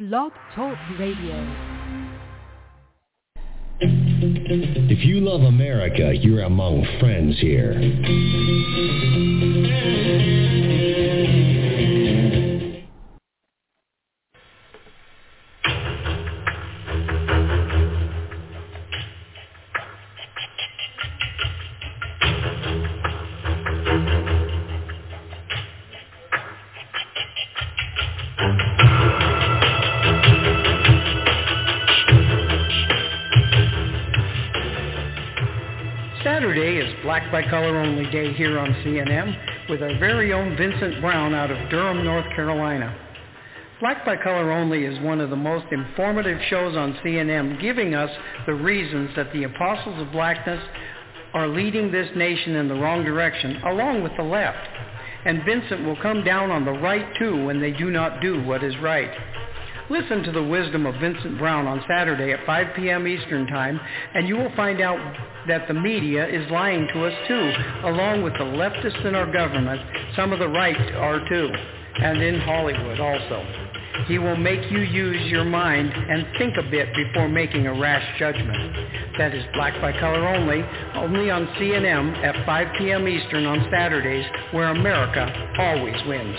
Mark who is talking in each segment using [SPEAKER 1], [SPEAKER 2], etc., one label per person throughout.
[SPEAKER 1] Blog Talk Radio.
[SPEAKER 2] If you love America, you're among friends here.
[SPEAKER 3] Saturday is Black by Color Only Day here on CNM with our very own Vincent Brown out of Durham, North Carolina. Black by Color Only is one of the most informative shows on CNM, giving us the reasons that the apostles of blackness are leading this nation in the wrong direction, along with the left. And Vincent will come down on the right too when they do not do what is right. Listen to the wisdom of Vincent Brown on Saturday at 5 p.m. Eastern Time, and you will find out that the media is lying to us too, along with the leftists in our government. Some of the right are too, and in Hollywood also. He will make you use your mind and think a bit before making a rash judgment. That is Black by Color only on CNM at 5 p.m. Eastern on Saturdays, where America always wins.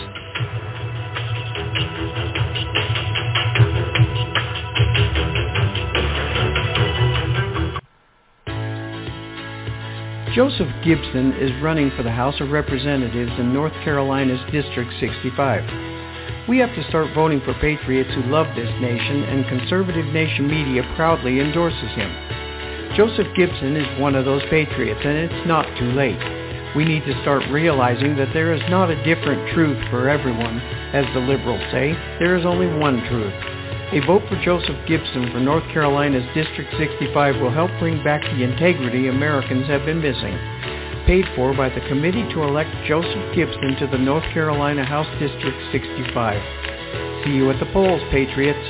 [SPEAKER 3] Joseph Gibson is running for the House of Representatives in North Carolina's District 65. We have to start voting for patriots who love this nation, and Conservative Nation Media proudly endorses him. Joseph Gibson is one of those patriots, and it's not too late. We need to start realizing that there is not a different truth for everyone. As the liberals say, there is only one truth. A vote for Joseph Gibson for North Carolina's District 65 will help bring back the integrity Americans have been missing. Paid for by the Committee to elect Joseph Gibson to the North Carolina House District 65. See you at the polls, patriots.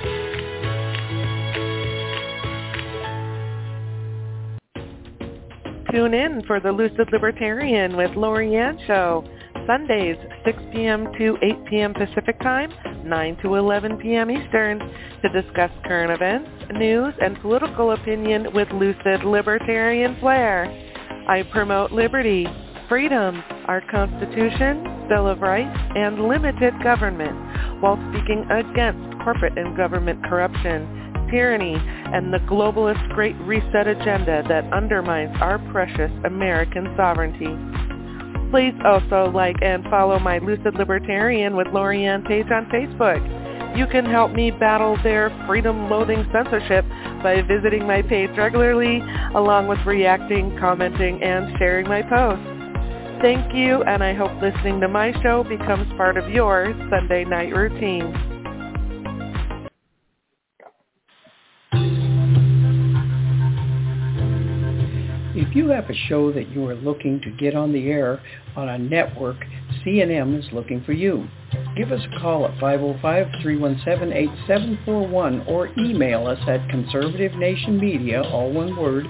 [SPEAKER 4] Tune in for the Lucid Libertarian with Lori Ann Show, Sundays, 6 p.m. to 8 p.m. Pacific Time, 9 to 11 p.m. Eastern, to discuss current events, news, and political opinion with lucid libertarian flair. I promote liberty, freedom, our Constitution, Bill of Rights, and limited government, while speaking against corporate and government corruption, tyranny, and the globalist Great Reset agenda that undermines our precious American sovereignty. Please also like and follow my Lucid Libertarian with Lori Ann page on Facebook. You can help me battle their freedom-loathing censorship by visiting my page regularly, along with reacting, commenting, and sharing my posts. Thank you, and I hope listening to my show becomes part of your Sunday night routine.
[SPEAKER 3] If you have a show that you are looking to get on the air on a network, CNM is looking for you. Give us a call at 505-317-8741 or email us at conservativenationmedia, all one word,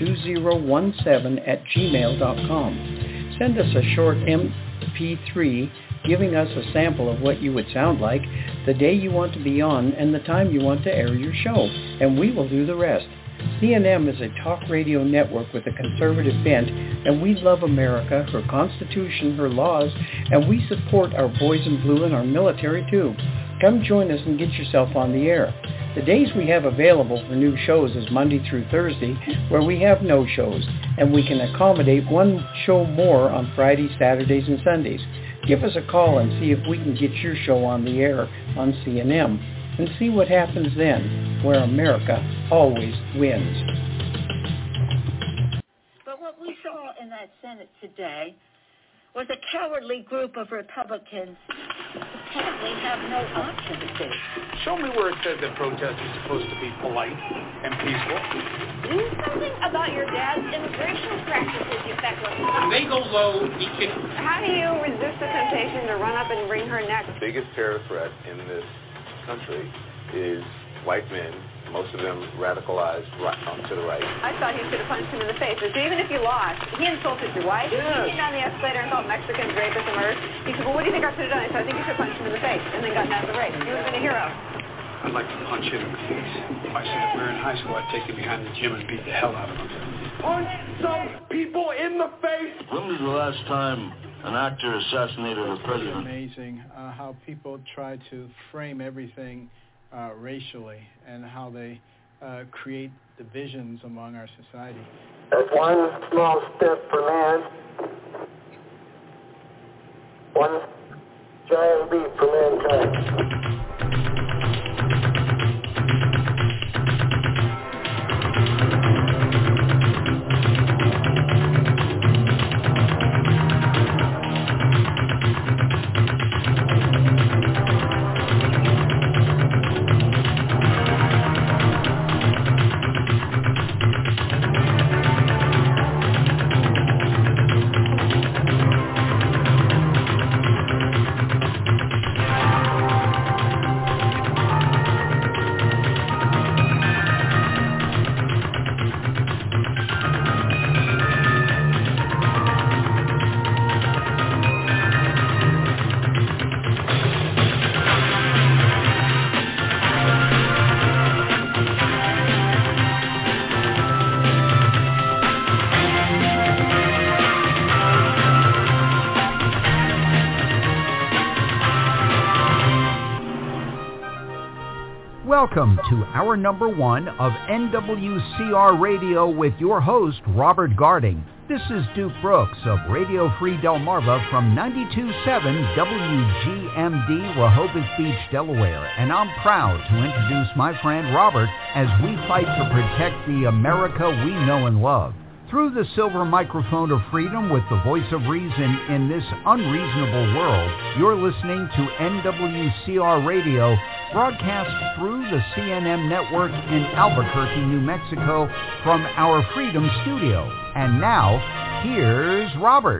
[SPEAKER 3] 2017@gmail.com. Send us a short MP3 giving us a sample of what you would sound like, the day you want to be on, and the time you want to air your show, and we will do the rest. CNM is a talk radio network with a conservative bent, and we love America, her Constitution, her laws, and we support our boys in blue and our military too. Come join us and get yourself on the air. The days we have available for new shows is Monday through Thursday, where we have no shows, and we can accommodate one show more on Fridays, Saturdays, and Sundays. Give us a call and see if we can get your show on the air on CNM, and see what happens then, where America always wins.
[SPEAKER 5] But what we saw in that Senate today was a cowardly group of Republicans who apparently have no option to see.
[SPEAKER 6] Show me where it says that protest is supposed to be polite and peaceful.
[SPEAKER 7] Do something about your dad's immigration practices, you feckless.
[SPEAKER 6] When they go low, he can...
[SPEAKER 7] How do you resist the temptation to run up and wring her neck?
[SPEAKER 8] The biggest terror threat in this country is white men, most of them radicalized to the right.
[SPEAKER 7] I thought he should have punched him in the face. So even if you lost, he insulted your wife.
[SPEAKER 8] Yes.
[SPEAKER 7] He came down the escalator and called Mexicans rapists and murderers. He said, well, what do you think I should have done? I said, I think you should have punched him in the face, and then gotten out of the race. He would have been a hero.
[SPEAKER 6] I'd like to punch him in the face. If I said if we were in high school, I'd take him behind the gym and beat the hell out of him.
[SPEAKER 1] Punch some people in the face!
[SPEAKER 9] When was the last time an actor assassinated a president?
[SPEAKER 10] It's amazing how people try to frame everything racially and how they create divisions among our society.
[SPEAKER 11] That's one small step for man, one giant leap for mankind.
[SPEAKER 12] Welcome to hour number 1 of NWCR Radio with your host, Robert Garding. This is Duke Brooks of Radio Free Delmarva from 92.7 WGMD, Rehoboth Beach, Delaware, and I'm proud to introduce my friend Robert as we fight to protect the America we know and love. Through the silver microphone of freedom with the voice of reason in this unreasonable world, you're listening to NWCR Radio, broadcast through the CNN network in Albuquerque, New Mexico, from our Freedom Studio. And now, here's Robert.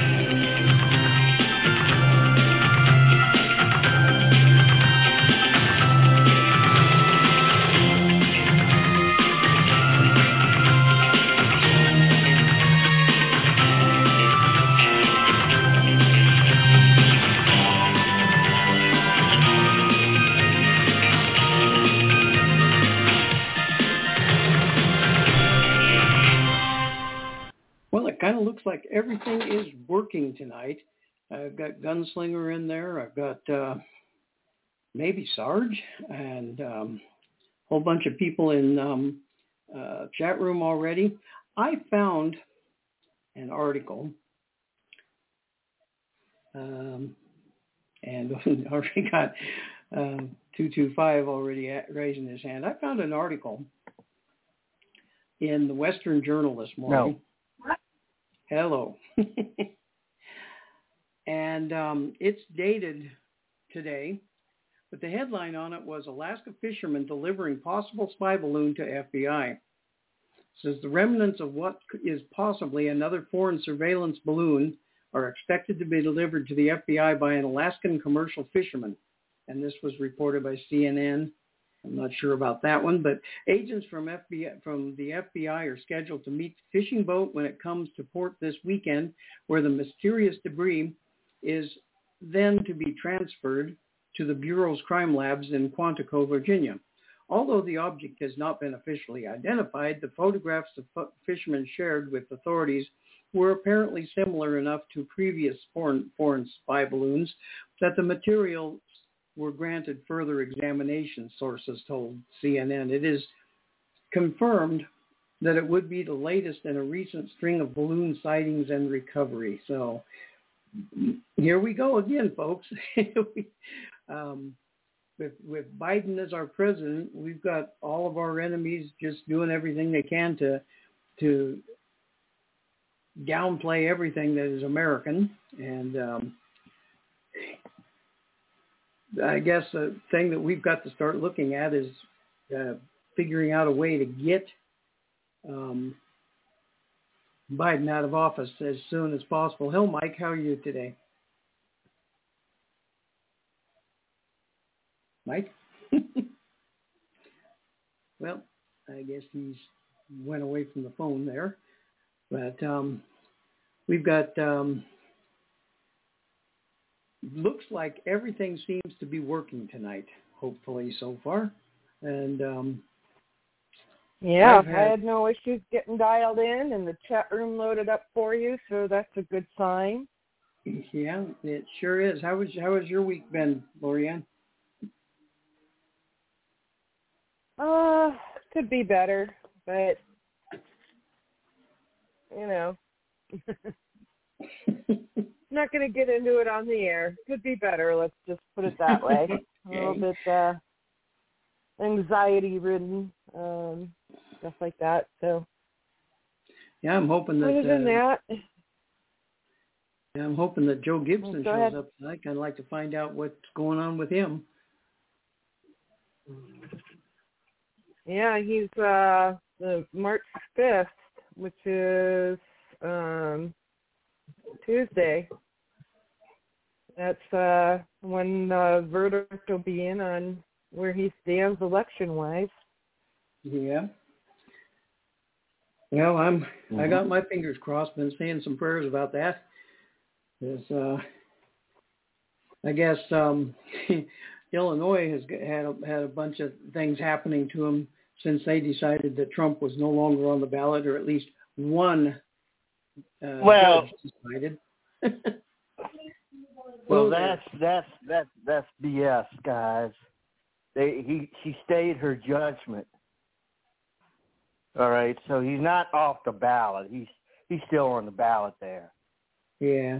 [SPEAKER 3] Kind of looks like everything is working tonight. I've got Gunslinger in there. I've got maybe Sarge and a whole bunch of people in chat room already. I found an article and already got 225 already raising his hand. I found an article in the Western Journal this morning.
[SPEAKER 13] No.
[SPEAKER 3] Hello. And it's dated today, but the headline on it was Alaska fishermen delivering possible spy balloon to FBI. It says the remnants of what is possibly another foreign surveillance balloon are expected to be delivered to the FBI by an Alaskan commercial fisherman. And this was reported by CNN. I'm not sure about that one, but agents from the FBI are scheduled to meet the fishing boat when it comes to port this weekend, where the mysterious debris is then to be transferred to the Bureau's crime labs in Quantico, Virginia. Although the object has not been officially identified, the photographs the fishermen shared with authorities were apparently similar enough to previous foreign spy balloons that the material were granted further examination, sources told CNN. It is confirmed that it would be the latest in a recent string of balloon sightings and recovery. So here we go again, folks. With Biden as our president, we've got all of our enemies just doing everything they can to downplay everything that is American. And I guess the thing that we've got to start looking at is figuring out a way to get Biden out of office as soon as possible. Hello, Mike. How are you today? Mike? Well, I guess he's went away from the phone there. But we've got... looks like everything seems to be working tonight, hopefully so far.
[SPEAKER 13] And
[SPEAKER 14] yeah, I had no issues getting dialed in, and the chat room loaded up for you, so that's a good sign.
[SPEAKER 13] Yeah, it sure is. How has your week been, Lorianne?
[SPEAKER 14] Could be better, but not going to get into it on the air. Could be better. Let's just put it that way.
[SPEAKER 13] Okay.
[SPEAKER 14] A little bit anxiety-ridden, stuff like that. So.
[SPEAKER 13] Yeah, I'm hoping that.
[SPEAKER 14] Other than that.
[SPEAKER 13] Yeah, I'm hoping that Joe Gibson shows
[SPEAKER 14] ahead.
[SPEAKER 13] up tonight. I'd like to find out what's going on with him.
[SPEAKER 14] Yeah, he's the March 5th, which is Tuesday. That's when the verdict will be in on where he stands election-wise.
[SPEAKER 13] Yeah. Well, I got my fingers crossed. Been saying some prayers about that. Because I guess Illinois has had a bunch of things happening to them since they decided that Trump was no longer on the ballot, or at least one judge decided.
[SPEAKER 15] Well, that's BS, guys. She stayed her judgment. All right, so he's not off the ballot. He's still on the ballot there.
[SPEAKER 13] Yeah.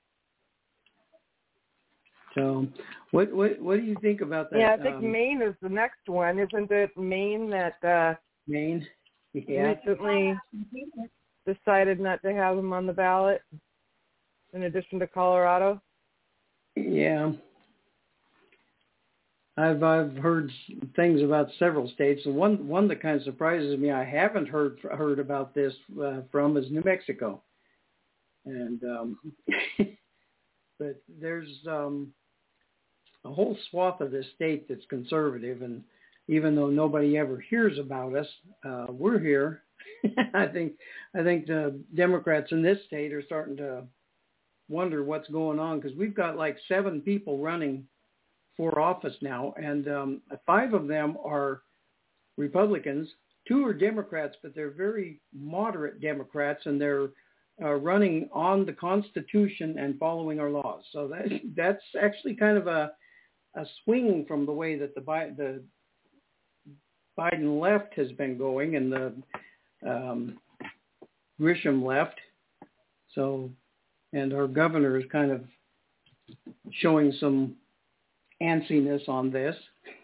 [SPEAKER 13] So, what do you think about that?
[SPEAKER 14] Yeah, I think Maine is the next one. Isn't it Maine that
[SPEAKER 13] Maine? Yeah.
[SPEAKER 14] Recently decided not to have him on the ballot, in addition to Colorado?
[SPEAKER 13] Yeah. I've heard things about several states. The one that kind of surprises me, I haven't heard about this from, is New Mexico. And but there's a whole swath of this state that's conservative, and even though nobody ever hears about us, we're here. I think the Democrats in this state are starting to wonder what's going on, because we've got like 7 people running for office now, and 5 of them are Republicans. 2 are Democrats, but they're very moderate Democrats, and they're running on the Constitution and following our laws. So that's actually kind of a swing from the way that the Biden left has been going, and the Grisham left. So, and our governor is kind of showing some antsiness on this.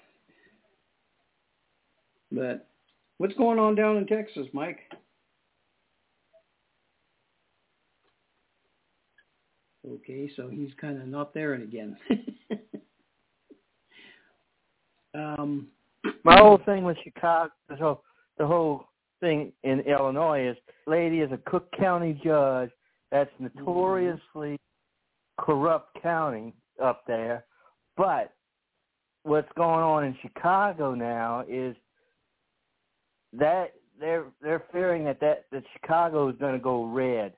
[SPEAKER 13] But what's going on down in Texas, Mike? Okay, so he's kind of not there again.
[SPEAKER 15] My whole thing with Chicago, the whole thing in Illinois is, lady is a Cook County judge. That's notoriously corrupt county up there. But what's going on in Chicago now is that they're fearing that Chicago is going to go red.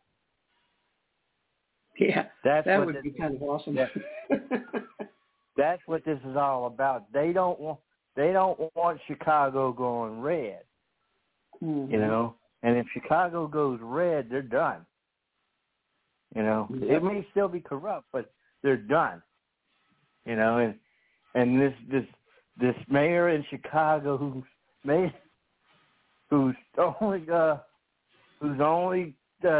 [SPEAKER 13] Yeah, that would be kind of awesome.
[SPEAKER 15] That's what this is all about. They don't want Chicago going red.
[SPEAKER 13] Mm-hmm.
[SPEAKER 15] You know, and if Chicago goes red, they're done. You know, It may still be corrupt, but they're done. You know, and this mayor in Chicago who's only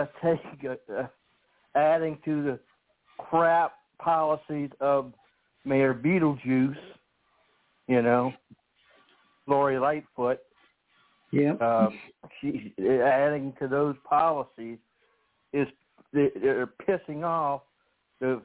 [SPEAKER 15] adding to the crap policies of Mayor Beetlejuice, you know, Lori Lightfoot.
[SPEAKER 13] Yeah.
[SPEAKER 15] She's adding to those policies. They're pissing off the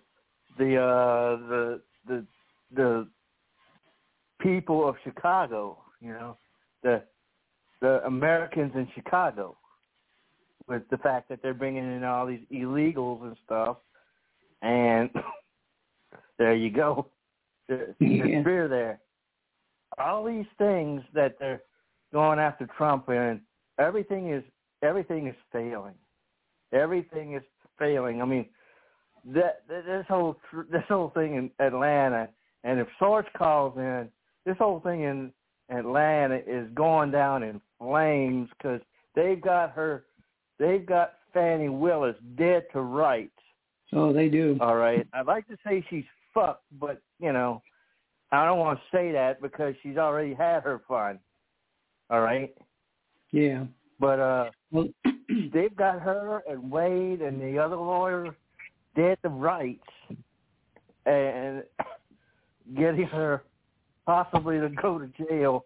[SPEAKER 15] people of Chicago, you know, the Americans in Chicago, with the fact that they're bringing in all these illegals and stuff, and there you go. There's fear there. All these things that they're going after Trump, and everything is failing. Everything is failing. I mean, this whole thing in Atlanta, and if Source calls in, this whole thing Atlanta is going down in flames because they've got Fannie Willis dead to rights.
[SPEAKER 13] Oh, they do.
[SPEAKER 15] All right. I'd like to say she's fucked, but, you know, I don't want to say that because she's already had her fun. All right?
[SPEAKER 13] Yeah.
[SPEAKER 15] But they've got her and Wade and the other lawyer dead to rights and getting her possibly to go to jail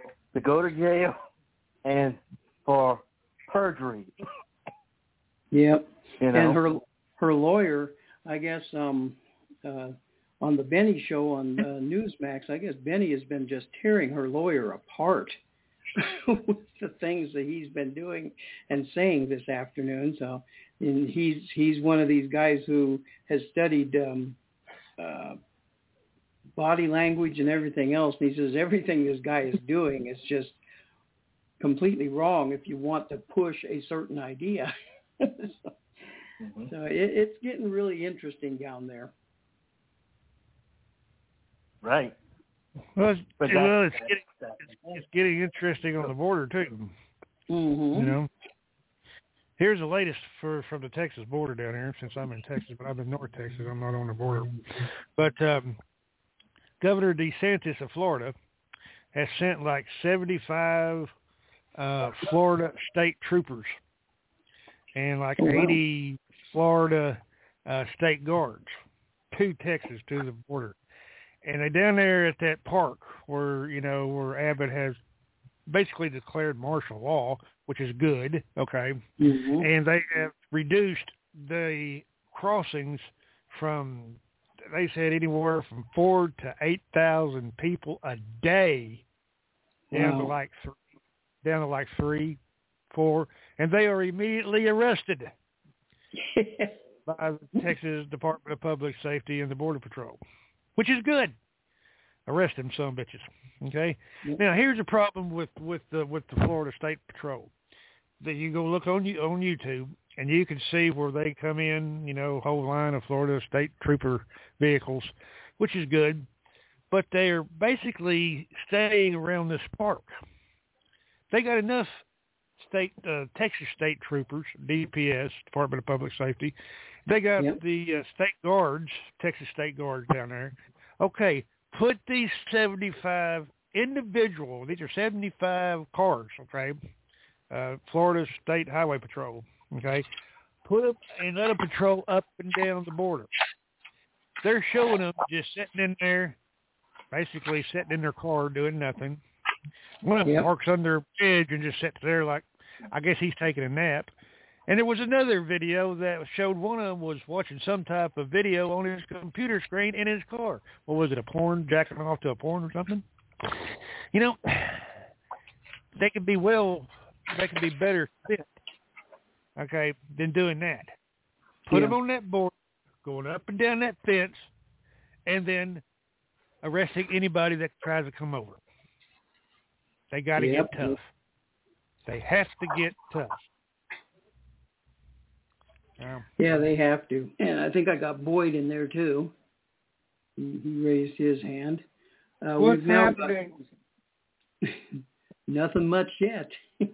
[SPEAKER 15] and for perjury.
[SPEAKER 13] Yep.
[SPEAKER 15] You know?
[SPEAKER 13] And her lawyer, I guess, on the Benny show on Newsmax, I guess Benny has been just tearing her lawyer apart with the things that he's been doing and saying this afternoon. So, and he's one of these guys who has studied body language and everything else. And he says everything this guy is doing is just completely wrong if you want to push a certain idea. So it's getting really interesting down there.
[SPEAKER 15] Right.
[SPEAKER 16] Well, it's getting interesting on the border too.
[SPEAKER 13] Mm-hmm.
[SPEAKER 16] You know, here's the latest from the Texas border down here. Since I'm in Texas, but I'm in North Texas, I'm not on the border. But Governor DeSantis of Florida has sent like 75 Florida state troopers and like 80 Florida state guards to Texas, to the border. And they're down there at that park where Abbott has basically declared martial law, which is good, okay?
[SPEAKER 13] Mm-hmm.
[SPEAKER 16] And they have reduced the crossings from, they said, anywhere from 4,000 to 8,000 people a day down to like 3, 4, and they are immediately arrested by the Texas Department of Public Safety and the Border Patrol, which is good. Arrest them, some bitches. Okay. Yep. Now here's a problem with the Florida State Patrol. That you go look on YouTube and you can see where they come in, whole line of Florida State Trooper vehicles, which is good, but they're basically staying around this park. They got enough Texas State Troopers, DPS, Department of Public Safety. They got the state guards, Texas State Guards down there. Okay, put these 75 individual, these are 75 cars, okay, Florida State Highway Patrol, okay, put them and let them patrol up and down the border. They're showing them just sitting in there, basically sitting in their car doing nothing. One of them parks under a bridge and just sits there like, I guess he's taking a nap. And there was another video that showed one of them was watching some type of video on his computer screen in his car. What was it, a porn, jacking off to a porn or something? They could be better fit, okay, than doing that. Put them on that board, going up and down that fence, and then arresting anybody that tries to come over. They got to get tough. They have to get tough.
[SPEAKER 13] Yeah, they have to. And I think I got Boyd in there too. He raised his hand.
[SPEAKER 16] What's happening?
[SPEAKER 13] Nothing much yet.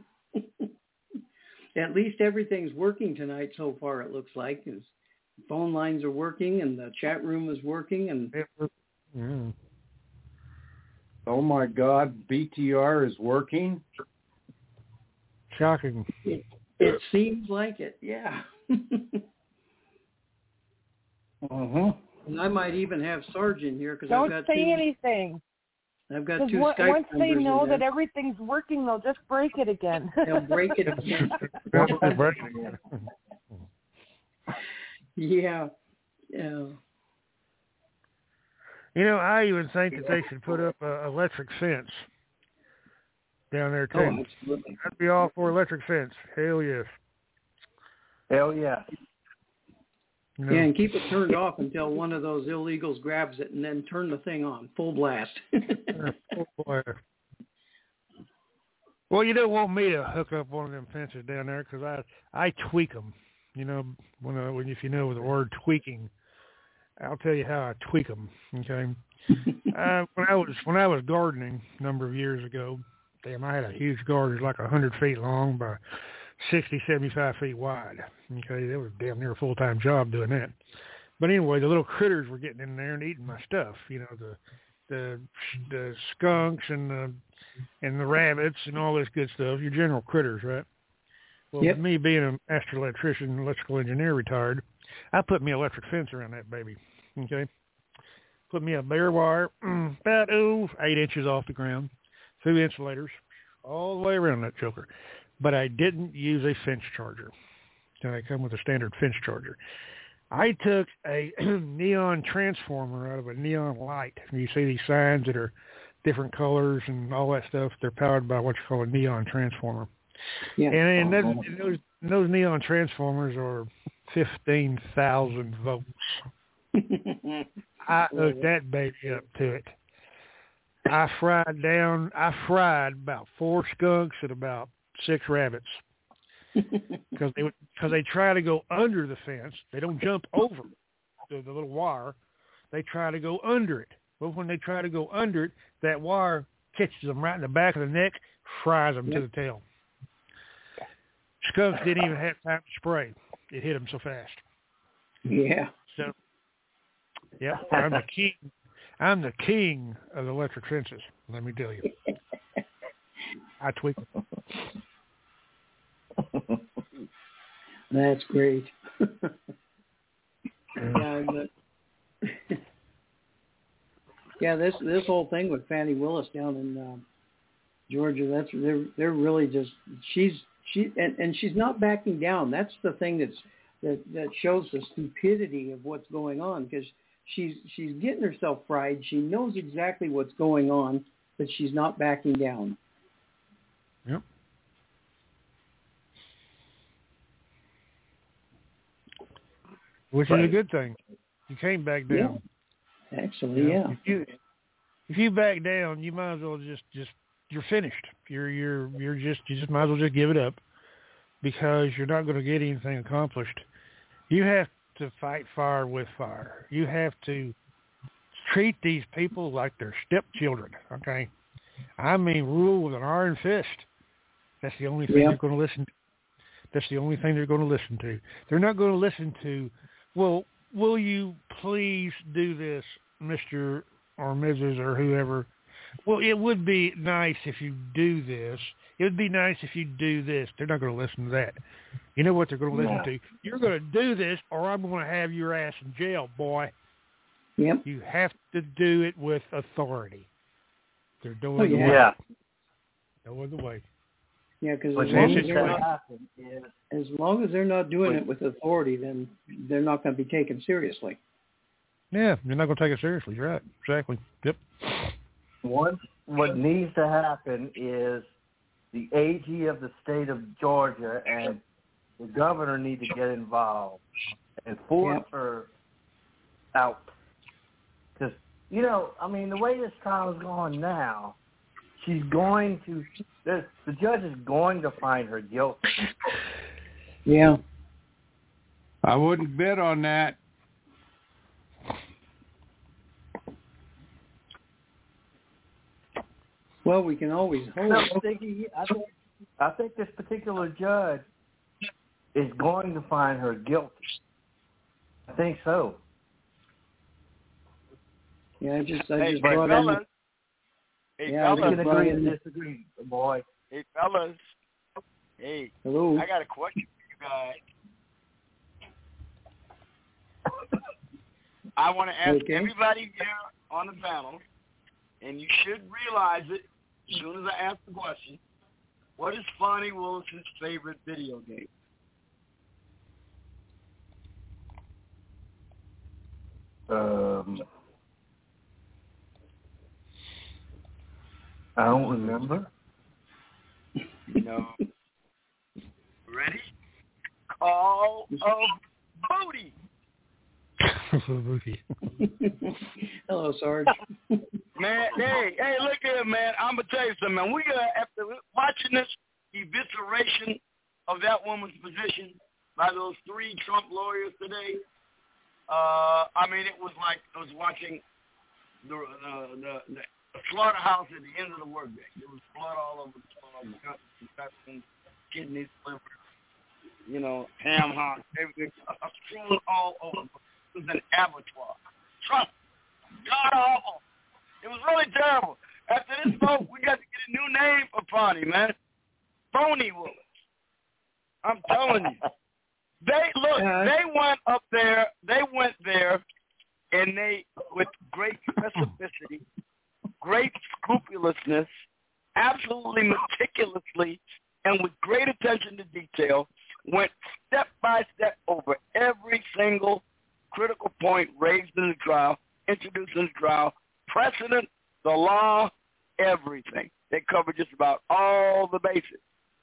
[SPEAKER 13] At least everything's working tonight so far, it looks like. His phone lines are working and the chat room is working. And
[SPEAKER 17] Oh, my God. BTR is working?
[SPEAKER 16] Shocking.
[SPEAKER 13] It seems like it, yeah. And I might even have Sarge in here because I've got
[SPEAKER 14] Don't say anything.
[SPEAKER 13] I've got two Skype
[SPEAKER 14] once they know
[SPEAKER 13] that
[SPEAKER 14] everything's working, they'll just break it again.
[SPEAKER 13] They'll break it again. Yeah.
[SPEAKER 16] I even think that they should put up an electric fence down there too.
[SPEAKER 13] Oh, absolutely.
[SPEAKER 16] I'd be all for electric fence. Hell yes.
[SPEAKER 15] Hell yeah.
[SPEAKER 13] Yeah, and keep it turned off until one of those illegals grabs it, and then turn the thing on full blast.
[SPEAKER 16] Full blast. Well, you don't want me to hook up one of them fences down there because I tweak them. If you know the word tweaking, I'll tell you how I tweak them. Okay. When I was gardening a number of years ago, damn, I had a huge garden, like 100 feet long by 60, 75 feet wide. Okay, that was damn near a full-time job doing that. But anyway, the little critters were getting in there and eating my stuff. You know, the skunks and the rabbits and all this good stuff. Your general critters, right? Well, with me being a master electrician, electrical engineer, retired, I put me an electric fence around that baby. Okay, put me a bare wire about 8 inches off the ground, 2 insulators all the way around that joker. But I didn't use a fence charger. I come with a standard fence charger. I took a neon transformer out of a neon light. You see these signs that are different colors and all that stuff. They're powered by what you call a neon transformer. Yeah. And those neon transformers are 15,000 volts. I hooked that baby up to it. I fried about 4 skunks and about 6 rabbits. Because they try to go under the fence. They don't jump over the little wire. They try to go under it. But when they try to go under it, that wire catches them right in the back of the neck, fries them to the tail. Skunks didn't even have time to spray. It hit them so fast.
[SPEAKER 13] Yeah.
[SPEAKER 16] So, yeah, I'm the king of electric fences. Let me tell you. I tweak them.
[SPEAKER 13] That's great. This whole thing with Fannie Willis down in Georgia, they're really just she's not backing down. That's the thing that shows the stupidity of what's going on, because she's getting herself fried. She knows exactly what's going on, but she's not backing down.
[SPEAKER 16] Yep. Which is a good thing. You can't back down.
[SPEAKER 13] Yeah. Actually, yeah.
[SPEAKER 16] If you back down, you might as well just you're finished. You just might as well just give it up, because you're not going to get anything accomplished. You have to fight fire with fire. You have to treat these people like they're stepchildren. Okay, I mean, rule with an iron fist. That's the only thing they're going to listen to. That's the only thing they're going to listen to. They're not going to listen to, well, will you please do this, Mr. or Mrs. or whoever? Well, it would be nice if you do this. It would be nice if you do this. They're not going to listen to that. You know what they're going to listen to? You're going to do this, or I'm going to have your ass in jail, boy.
[SPEAKER 13] Yep.
[SPEAKER 16] You have to do it with authority. They're doing the way. No other way.
[SPEAKER 13] Yeah, because as long as they're not doing it with authority, then they're not going to be taken seriously.
[SPEAKER 16] Yeah, you're not going to take it seriously. You're right. Exactly. Yep.
[SPEAKER 15] What needs to happen is the AG of the state of Georgia and the governor need to get involved and force her out. Because, the way this trial is going now, the judge is going to find her guilty.
[SPEAKER 13] Yeah.
[SPEAKER 17] I wouldn't bet on that.
[SPEAKER 13] Well, we can always hope.
[SPEAKER 15] No, I think this particular judge is going to find her guilty. I think so.
[SPEAKER 13] Yeah, I just
[SPEAKER 18] hey,
[SPEAKER 13] brought
[SPEAKER 18] fellas.
[SPEAKER 13] in.
[SPEAKER 18] Hey,
[SPEAKER 13] yeah,
[SPEAKER 18] fellas.
[SPEAKER 15] Agree and disagree, boy.
[SPEAKER 18] Hey, fellas. Hey,
[SPEAKER 13] hello.
[SPEAKER 18] I got a question for you guys. I want to ask everybody here on the panel, and you should realize it as soon as I ask the question. What is Fonnie Willis's favorite video game?
[SPEAKER 15] I don't remember.
[SPEAKER 18] No. Ready? Call of Booty.
[SPEAKER 13] Hello, Sarge.
[SPEAKER 18] Man, hey, look here, man. I'm gonna tell you something, man. We after watching this evisceration of that woman's position by those 3 Trump lawyers today, I mean, it was like I was watching the slaughterhouse at the end of the workday. There was blood all over the floor, intestines, kidneys, liver, you know, ham hocks, everything strewn all over. It was an abattoir. Trust me, God awful. It was really terrible. After this vote, we got to get a new name for Bonnie, man. Phony Willis. I'm telling you. They went up there, and they, with great specificity, great scrupulousness, absolutely meticulously, and with great attention to detail, went step by step over every single critical point raised in the trial, introduced in the trial, precedent, the law, everything. They covered just about all the bases.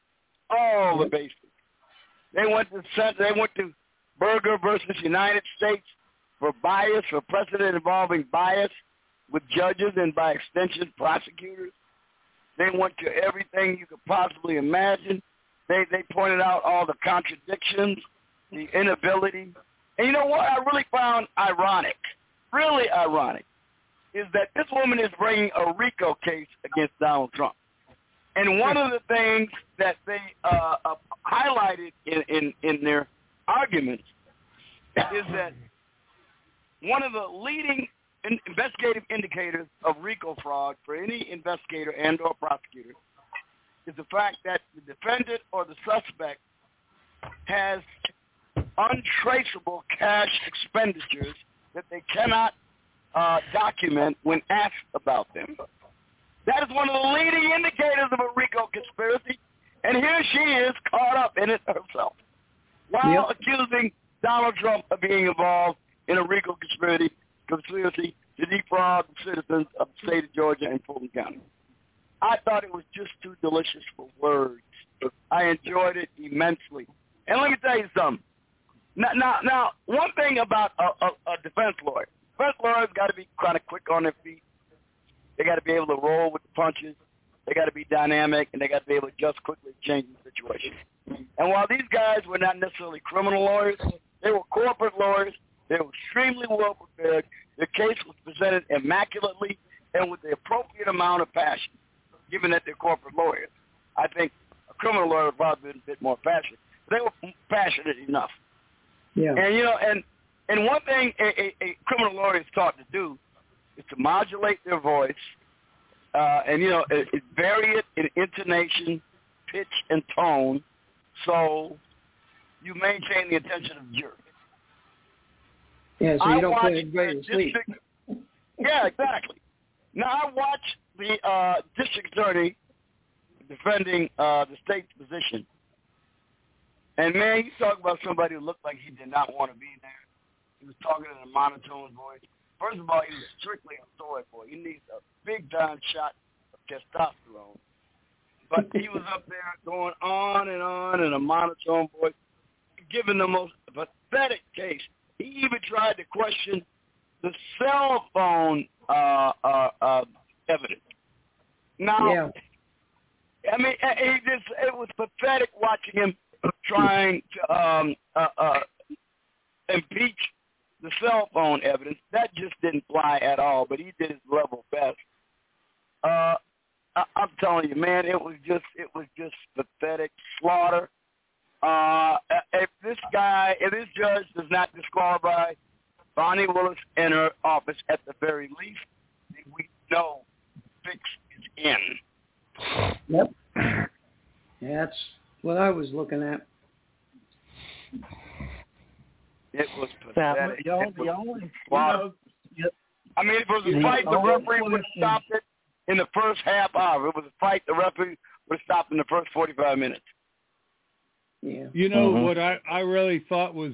[SPEAKER 18] All the bases. They went to Berger versus United States for bias, for precedent involving bias with judges and by extension prosecutors. They went to everything you could possibly imagine. They pointed out all the contradictions, the inability. And you know what I really found ironic, really ironic, is that this woman is bringing a RICO case against Donald Trump. And one of the things that they highlighted in their arguments is that one of the leading investigative indicators of RICO fraud for any investigator and or prosecutor is the fact that the defendant or the suspect has untraceable cash expenditures that they cannot document when asked about them. That is one of the leading indicators of a RICO conspiracy, and here she is caught up in it herself while accusing Donald Trump of being involved in a RICO conspiracy to defraud the citizens of the state of Georgia and Fulton County. I thought it was just too delicious for words. I enjoyed it immensely. And let me tell you something. Now, one thing about a defense lawyer. Defense lawyers got to be kind of quick on their feet. They got to be able to roll with the punches. They got to be dynamic, and they got to be able to adjust quickly to changing situations. And while these guys were not necessarily criminal lawyers, they were corporate lawyers. They were extremely well prepared. Their case was presented immaculately and with the appropriate amount of passion, given that they're corporate lawyers. I think a criminal lawyer would probably be a bit more passionate. They were passionate enough.
[SPEAKER 13] Yeah.
[SPEAKER 18] And, you know, and one thing a criminal lawyer is taught to do is to modulate their voice and, you know, vary it in intonation, pitch, and tone so you maintain the attention of the jury.
[SPEAKER 13] Yeah, so you don't put anybody to sleep.
[SPEAKER 18] Yeah, exactly. Now, I watched the district attorney defending the state's position. And, man, you talk about somebody who looked like he did not want to be there. He was talking in a monotone voice. First of all, he was strictly a soy boy. He needs a big-time shot of testosterone. But he was up there going on in a monotone voice, giving the most pathetic case. He even tried to question the cell phone evidence. Now, I mean, it was pathetic watching him trying to impeach the cell phone evidence. That just didn't fly at all, but he did his level best. I'm telling you, man, it was just pathetic slaughter. If this judge does not disqualify Bonnie Willis in her office at the very least, we know fix is in.
[SPEAKER 13] Yep. That's what I was looking at.
[SPEAKER 18] It was pathetic. I mean, if it was a fight, the referee would have stopped it in the first half hour. If it was a fight, the referee would have stopped in the first 45 minutes.
[SPEAKER 13] Yeah.
[SPEAKER 17] You know what I really thought was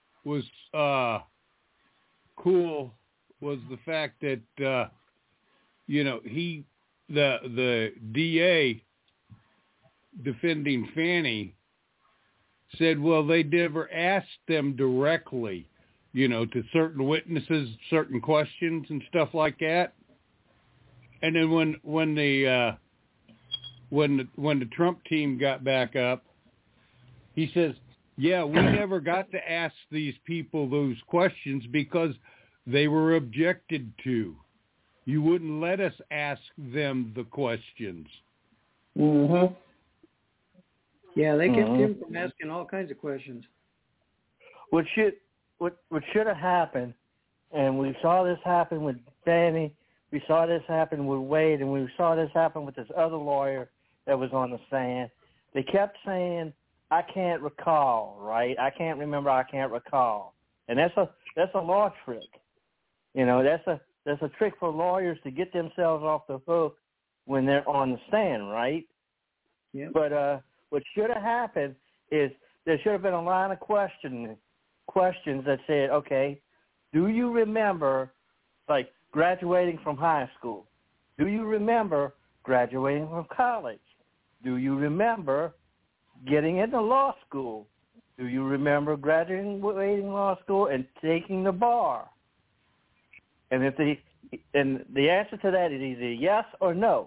[SPEAKER 17] cool was the fact that you know, the DA defending Fannie said, well, they never asked them directly, you know, to certain witnesses, certain questions and stuff like that. And then when the Trump team got back up, he says, Yeah, we never got to ask these people those questions because they were objected to. You wouldn't let us ask them the questions.
[SPEAKER 13] Mm-hmm. Yeah, they kept him from asking all kinds of questions.
[SPEAKER 15] What should have happened, and we saw this happen with Danny, we saw this happen with Wade, and we saw this happen with this other lawyer that was on the stand. They kept saying, I can't recall, right? I can't remember, I can't recall. And that's a law trick. You know, that's a trick for lawyers to get themselves off the hook when they're on the stand, right?
[SPEAKER 13] Yeah.
[SPEAKER 15] But what should have happened is there should have been a line of questions that said, okay, do you remember, like, graduating from high school? Do you remember graduating from college? Do you remember getting into law school? Do you remember graduating law school and taking the bar? And the answer to that is either yes or no.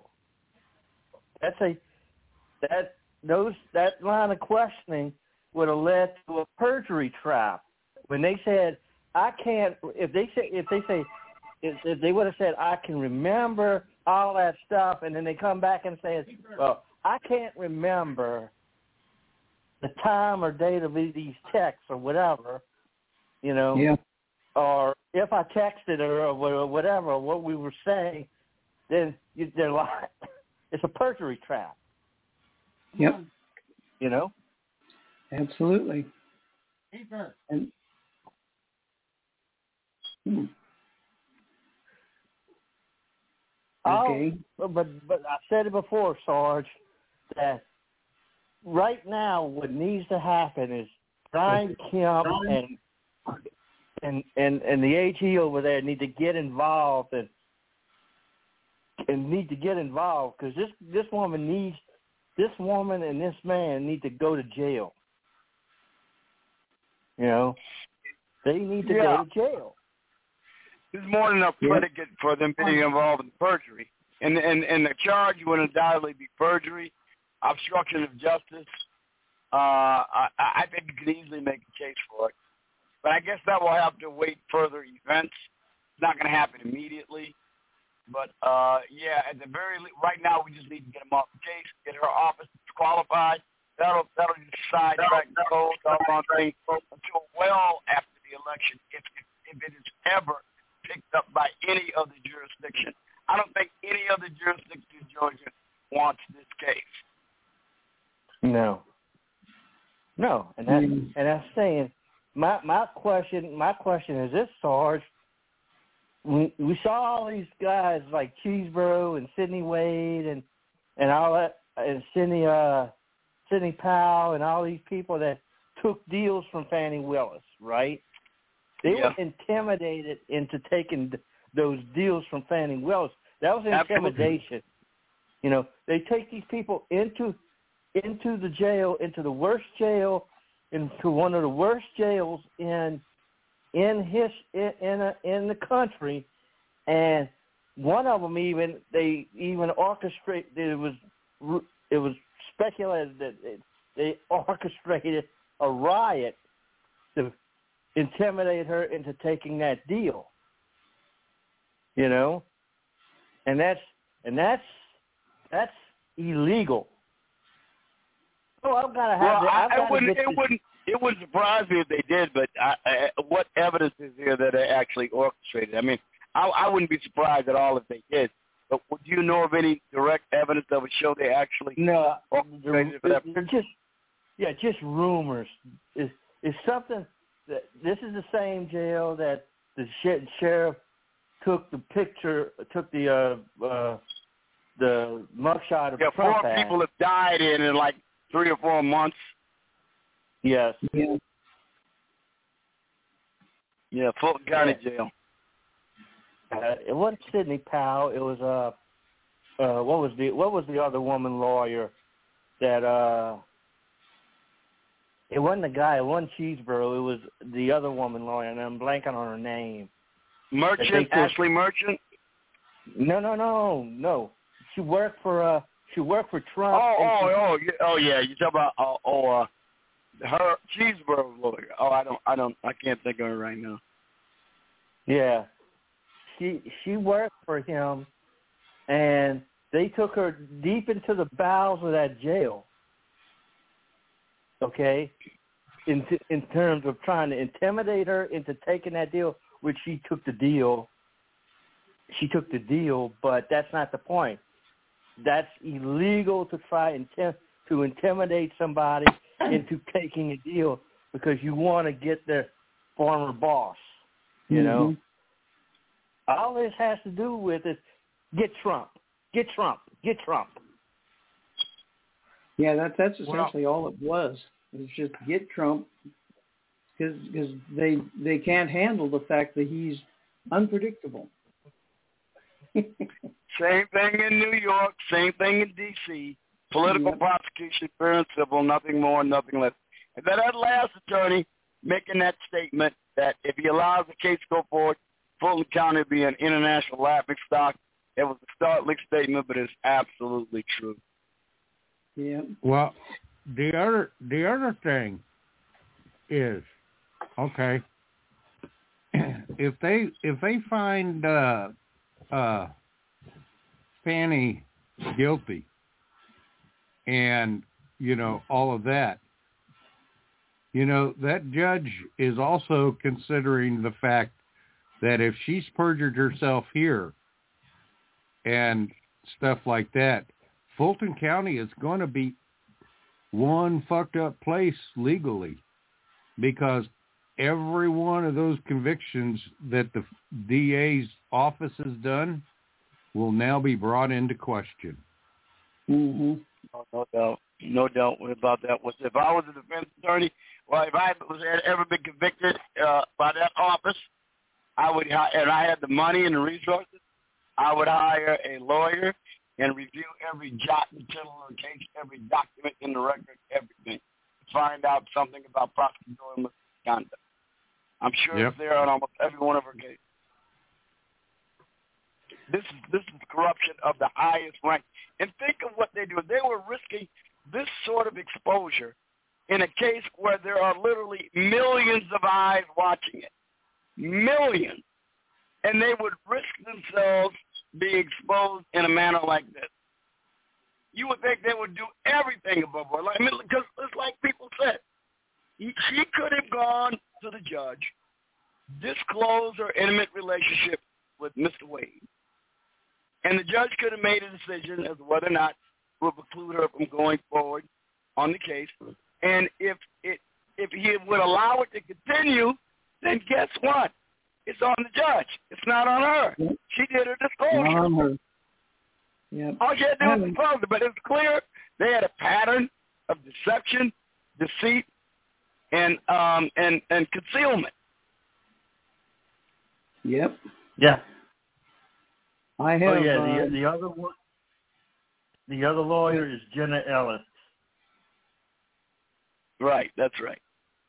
[SPEAKER 15] That line of questioning would have led to a perjury trap. When they said, I can't, if they would have said, I can remember all that stuff, and then they come back and say, well, I can't remember the time or date of these texts or whatever, you know, or if I texted her or whatever, what we were saying, then they're lying. It's a perjury trap.
[SPEAKER 13] Yep.
[SPEAKER 15] You know?
[SPEAKER 13] Absolutely. And, okay.
[SPEAKER 15] But I said it before, Sarge, that right now what needs to happen is Brian Kemp and the AG over there need to get involved and need to get involved because this woman and this man need to go to jail. You know, they need to go to jail.
[SPEAKER 18] There's more than enough predicate for them being involved in perjury, and the charge would undoubtedly be perjury, obstruction of justice. I think you could easily make a case for it, but I guess that will have to wait further events. It's not going to happen immediately. But, at the very least, right now we just need to get them off the case, get her office disqualified. That'll just sidetrack the whole doggone thing until well after the election, if it is ever picked up by any other jurisdiction. I don't think any other jurisdiction in Georgia wants this case.
[SPEAKER 15] No, and that's saying my question is this, Sarge. We saw all these guys like Cheesebro and Sidney Wade and all that, and Sidney Powell and all these people that took deals from Fannie Willis, right? They were intimidated into taking those deals from Fannie Willis. That was intimidation. Absolutely. You know, they take these people into the jail, into the worst jail, into one of the worst jails in the country, and one of them they orchestrated. It was speculated that they orchestrated a riot to intimidate her into taking that deal. You know, and that's illegal. Oh, I've got to have.
[SPEAKER 18] It wouldn't surprise me if they did, but what evidence is there that they actually orchestrated? I mean, I wouldn't be surprised at all if they did. But do you know of any direct evidence that would show they actually orchestrated it?
[SPEAKER 15] They're just rumors. It's something that this is the same jail that the sheriff took the mugshot of Trump.
[SPEAKER 18] 4 people have died in like 3 or 4 months.
[SPEAKER 15] Yes.
[SPEAKER 18] Yeah, Fulton County Jail.
[SPEAKER 15] It wasn't Sidney Powell. It was what was the other woman lawyer that it wasn't the guy. It wasn't Cheesebro. It was the other woman lawyer, and I'm blanking on her name.
[SPEAKER 18] Merchant, Ashley Merchant.
[SPEAKER 15] No. She worked for Trump.
[SPEAKER 18] Oh yeah. You talk about her Cheeseburger lawyer. Oh, I can't think of her right now.
[SPEAKER 15] Yeah, she worked for him, and they took her deep into the bowels of that jail. Okay, in terms of trying to intimidate her into taking that deal, which she took the deal. She took the deal, but that's not the point. That's illegal to try to intimidate somebody into taking a deal because you want to get their former boss. You know, all this has to do with is get Trump, get Trump, get Trump.
[SPEAKER 13] Yeah, that's essentially all it was. It's just get Trump because they can't handle the fact that he's unpredictable.
[SPEAKER 18] Same thing in New York, same thing in D.C. Political prosecution, fair and civil, nothing more, nothing less. And then that last attorney making that statement that if he allows the case to go forward, Fulton County will be an international laughingstock. It was a startling statement, but it's absolutely true.
[SPEAKER 13] Yeah.
[SPEAKER 17] Well, the other thing is, okay, if they find Fannie guilty and all of that, that judge is also considering the fact that if she's perjured herself here and stuff like that, Fulton County is going to be one fucked up place legally, because every one of those convictions that the DA's office has done will now be brought into question.
[SPEAKER 13] Mm-hmm.
[SPEAKER 18] Oh, no doubt about that. If I was a defense attorney, well, if I had ever been convicted by that office, and I had the money and the resources, I would hire a lawyer and review every jot and tittle of the case, every document in the record, everything, to find out something about prosecutorial misconduct. I'm sure it's there on almost every one of her cases. This is corruption of the highest rank. And think of what they do. They were risking this sort of exposure in a case where there are literally millions of eyes watching it. Millions. And they would risk themselves being exposed in a manner like this. You would think they would do everything above board. Because it's like people said. She could have gone to the judge, disclosed her intimate relationship with Mr. Wade. And the judge could have made a decision as to whether or not to preclude her from going forward on the case. And if he would allow it to continue, then guess what? It's on the judge. It's not on her. She did her disclosure.
[SPEAKER 13] Not on her. Yep.
[SPEAKER 18] All she had to do was disclose it, but it's clear they had a pattern of deception, deceit, and concealment.
[SPEAKER 13] Yep.
[SPEAKER 15] Yeah.
[SPEAKER 13] I have.
[SPEAKER 15] The other one. The other lawyer is Jenna Ellis.
[SPEAKER 18] Right. That's right.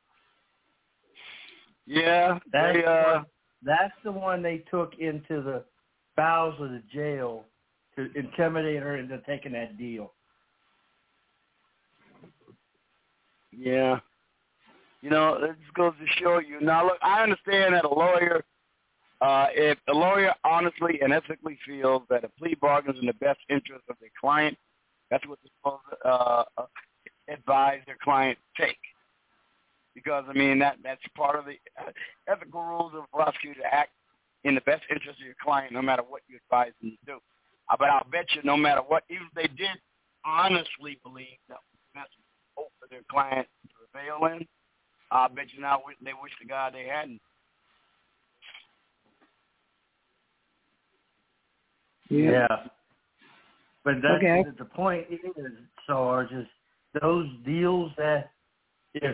[SPEAKER 18] Yeah.
[SPEAKER 15] That's the one they took into the bowels of the jail to intimidate her into taking that deal.
[SPEAKER 18] Yeah. It just goes to show you. Now, look, I understand that a lawyer, if a lawyer honestly and ethically feels that a plea bargain is in the best interest of their client, that's what they're supposed to advise their client to take. Because, that's part of the ethical rules of a prosecutor to act in the best interest of your client no matter what you advise them to do. But I'll bet you no matter what, even if they did honestly believe that was the best hope for their client to prevail in, I'll bet you now they wish to God they hadn't.
[SPEAKER 15] Yeah. But that's the point is, Sarge, is those deals that if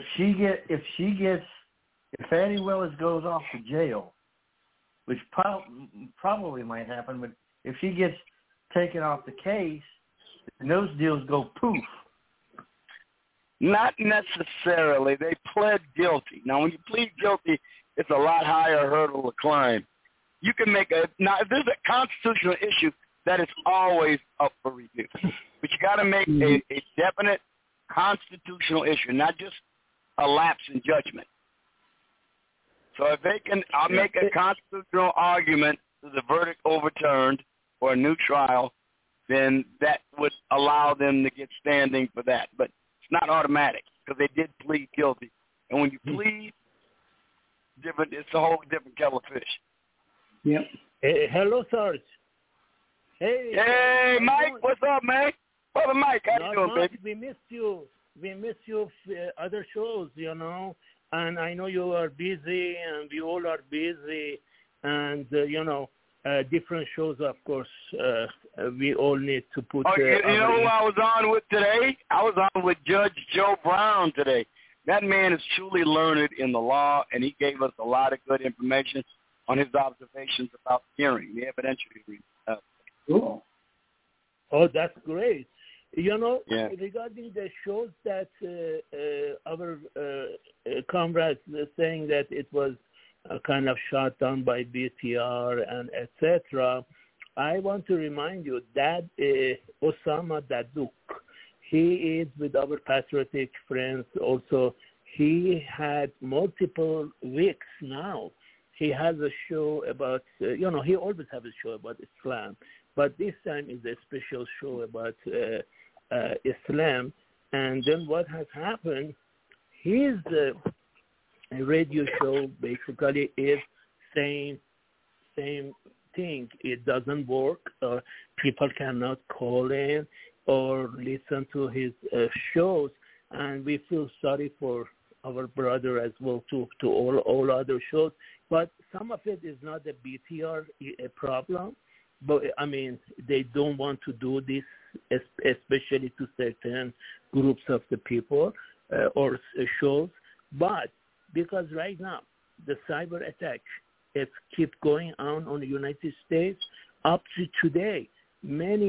[SPEAKER 15] Fannie Willis goes off to jail, which probably might happen, but if she gets taken off the case, then those deals go poof.
[SPEAKER 18] Not necessarily. They pled guilty. Now, when you plead guilty, it's a lot higher hurdle to climb. You can make now, if there's a constitutional issue, that is always up for review. But you got to make a definite constitutional issue, not just a lapse in judgment. So if they can make a constitutional argument to the verdict overturned or a new trial, then that would allow them to get standing for that. But it's not automatic because they did plead guilty. And when you plead, it's a whole different kettle of fish.
[SPEAKER 13] Yep.
[SPEAKER 19] Hello, Sarge.
[SPEAKER 18] Hey, Mike, what's up, man? Brother Mike, how you doing, baby?
[SPEAKER 19] We missed you. We missed you other shows, you know. And I know you are busy, and we all are busy. And, different shows, of course, we all need to put...
[SPEAKER 18] you know who I was on with today? I was on with Judge Joe Brown today. That man is truly learned in the law, and he gave us a lot of good information on his observations about hearing, the evidentiary hearing.
[SPEAKER 19] Cool. Oh, that's great. Regarding the shows that our comrades are saying that it was kind of shot down by BTR and etc., I want to remind you that Osama Dadouk, he is with our patriotic friends also. He had multiple weeks now. He has a show about, he always has a show about Islam, but this time is a special show about Islam. And then what has happened, his radio show basically is same thing. It doesn't work. People cannot call in or listen to his shows, and we feel sorry for our brother as well to all other shows. But some of it is not a BTR problem, but I mean they don't want to do this, especially to certain groups of the people or shows. But because right now the cyber attack it keep going on the United States up to today, many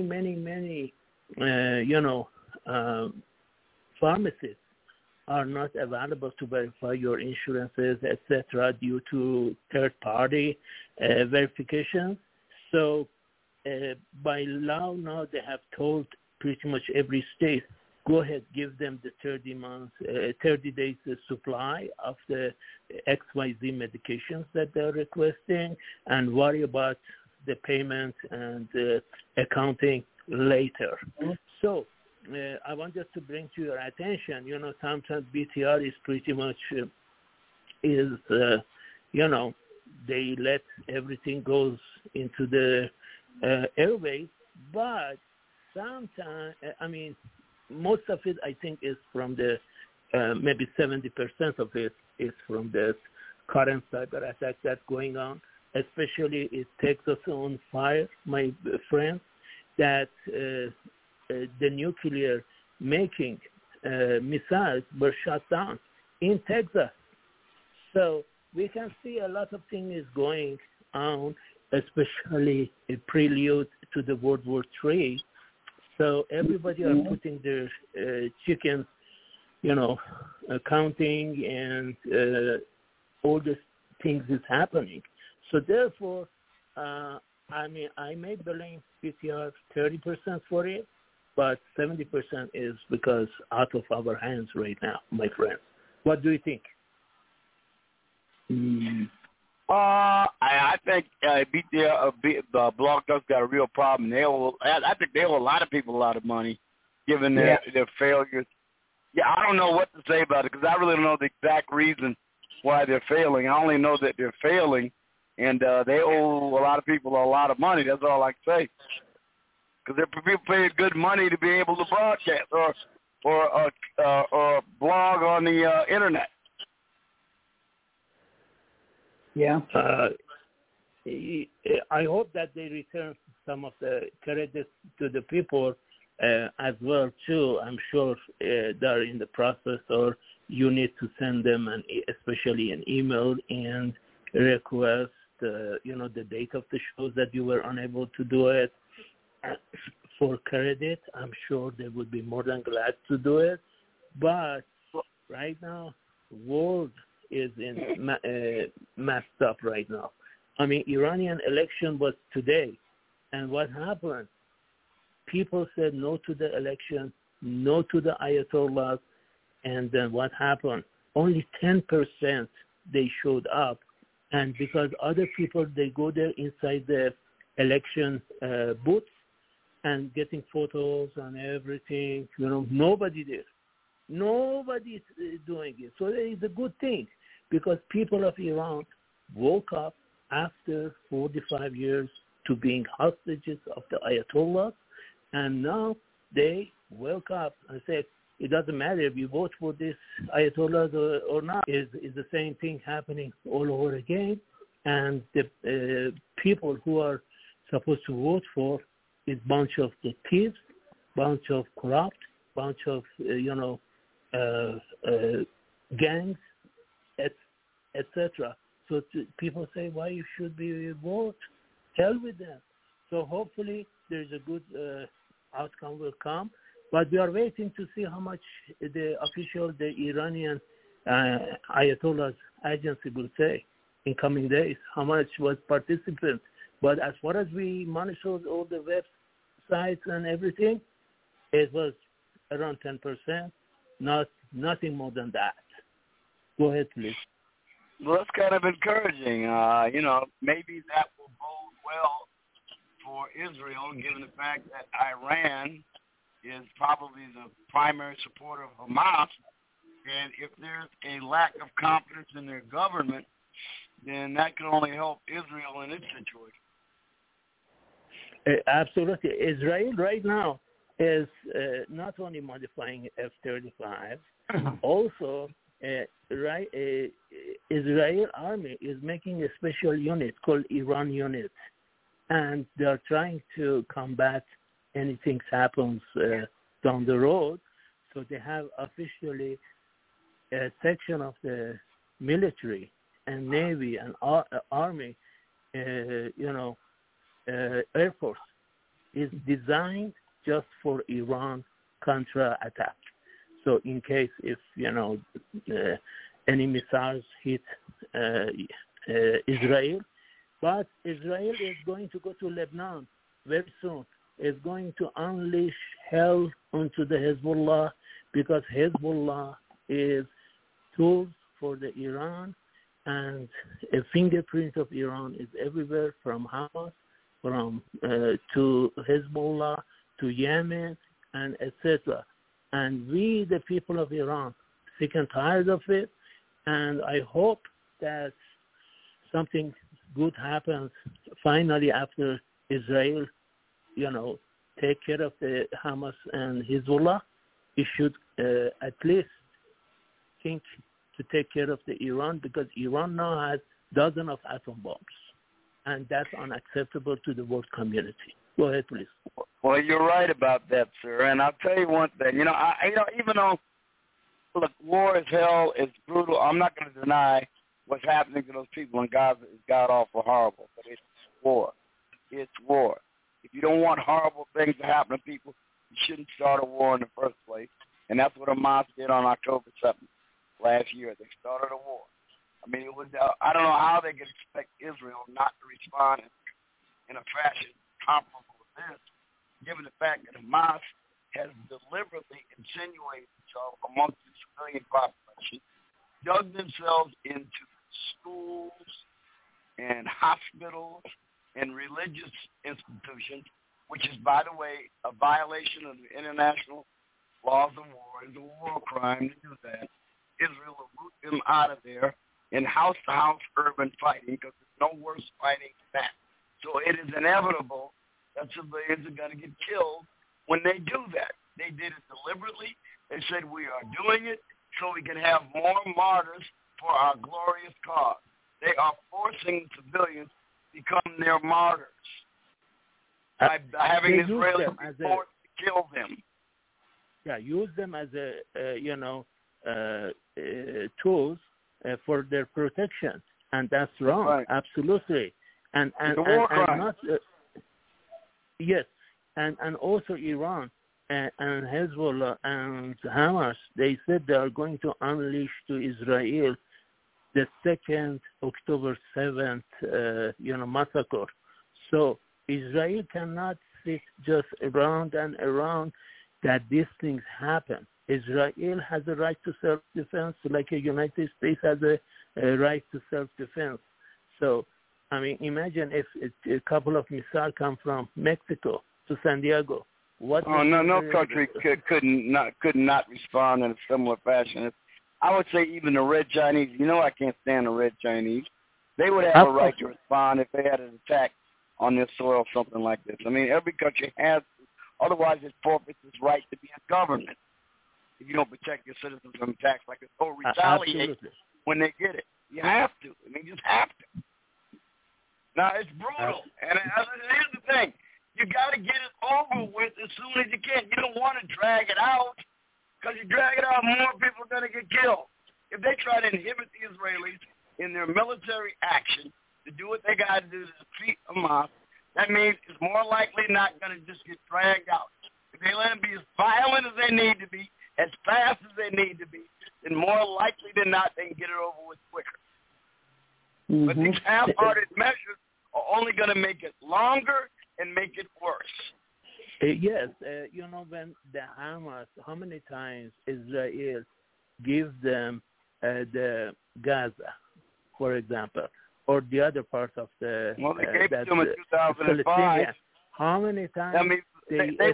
[SPEAKER 19] pharmacists are not available to verify your insurances, etc., due to third-party verifications. So by law now they have told pretty much every state, go ahead, give them the 30 days supply of the XYZ medications that they're requesting and worry about the payment and accounting later. So I want just to bring to your attention, sometimes BTR is pretty much, they let everything goes into the airways, but sometimes, most of it, I think, is from the, maybe 70% of it is from the current cyber attack that's going on. Especially it takes us on fire, my friends, that the nuclear making missiles were shot down in Texas. So we can see a lot of things going on, especially a prelude to the World War III. So everybody are putting their chickens, counting, and all these things is happening. So therefore, I may blame BTR 30% for it, but 70% is because out of our hands right now, my friends. What do you think?
[SPEAKER 18] I think BTR, Blog Talk's got a real problem. I think they owe a lot of people a lot of money, given their failures. Yeah, I don't know what to say about it because I really don't know the exact reason why they're failing. I only know that they're failing, and they owe a lot of people a lot of money. That's all I can say. Because people pay good money to be able to broadcast or blog on the internet.
[SPEAKER 13] Yeah.
[SPEAKER 19] I hope that they return some of the credit to the people as well too. I'm sure they're in the process, or you need to send them especially an email and request the date of the shows that you were unable to do it for credit. I'm sure they would be more than glad to do it. But right now, world is in messed up right now. Iranian election was today, and what happened? People said no to the election, no to the Ayatollahs, and then what happened? only 10% they showed up. And because other people, they go there inside the election booths and getting photos and everything, nobody there. Nobody's doing it. So it is a good thing because people of Iran woke up after 45 years to being hostages of the Ayatollah, and now they woke up and said, it doesn't matter if you vote for this Ayatollah or not. Is the same thing happening all over again, and the people who are supposed to vote for is bunch of the thieves, bunch of corrupt, bunch of gangs, etc. So people say, why you should be vote? Hell with them. So hopefully there's a good outcome will come. But we are waiting to see how much the Iranian Ayatollah's agency will say in coming days, how much was participants. But as far as we monitored all the websites and everything, it was around 10%, nothing more than that. Go ahead, please.
[SPEAKER 18] Well, that's kind of encouraging. Maybe that will bode well for Israel, given the fact that Iran is probably the primary supporter of Hamas. And if there's a lack of confidence in their government, then that can only help Israel in its situation.
[SPEAKER 19] Absolutely. Israel right now is not only modifying F-35, also Israel army is making a special unit called Iran unit, and they are trying to combat anything happens down the road. So they have officially a section of the military and Navy and Army, Air Force is designed just for Iran Contra attack. So in case if, any missiles hit Israel, but Israel is going to go to Lebanon very soon. Is going to unleash hell onto the Hezbollah because Hezbollah is tools for the Iran, and a fingerprint of Iran is everywhere from Hamas, to Hezbollah, to Yemen, and etc. And we, the people of Iran, sick and tired of it, and I hope that something good happens finally after Israel take care of the Hamas and Hezbollah. It should at least think to take care of the Iran, because Iran now has dozens of atom bombs, and that's unacceptable to the world community. Go ahead, please.
[SPEAKER 18] Well, you're right about that, sir. And I'll tell you one thing. Even though, look, war is hell, it's brutal. I'm not going to deny what's happening to those people in Gaza is god-awful horrible, but it's war. It's war. If you don't want horrible things to happen to people, you shouldn't start a war in the first place. And that's what Hamas did on October 7th last year. They started a war. I mean, I don't know how they could expect Israel not to respond in a fashion comparable to this, given the fact that Hamas has deliberately insinuated itself amongst the civilian population, dug themselves into schools and hospitals and religious institutions, which is, by the way, a violation of the international laws of war. It's a war crime to do that. Israel will root them out of there in house-to-house urban fighting, because there's no worse fighting than that. So it is inevitable that civilians are going to get killed when they do that. They did it deliberately. They said, we are doing it so we can have more martyrs for our glorious cause. They are forcing civilians to become their martyrs by having Israelis forced to kill them.
[SPEAKER 19] Yeah, use them as tools for their protection, and that's wrong. Right. Absolutely, and not yes, and also Iran and Hezbollah and Hamas. They said they are going to unleash to Israel the second October 7th, massacre. So Israel cannot sit just around and around that these things happen. Israel has a right to self-defense, like the United States has a right to self-defense. So, I mean, imagine if a couple of missiles come from Mexico to San Diego.
[SPEAKER 18] No country could not respond in a similar fashion. I would say even the Red Chinese. You know, I can't stand the Red Chinese. They would have a right to respond if they had an attack on their soil, something like this. I mean, every country has to. Otherwise, it forfeits its right to be a government. If you don't protect your citizens from attacks like this, or retaliate when they get it, you have to. I mean, you just have to. Now, it's brutal, and here's the thing. You got to get it over with as soon as you can. You don't want to drag it out, because you drag it out, more people are going to get killed. If they try to inhibit the Israelis in their military action to do what they got to do to defeat Hamas, that means it's more likely not going to just get dragged out. If they let them be as violent as they need to be, as fast as they need to be, then more likely than not, they can get it over with quicker. Mm-hmm. But these half-hearted measures are only going to make it longer and make it worse.
[SPEAKER 19] Yes, when the Hamas, how many times Israel gives them the Gaza, for example, or the other part of the
[SPEAKER 18] they gave it to them in 2005.
[SPEAKER 19] How many times
[SPEAKER 18] they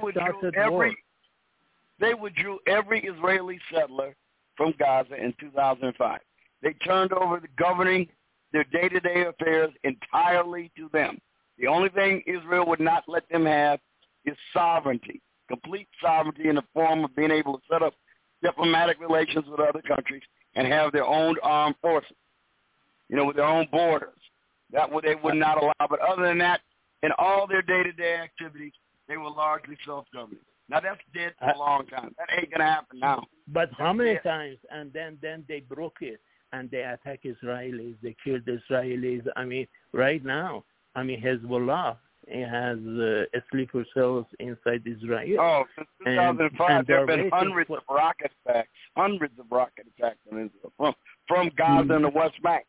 [SPEAKER 18] withdrew every Israeli settler from Gaza in 2005. They turned over their day-to-day affairs entirely to them. The only thing Israel would not let them have is sovereignty, complete sovereignty in the form of being able to set up diplomatic relations with other countries and have their own armed forces, with their own borders. That they would not allow. But other than that, in all their day-to-day activities, they were largely self-governing. Now, that's dead for a long time. That ain't going to happen now.
[SPEAKER 19] But how many times? And then they broke it, and they attack Israelis. They killed Israelis. I mean, right now, Hezbollah has sleeper cells inside Israel.
[SPEAKER 18] Oh, since 2005, there have been hundreds of rocket attacks on Israel from Gaza and the West Bank.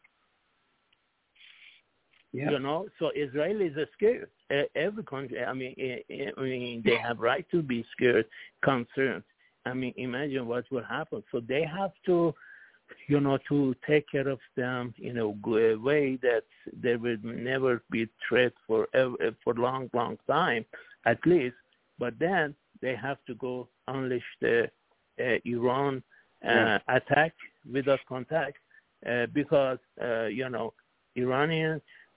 [SPEAKER 19] Yeah. So Israelis are scared. Every country, they have right to be scared, concerned. Imagine what will happen. So they have to, to take care of them in a way that there will never be threat for long, long time, at least. But then they have to go unleash the Iran attack without contact because, Iranian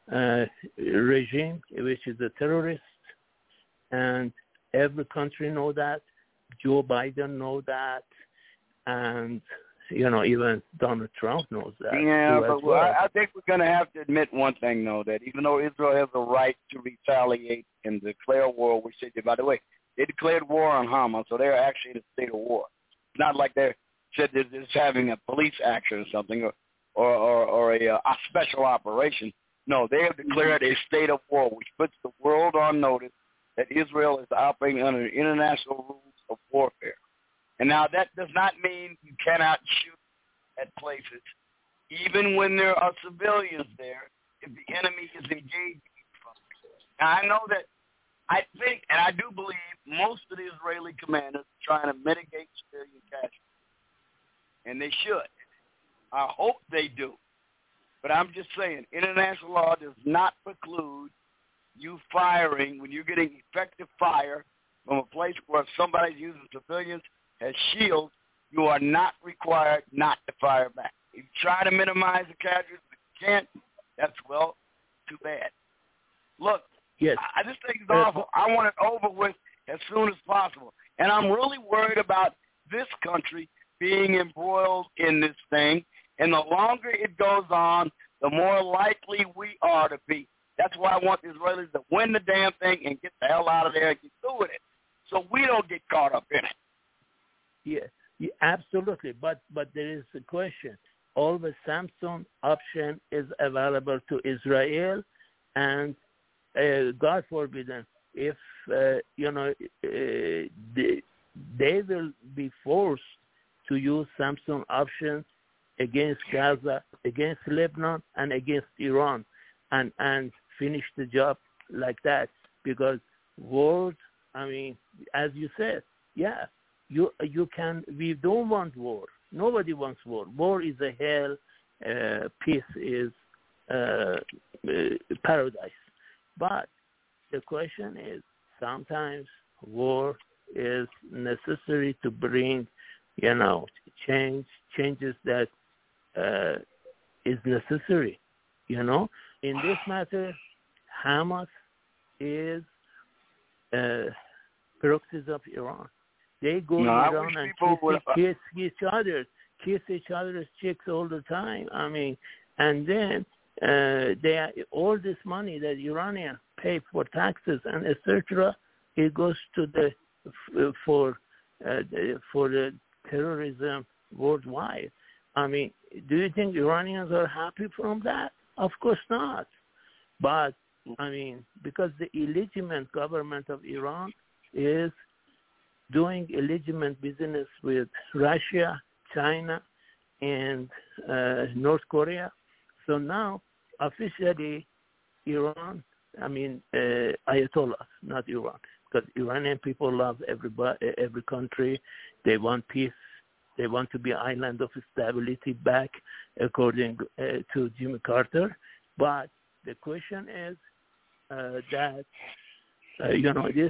[SPEAKER 19] regime, which is a terrorist, and every country know that. Joe Biden know that, and even Donald Trump knows that.
[SPEAKER 18] Yeah, but I think we're going to have to admit one thing, though, that even though Israel has the right to retaliate and declare war, which they did, by the way, they declared war on Hamas, so they're actually in a state of war. It's not like they're just having a police action or something or a special operation. No, they have declared a state of war, which puts the world on notice that Israel is operating under international rules of warfare. And now that does not mean you cannot shoot at places, even when there are civilians there, if the enemy is engaging. Now, I know that I think, and I do believe, most of the Israeli commanders are trying to mitigate civilian casualties. And they should. I hope they do. But I'm just saying, international law does not preclude you firing when you're getting effective fire from a place where somebody's using civilians as shields. You are not required not to fire back. If you try to minimize the casualties, but you can't, that's, too bad. Look, this thing is awful. I want it over with as soon as possible. And I'm really worried about this country being embroiled in this thing. And the longer it goes on, the more likely we are to be. That's why I want the Israelis to win the damn thing and get the hell out of there and get through with it, so we don't get caught up in it.
[SPEAKER 19] Yeah, absolutely. But there is a question. All the Samsung option is available to Israel, and God forbid, if they will be forced to use Samsung options against Gaza, against Lebanon, and against Iran, and finish the job like that. Because world, as you said, we don't want war. Nobody wants war. War is a hell. Peace is paradise. But the question is, sometimes war is necessary to bring, changes that is necessary. In this matter, Hamas is proxies of Iran. They go to Iran and kiss each other's chicks all the time. I mean, and then all this money that Iranians pay for taxes and etc. It goes to for the terrorism worldwide. I mean, do you think Iranians are happy from that? Of course not. But I mean, because the illegitimate government of Iran is doing illegitimate business with Russia, China, and North Korea. So now, officially, Iran, Ayatollahs, not Iran, because Iranian people love every country. They want peace. They want to be an island of stability back, according to Jimmy Carter. But the question is that, this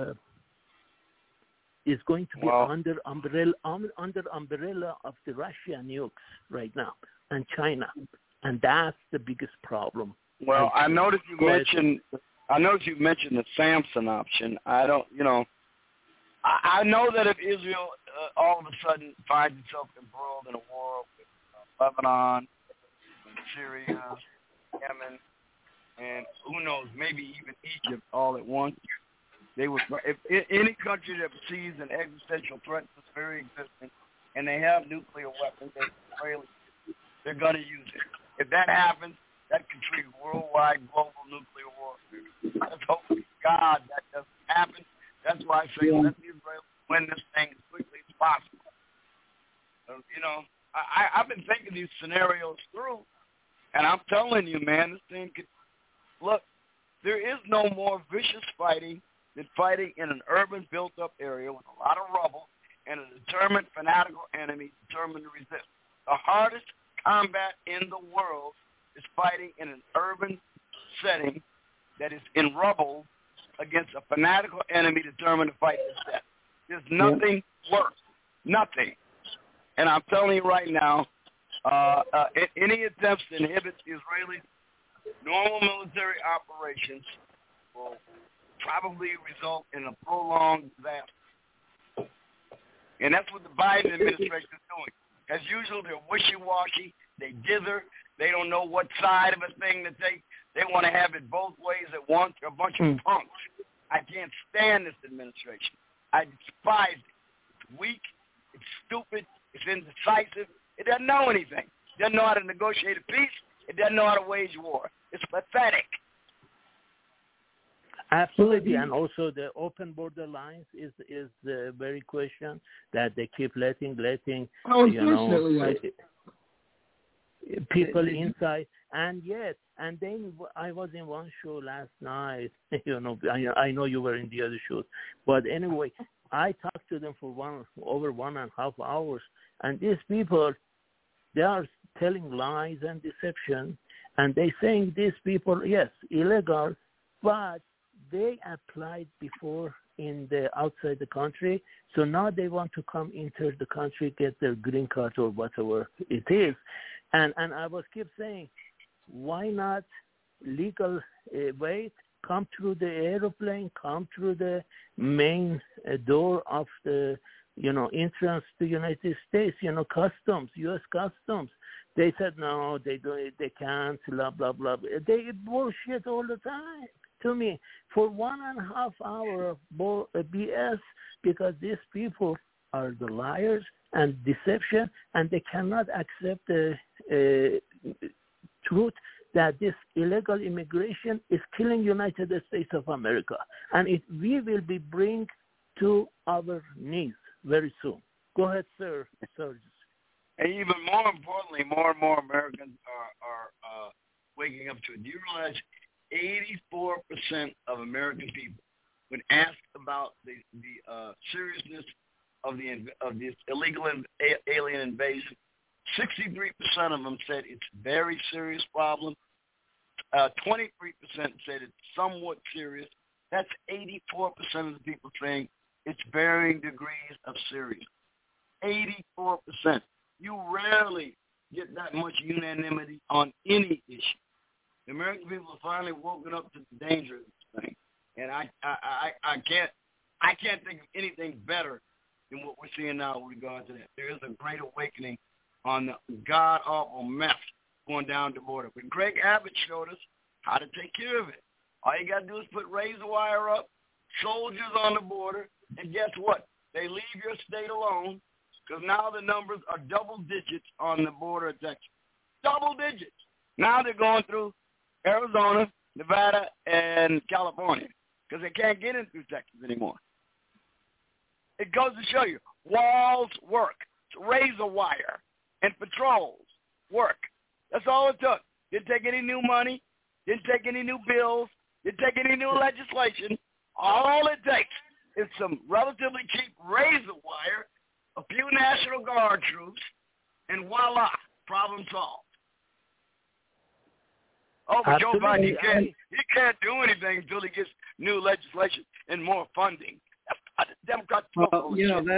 [SPEAKER 19] is going to be under umbrella of the Russian nukes right now and China, and that's the biggest problem.
[SPEAKER 18] Well, I noticed you mentioned the Samson option. I don't, I know that if Israel all of a sudden finds itself embroiled in a war with Lebanon, and Syria, Yemen, and who knows, maybe even Egypt all at once, they would. If any country that sees an existential threat to its very existence, and they have nuclear weapons, they're going to use it. If that happens, that could trigger worldwide global nuclear warfare. Let's hope to God that doesn't happen. That's why I say let Israel win this thing as quickly as possible. I've been thinking these scenarios through, and I'm telling you, man, this thing could look. There is no more vicious fighting than fighting in an urban, built-up area with a lot of rubble and a determined, fanatical enemy determined to resist. The hardest combat in the world is fighting in an urban setting that is in rubble against a fanatical enemy determined to fight to death. There's nothing worse. Nothing. And I'm telling you right now, any attempts to inhibit the Israeli normal military operations will probably result in a prolonged disaster. And that's what the Biden administration is doing. As usual, they're wishy-washy. They dither. They don't know what side of a thing to take. They want to have it both ways at once. They're a bunch of punks. I can't stand this administration. I despise it. It's weak. It's stupid. It's indecisive. It doesn't know anything. It doesn't know how to negotiate a peace. It doesn't know how to wage war. It's pathetic.
[SPEAKER 19] Absolutely, and also the open border lines is the very question that they keep letting people inside, and then I was in one show last night. I know you were in the other shows, but anyway, I talked to them for over 1.5 hours, and these people, they are telling lies and deception, and they saying these people, yes, illegal, but they applied before outside the country, so now they want to come into the country, get their green card or whatever it is, and I was keep saying, why not legal way? Come through the airplane, come through the main door of the entrance to United States, customs, U.S. customs. They said no, they can't, blah blah blah. They bullshit all the time to me for 1.5 hours of BS, because these people are the liars and deception, and they cannot accept the truth that this illegal immigration is killing United States of America, and we will be bring to our knees very soon. Go ahead, sir.
[SPEAKER 18] And even more importantly, more and more Americans are waking up to it. Do you realize 84% of American people, when asked about the seriousness of this illegal alien invasion. 63% of them said it's a very serious problem. 23% said it's somewhat serious. That's 84% of the people saying it's varying degrees of serious. 84%. You rarely get that much unanimity on any issue. The American people have finally woken up to the danger of this thing, and I can't think of anything better than what we're seeing now with regard to that. There is a great awakening on the god-awful mess going down the border. But Greg Abbott showed us how to take care of it. All you got to do is put razor wire up, soldiers on the border, and guess what? They leave your state alone because now the numbers are double digits on the border of Texas. Double digits. Now they're going through Arizona, Nevada, and California because they can't get in through Texas anymore. It goes to show you, walls work. Razor wire and patrols work. That's all it took. Didn't take any new money. Didn't take any new bills. Didn't take any new legislation. All it takes is some relatively cheap razor wire, a few National Guard troops, and voila, problem solved. Oh, but Joe Biden, he can't do anything until he gets new legislation and more funding. Democrats.
[SPEAKER 13] Well, you know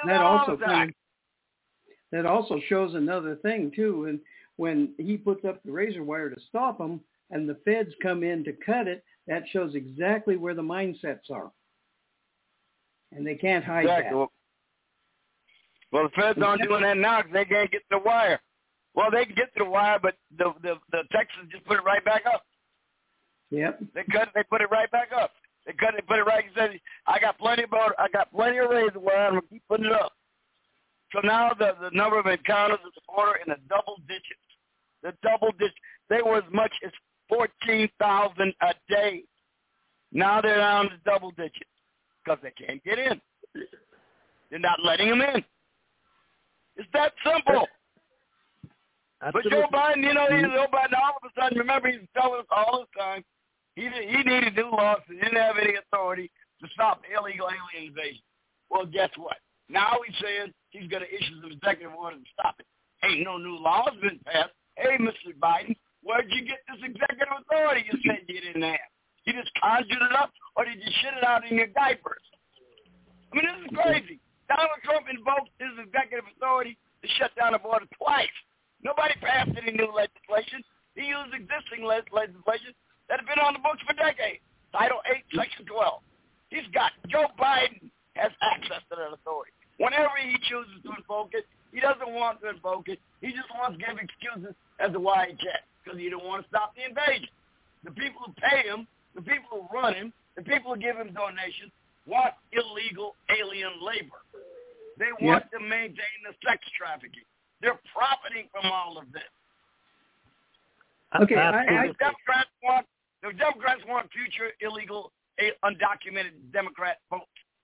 [SPEAKER 13] that also shows another thing too. And when he puts up the razor wire to stop them, and the feds come in to cut it, that shows exactly where the mindsets are, and they can't hide that.
[SPEAKER 18] Well, the feds aren't doing that now because they can't get to the wire. Well, they can get to the wire, but the Texans just put it right back up.
[SPEAKER 13] Yep.
[SPEAKER 18] They cut it. They put it right back up. They cut it. Put it right. He said, "I got plenty of razor wire. I'm gonna keep putting it up." So now the number of encounters at the border in the double digits. The double digits. They were as much as 14,000 a day. Now they're down to double digits because they can't get in. They're not letting them in. It's that simple. Absolutely. But Joe Biden, Joe Biden, all of a sudden, remember, he's telling us all this time, he needed new laws. He didn't have any authority to stop illegal alien invasion. Well, guess what? Now he's saying he's going to issue some executive orders to stop it. Ain't no new laws been passed. Hey, Mr. Biden, where'd you get this executive authority you said you didn't have? You just conjured it up, or did you shit it out in your diapers? I mean, this is crazy. Donald Trump invoked his executive authority to shut down the border twice. Nobody passed any new legislation. He used existing legislation that had been on the books for decades. Title 8, Section 12. Joe Biden has access to that authority. Whenever he chooses to invoke it, he doesn't want to invoke it. He just wants to give excuses as to why he can't, because he don't want to stop the invasion. The people who pay him, the people who run him, the people who give him donations want illegal alien labor. They want to maintain the sex trafficking. They're profiting from all of this.
[SPEAKER 13] Okay,
[SPEAKER 18] the Democrats want future illegal, undocumented Democrat votes.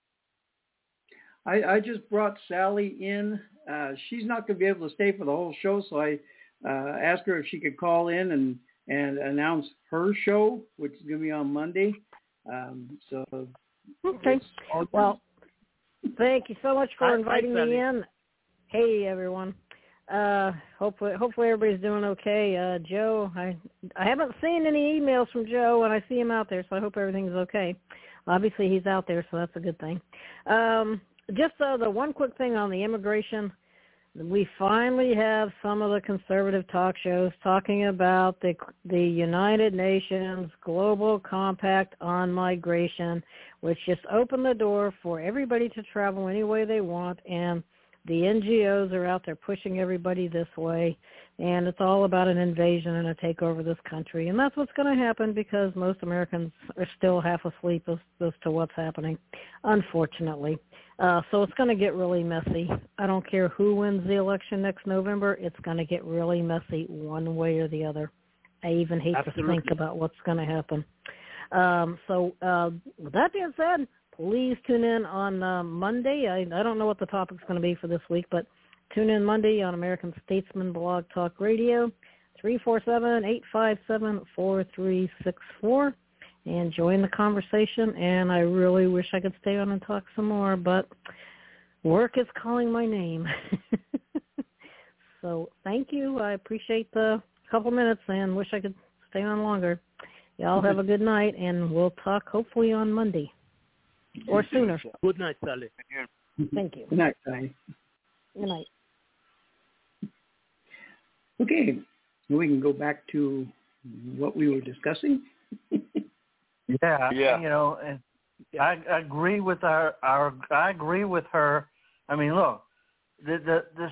[SPEAKER 13] I just brought Sally in. She's not going to be able to stay for the whole show, so I asked her if she could call in and announce her show, which is going to be on Monday.
[SPEAKER 20] Okay. Well, thank you so much for inviting me in. Hey, everyone. Hopefully everybody's doing okay. Joe, I haven't seen any emails from Joe, and I see him out there, so I hope everything's okay. Obviously, he's out there, so that's a good thing. Just the one quick thing on the immigration. We finally have some of the conservative talk shows talking about the United Nations Global Compact on Migration, which just opened the door for everybody to travel any way they want, and the NGOs are out there pushing everybody this way, and it's all about an invasion and a takeover of this country. And that's what's going to happen because most Americans are still half asleep as to what's happening, unfortunately. So it's going to get really messy. I don't care who wins the election next November. It's going to get really messy one way or the other. I even hate to think about what's going to happen. With that being said, please tune in on Monday. I don't know what the topic's going to be for this week, but tune in Monday on American Statesman Blog Talk Radio, 347-857-4364, and join the conversation. And I really wish I could stay on and talk some more, but Work is calling my name. So thank you. I appreciate the couple minutes and wish I could stay on longer. Y'all have a good night, and we'll talk hopefully on Monday or sooner.
[SPEAKER 19] Good night, Sally.
[SPEAKER 20] Thank you.
[SPEAKER 13] Good night, Sally.
[SPEAKER 20] Good night.
[SPEAKER 13] Okay, we can go back to what we were discussing.
[SPEAKER 15] Yeah. You know, and I agree with I agree with her. I mean, look, they've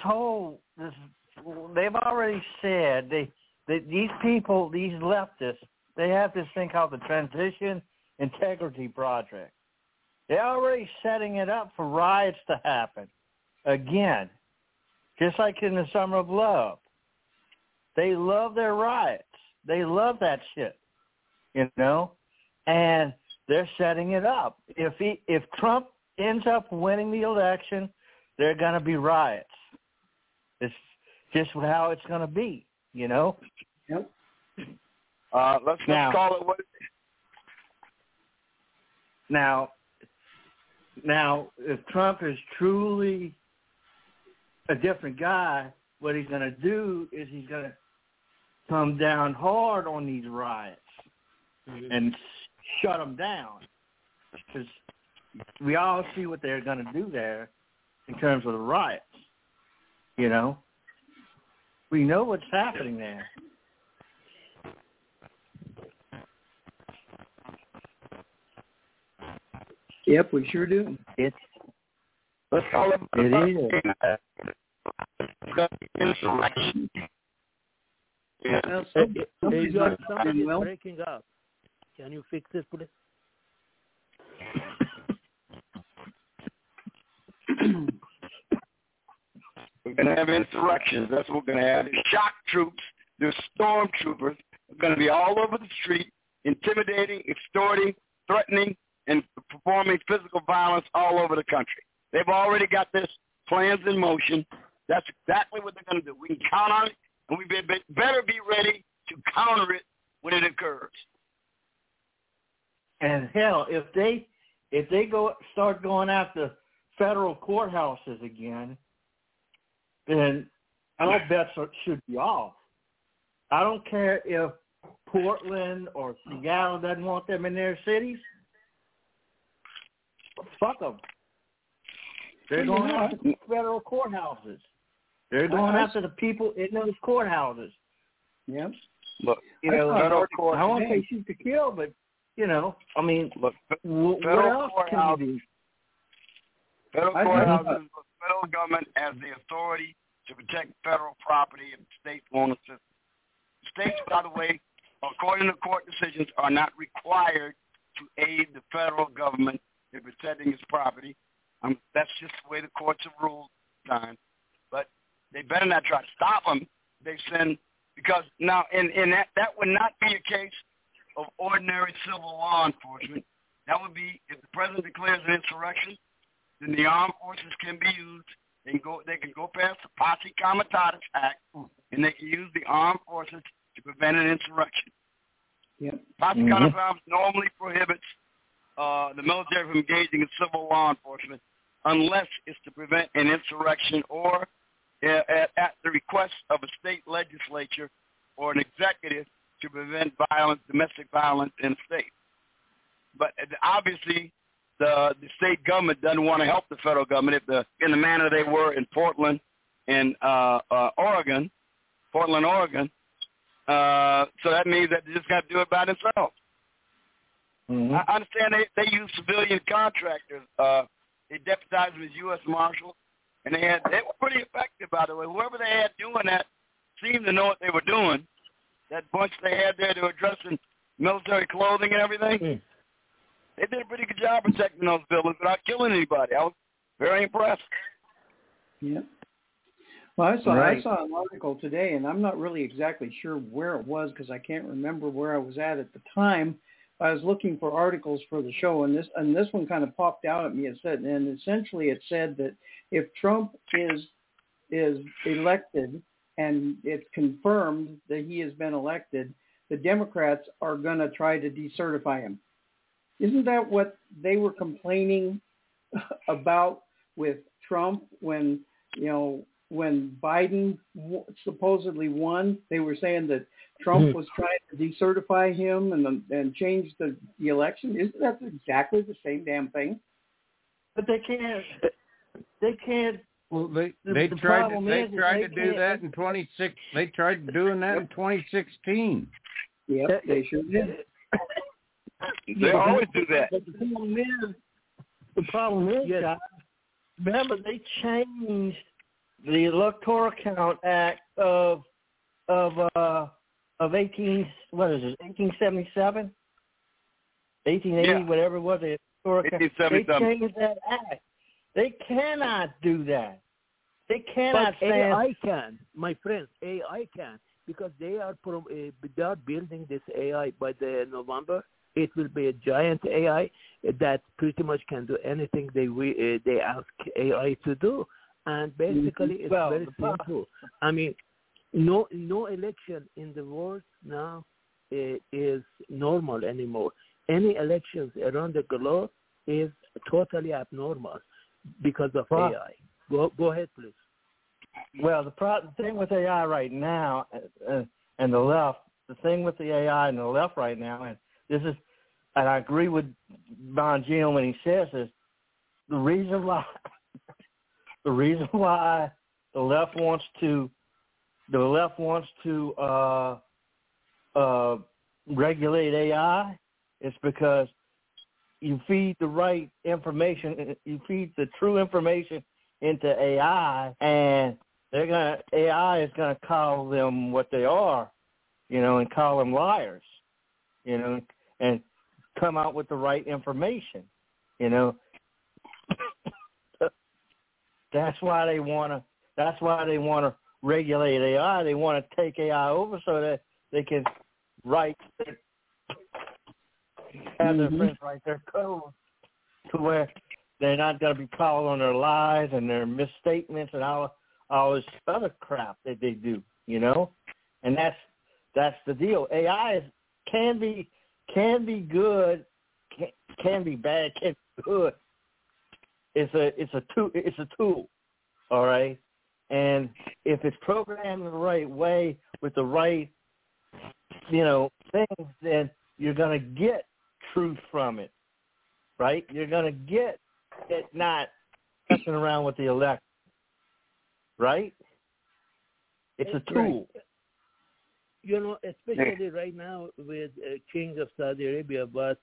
[SPEAKER 15] already said these people, these leftists, they have this thing called the Transition Integrity Project. They're already setting it up for riots to happen again, just like in the Summer of Love. They love their riots. They love that shit, you know, and they're setting it up. If Trump ends up winning the election, there are going to be riots. It's just how it's going to be, you know.
[SPEAKER 13] Yep.
[SPEAKER 18] Let's call it what it is. Now,
[SPEAKER 15] if Trump is truly a different guy, what he's going to do is he's going to come down hard on these riots and shut them down, because we all see what they're going to do there in terms of the riots. You know, we know what's happening there.
[SPEAKER 13] Yep, we sure do.
[SPEAKER 18] Let's call it.
[SPEAKER 15] It is.
[SPEAKER 18] Insurrection.
[SPEAKER 19] Yeah. Somebody is breaking up. Can you fix this, please?
[SPEAKER 18] We're going to have insurrections. That's what we're going to have. The shock troops, the stormtroopers are going to be all over the street, intimidating, extorting, threatening, and performing physical violence all over the country. They've already got this plans in motion. That's exactly what they're going to do. We can count on it, and we better be ready to counter it when it occurs.
[SPEAKER 15] And hell, if they start going after federal courthouses again, then all bets should be off. I don't care if Portland or Seattle doesn't want them in their cities. Fuck them. They're going after the federal courthouses. They're going after the people in those courthouses.
[SPEAKER 13] Yep.
[SPEAKER 18] Look,
[SPEAKER 15] you know, I don't want to say shoot to kill, but you know, I mean, look, what else can you do?
[SPEAKER 18] Federal courthouses, the federal government has the authority to protect federal property and states won't assist. States, by the way, according to court decisions, are not required to aid the federal government in protecting its property. That's just the way the courts have ruled time. But they better not try to stop them. They send, because now in that would not be a case of ordinary civil law enforcement. That would be if the president declares an insurrection, then the armed forces can be used. They can go past the Posse Comitatus Act, and they can use the armed forces to prevent an insurrection.
[SPEAKER 13] Yep.
[SPEAKER 18] Posse Comitatus normally prohibits the military from engaging in civil law enforcement unless it's to prevent an insurrection or at the request of a state legislature or an executive to prevent violence, domestic violence in the state. But obviously, the state government doesn't want to help the federal government in the manner they were in Portland and Oregon. So that means that they just got to do it by themselves.
[SPEAKER 15] Mm-hmm.
[SPEAKER 18] I understand they use civilian contractors. They deputized them as U.S. Marshals, and they were pretty effective, by the way. Whoever they had doing that seemed to know what they were doing. That bunch they had there, they were dressed in military clothing and everything. They did a pretty good job protecting those buildings without killing anybody. I was very impressed.
[SPEAKER 13] Yeah. Well, I saw an article today, and I'm not really exactly sure where it was because I can't remember where I was at the time. I was looking for articles for the show, and this one kind of popped out at me. It said that if Trump is elected and it's confirmed that he has been elected, the Democrats are going to try to decertify him. Isn't that what they were complaining about with Trump when Biden supposedly won? They were saying that Trump was trying to decertify him and change the election. Isn't that exactly the same damn thing?
[SPEAKER 15] But they can't. They can't.
[SPEAKER 17] Well, they tried to do that in 26. They tried doing that in 2016.
[SPEAKER 13] Yep, they sure did.
[SPEAKER 18] They always do that.
[SPEAKER 19] But the problem is, guys, remember they changed the Electoral Count Act of 1877, 1880, whatever it was. They changed that act. They cannot do that. They cannot.
[SPEAKER 2] But AI can, my friends. AI can, because they are building this AI by the November. It will be a giant AI that pretty much can do anything they ask AI to do, and basically it's very simple. I mean, no election in the world now is normal anymore. Any elections around the globe is totally abnormal because of AI. Go ahead, please.
[SPEAKER 15] Well, the thing with AI right now and the left, the thing with the AI and the left right now, and I agree with Bongino when he says this, the reason why the left wants to regulate AI is because you feed the right information, you feed the true information into AI, and AI is gonna call them what they are, and call them liars, and come out with the right information, That's why they wanna regulate AI. They want to take AI over so that they can have their friends write their code to where they're not going to be called on their lies and their misstatements and all this other crap that they do, And that's the deal. AI can be good, can be bad, can be good. It's a tool, all right. And if it's programmed the right way with the right, things, then you're gonna get truth from it, right? You're gonna get it not messing around with the election, right? It's a tool.
[SPEAKER 2] Right. Especially right now with King of Saudi Arabia, but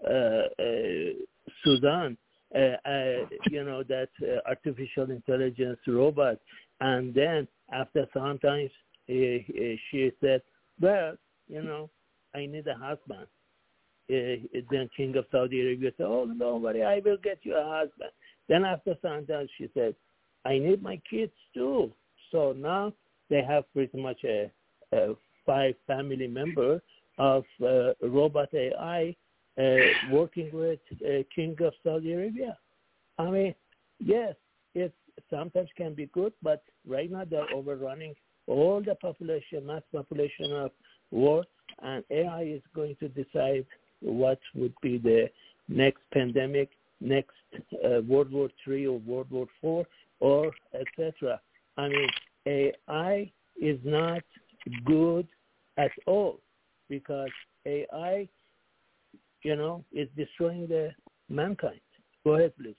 [SPEAKER 2] Sudan, that artificial intelligence robot, and then after sometimes she said, well, I need a husband. Then King of Saudi Arabia said, oh, don't worry, I will get you a husband. Then after sometimes she said, I need my kids too. So now they have pretty much a 5 family member of robot AI working with King of Saudi Arabia. I mean, yes, it sometimes can be good, but right now they're overrunning all the population, mass population of world, and AI is going to decide what would be the next pandemic, next World War III or World War IV, or etc. I mean, AI is not good at all because AI, is destroying the mankind. Go ahead, please.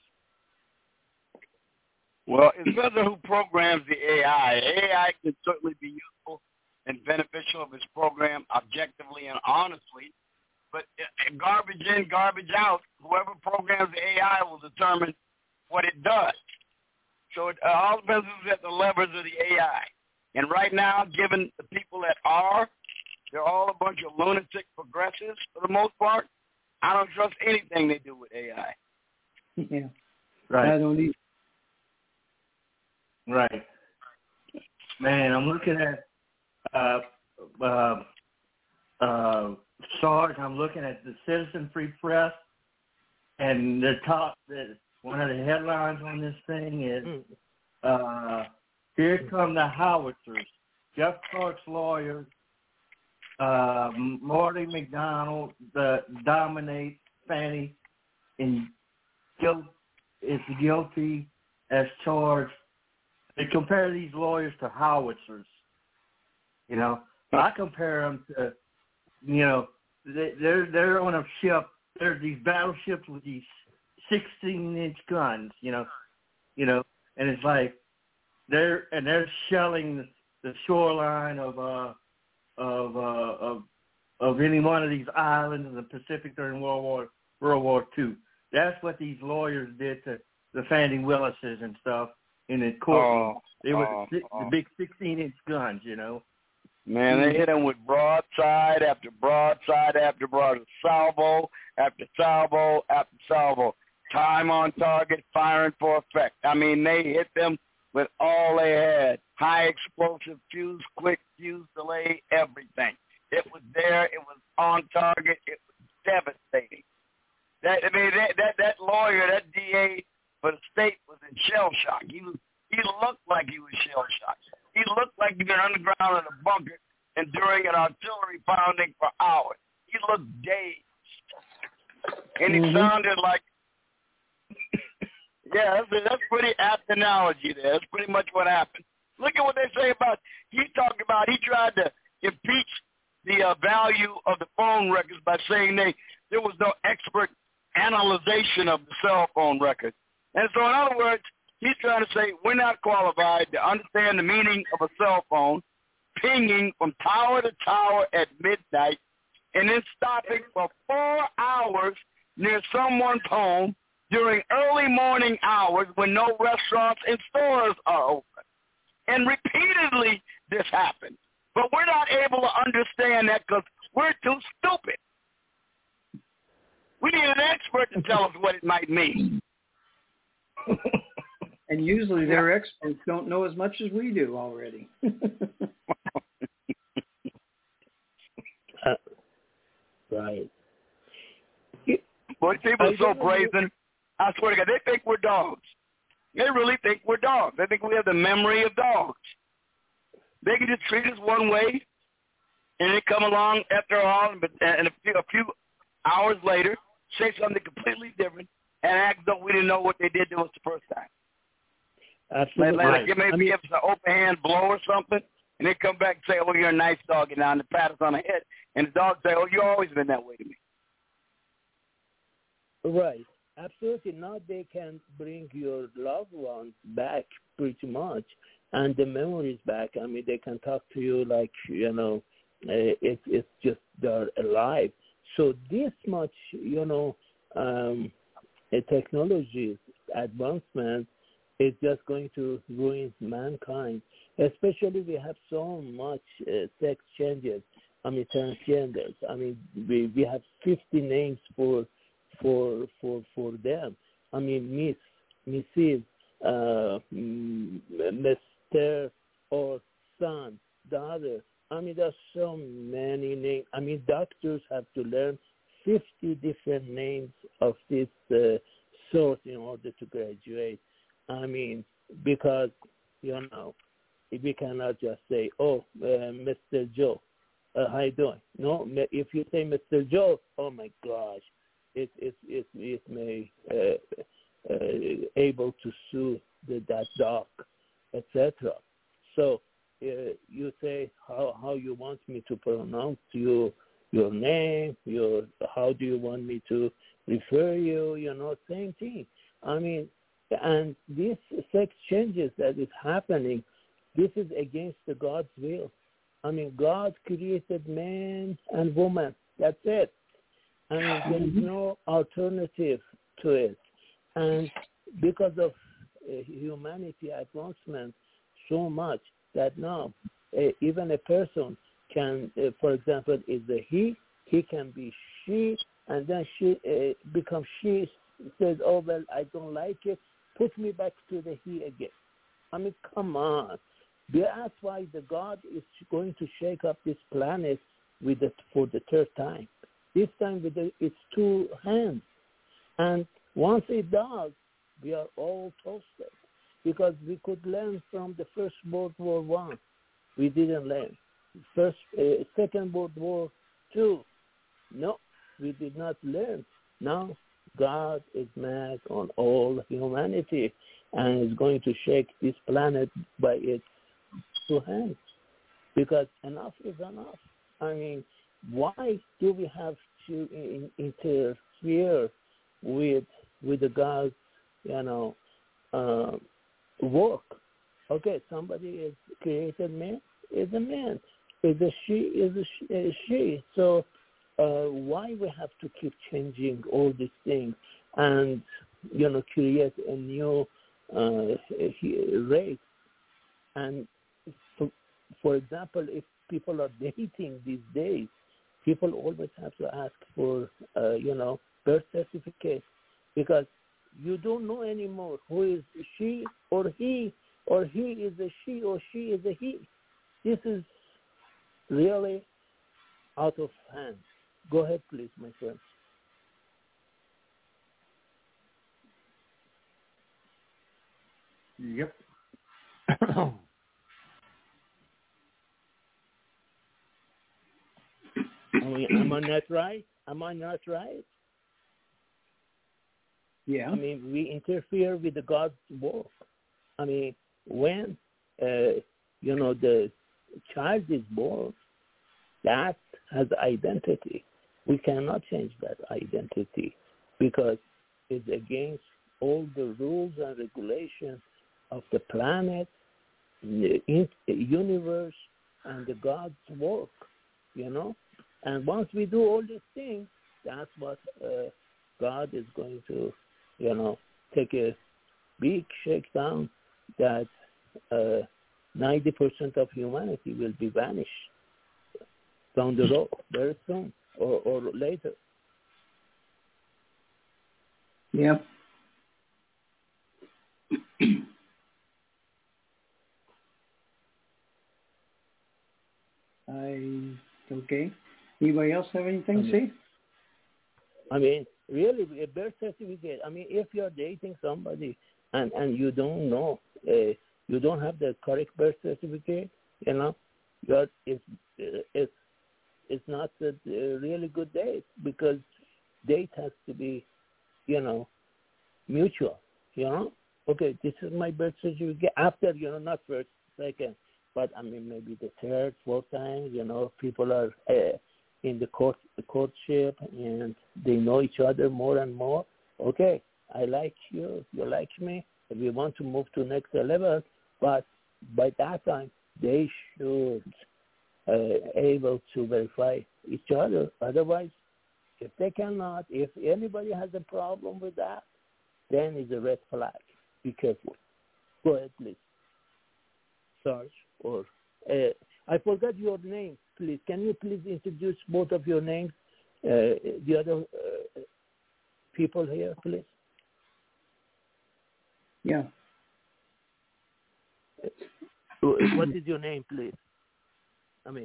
[SPEAKER 18] Well, it's whether who programs the AI. AI can certainly be useful and beneficial if it's programmed objectively and honestly, but garbage in, garbage out, whoever programs the AI will determine what it does. So it all depends who's at the levers of the AI. And right now, given the people that they're all a bunch of lunatic progressives for the most part. I don't trust anything they do with AI.
[SPEAKER 13] Yeah.
[SPEAKER 15] Right.
[SPEAKER 13] I don't either.
[SPEAKER 15] Right. Man, I'm looking at Sarge. I'm looking at the Citizen Free Press, and one of the headlines on this thing is, here come the howitzers. Jeff Clark's lawyers, Marty McDonald dominates Fannie is guilty as charged. They compare these lawyers to howitzers. You know, I compare them to, you know, they're on a ship. They're these battleships with these 16-inch guns. You know, and it's like they're shelling the shoreline of any one of these islands in the Pacific during World War II. That's what these lawyers did to the Fannie Willises and stuff in the courtroom. They were the big 16-inch guns, you know.
[SPEAKER 18] Man, they hit them with broadside after broadside after broadside, salvo after salvo after salvo, time on target, firing for effect. I mean, they hit them with all they had, high explosive, fuse quick, fuse delay, everything. It was there. It was on target. It was devastating. That lawyer, that DA for the state was in shell shock. He looked like he was shell shocked. He looked like he'd been underground in a bunker enduring an artillery pounding for hours. He looked dazed. And he sounded like, yeah, that's pretty apt analogy there. That's pretty much what happened. Look at what they say about, he tried to impeach the value of the phone records by saying there was no expert analyzation of the cell phone records. And so in other words, he's trying to say we're not qualified to understand the meaning of a cell phone, pinging from tower to tower at midnight, and then stopping for 4 hours near someone's home during early morning hours when no restaurants and stores are open. And repeatedly this happened. But we're not able to understand that because we're too stupid. We need an expert to tell us what it might mean.
[SPEAKER 13] And usually their experts don't know as much as we do already.
[SPEAKER 2] Right.
[SPEAKER 18] Boy, people are so brazen. I swear to God, they think we're dogs. They really think we're dogs. They think we have the memory of dogs. They can just treat us one way, and they come along after all, and a few hours later, say something completely different, and act though we didn't know what they did to us the first time.
[SPEAKER 2] Absolutely.
[SPEAKER 18] Like maybe give us an open hand blow or something, and they come back and say, "Oh, you're a nice dog," and now and pat us on the head, and the dog say, "Oh, you've always been that way to me."
[SPEAKER 2] Right. Absolutely. Now they can bring your loved ones back pretty much, and the memories back. I mean, they can talk to you like, it's just they're alive. So this much, technology advancement is just going to ruin mankind. Especially we have so much sex changes. I mean, transgenders. I mean, we have 50 names for them. I mean, Miss, Mrs., Mr. or son, daughter. I mean, there's so many names. I mean, doctors have to learn 50 different names of this sort in order to graduate. I mean, because, we cannot just say, Mr. Joe, how you doing? No, if you say Mr. Joe, oh my gosh, it may able to sue that dog, etc. So you say how you want me to pronounce your name, how do you want me to refer you? Same thing. I mean, and these sex changes that is happening, this is against the God's will. I mean, God created man and woman. That's it. I mean, there's no alternative to it. And because of humanity advancement so much that now even a person can, for example, is a he can be she, and then she becomes she, says, oh, well, I don't like it, put me back to the he again. I mean, come on. That's why the God is going to shake up this planet for the third time. This time with its two hands. And once it does, we are all toasted. Because we could learn from the First World War I. We didn't learn. Second World War II. No, we did not learn. Now God is mad on all humanity. and is going to shake this planet by its two hands, because enough is enough. I mean, why do we have to interfere with the God's, work? Okay, somebody is created man, is a man. Is a she, is a she. So why we have to keep changing all these things and, create a new race? And for example, if people are dating these days, people always have to ask for, birth certificate, because you don't know anymore who is she or he is a she or she is a he. This is really out of hand. Go ahead, please, my friend.
[SPEAKER 21] Yep.
[SPEAKER 2] Am I not right? Am I not right?
[SPEAKER 13] Yeah.
[SPEAKER 2] I mean, we interfere with the God's work. I mean, when, the child is born, that has identity. We cannot change that identity because it's against all the rules and regulations of the planet, the universe, and the God's work, And once we do all these things, that's what God is going to, take a big shakedown that 90% of humanity will be vanished down the road very soon or later.
[SPEAKER 13] Yeah. Okay. Anybody else have anything to say?
[SPEAKER 2] I mean, really, a birth certificate. I mean, if you're dating somebody and you don't know, you don't have the correct birth certificate, it's not a really good date, because date has to be, mutual, Okay, this is my birth certificate. After, not first, second, but I mean maybe the third, fourth time, people are in the courtship and they know each other more and more. Okay, I like you, you like me, we want to move to next level, but by that time they should able to verify each other. Otherwise, if they cannot, if anybody has a problem with that, then it's a red flag. Be careful. Go ahead, please. Sarge, or I forgot your name, please. Can you please introduce both of your names, the other people here, please?
[SPEAKER 13] Yeah.
[SPEAKER 2] What is your name, please? I mean,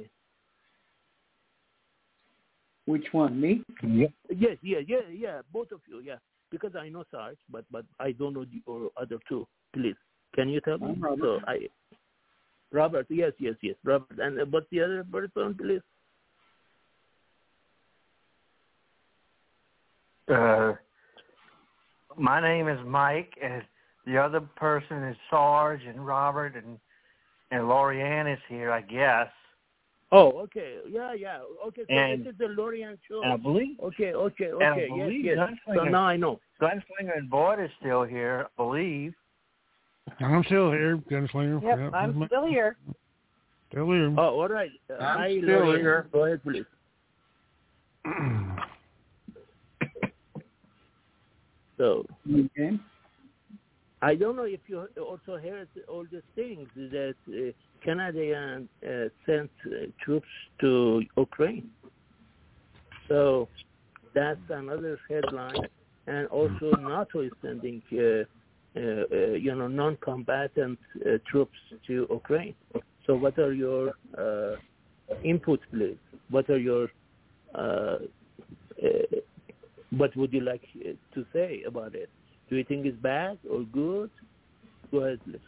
[SPEAKER 13] which one? Me?
[SPEAKER 2] Yeah. Yes, both of you, yeah. Because I know Sarge, but I don't know the other two. Please, can you tell me?
[SPEAKER 13] Robert.
[SPEAKER 2] So Robert, yes, Robert. And what's the other person, please?
[SPEAKER 15] My name is Mike, and the other person is Sarge, and Robert, and Lorianne is here, I guess.
[SPEAKER 2] Oh, okay. Yeah. Okay, so
[SPEAKER 15] and,
[SPEAKER 2] this is the Lorianne show.
[SPEAKER 15] And I believe.
[SPEAKER 2] Okay.
[SPEAKER 15] And I believe
[SPEAKER 2] Yes. So now I know.
[SPEAKER 15] Gunslinger and Boyd is still here, I believe.
[SPEAKER 16] I'm still here, Gunslinger.
[SPEAKER 14] Yep, I'm still here.
[SPEAKER 16] Still here.
[SPEAKER 2] Oh, all right.
[SPEAKER 21] I'm still here.
[SPEAKER 2] Go ahead, please. So,
[SPEAKER 13] okay.
[SPEAKER 2] I don't know if you also heard all these things that Canada sent troops to Ukraine. So that's another headline. And also NATO is sending, non-combatant troops to Ukraine. So what are your inputs, please? What are your what would you like to say about it? Do you think it's bad or good? Go ahead, please.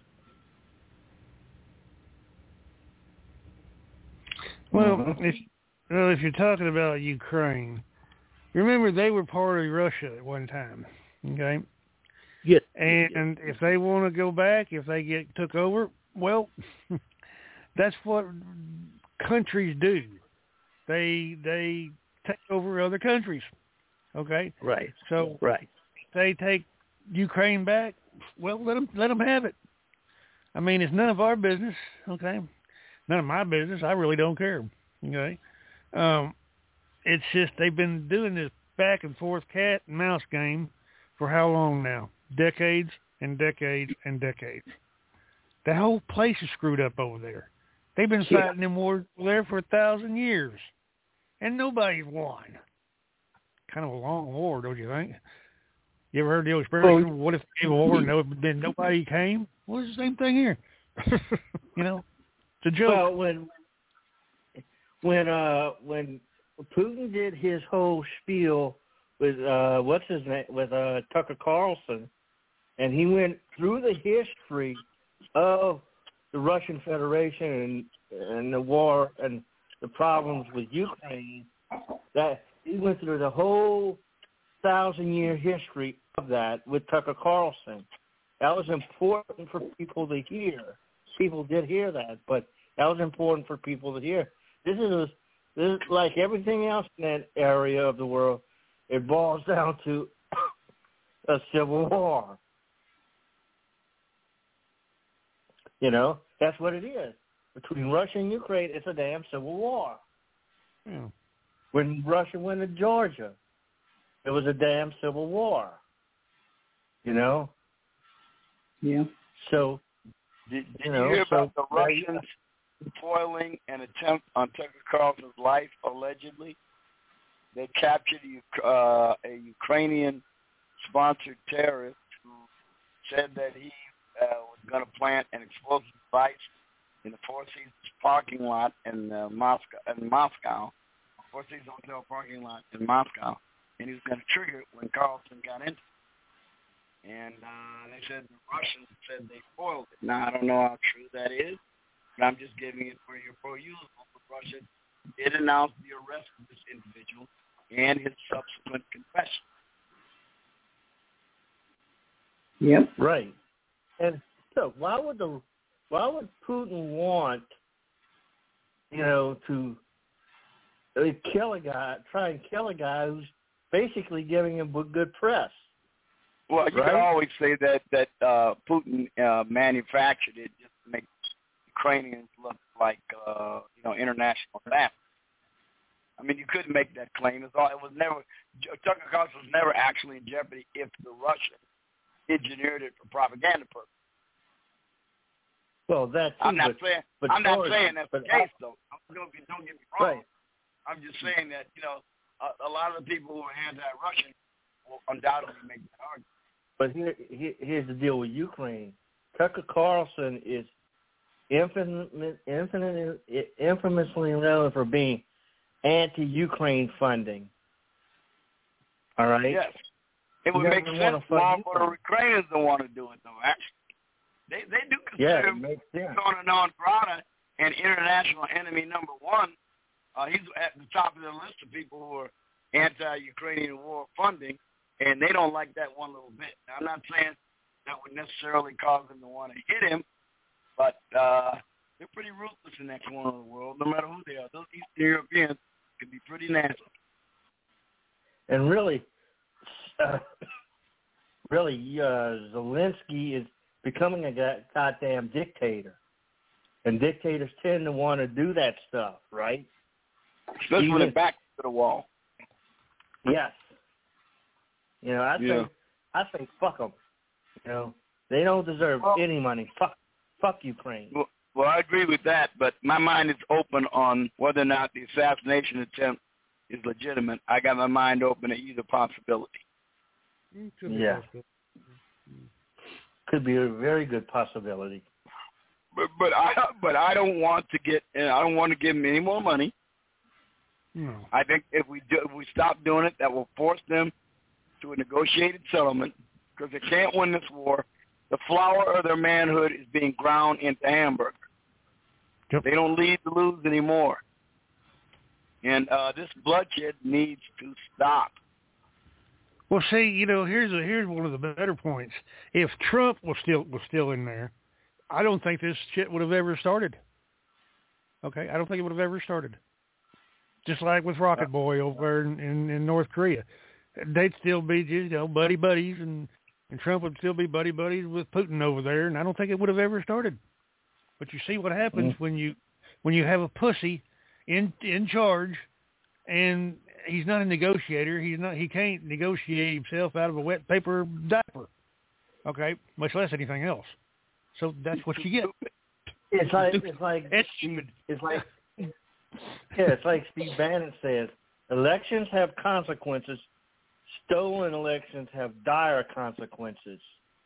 [SPEAKER 16] Well, if you're talking about Ukraine, remember they were part of Russia at one time, okay?
[SPEAKER 2] Yes.
[SPEAKER 16] And if they want to go back, if they get took over, well, that's what countries do. They take over other countries. Okay.
[SPEAKER 2] Right.
[SPEAKER 16] So
[SPEAKER 2] right.
[SPEAKER 16] If they take Ukraine back, well, let them have it. I mean, it's none of our business. Okay. None of my business. I really don't care. Okay. It's just they've been doing this back and forth cat and mouse game for how long now? Decades and decades and decades. The whole place is screwed up over there. They've been fighting them wars there for 1,000 years, and nobody's won. Kind of a long war, don't you think? You ever heard the old expression, what if there came a war and then nobody came? Well, it's the same thing here. You know, it's a joke.
[SPEAKER 15] Well, when Putin did his whole spiel with what's his name, with Tucker Carlson, and he went through the history of the Russian Federation and the war and the problems with Ukraine, that he went through the whole 1,000-year history of that with Tucker Carlson. That was important for people to hear. People did hear that, but that was important for people to hear. This is like everything else in that area of the world. It boils down to a civil war. You know, that's what it is. Between Russia and Ukraine, it's a damn civil war.
[SPEAKER 16] Yeah.
[SPEAKER 15] When Russia went to Georgia, it was a damn civil war. You know?
[SPEAKER 13] Yeah.
[SPEAKER 15] So,
[SPEAKER 18] Did you hear about the Russians foiling an attempt on Tucker Carlson's life, allegedly? They captured a Ukrainian-sponsored terrorist who said that he was going to plant an explosive device in the Four Seasons parking lot in Moscow, Four Seasons Hotel parking lot in Moscow, and he was going to trigger it when Carlson got into it. And they said the Russians said they foiled it. Now, I don't know how true that is, but I'm just giving it for your perusal. Russia did announce the arrest of this individual and his subsequent confession.
[SPEAKER 13] Yep.
[SPEAKER 15] Right. And so why would Putin want, to kill a guy, try and kill a guy who's basically giving him good press?
[SPEAKER 18] Well, you can always say that Putin manufactured it just to make Ukrainians look like international theft. I mean, you couldn't make that claim. Tucker Carlson was never actually in jeopardy if the Russians engineered it for propaganda purposes.
[SPEAKER 15] Well, that's
[SPEAKER 18] I'm not saying that's the case, though. Don't get me wrong.
[SPEAKER 15] Right.
[SPEAKER 18] I'm just saying that a lot of the people who are anti-Russian will undoubtedly make that argument.
[SPEAKER 15] But here's the deal with Ukraine. Tucker Carlson is infamously known for being anti-Ukraine funding. All right?
[SPEAKER 18] Yes. It would make sense more for the Ukrainians to want to do it, though, actually. They do consider him persona non grata and international enemy number one. He's at the top of the list of people who are anti-Ukrainian war funding, and they don't like that one little bit. Now, I'm not saying that would necessarily cause them to want to hit him, but they're pretty ruthless in that corner of the world, no matter who they are. Those Eastern Europeans can be pretty nasty.
[SPEAKER 15] And really, Zelensky is becoming a goddamn dictator. And dictators tend to want to do that stuff, right?
[SPEAKER 18] Especially when they're back to the wall.
[SPEAKER 15] Yes. I say fuck them. They don't deserve any money. Fuck Ukraine.
[SPEAKER 18] Well, I agree with that, but my mind is open on whether or not the assassination attempt is legitimate. I got my mind open to either possibility.
[SPEAKER 15] Yeah. Could be a very good possibility.
[SPEAKER 18] But I don't want to give them any more money.
[SPEAKER 16] No.
[SPEAKER 18] I think if we stop doing it, that will force them to a negotiated settlement because they can't win this war. The flower of their manhood is being ground into hamburger.
[SPEAKER 16] Yep.
[SPEAKER 18] They don't lead to lose anymore. And this bloodshed needs to stop.
[SPEAKER 16] Well, see, here's one of the better points. If Trump was still in there, I don't think this shit would have ever started. Okay, I don't think it would have ever started. Just like with Rocket Boy over in North Korea, they'd still be buddy buddies, and Trump would still be buddy buddies with Putin over there, and I don't think it would have ever started. But you see what happens when you have a pussy in charge, and he's not a negotiator. He can't negotiate himself out of a wet paper diaper. Okay, much less anything else. So that's what you get.
[SPEAKER 15] It's like Steve Bannon says, elections have consequences. Stolen elections have dire consequences.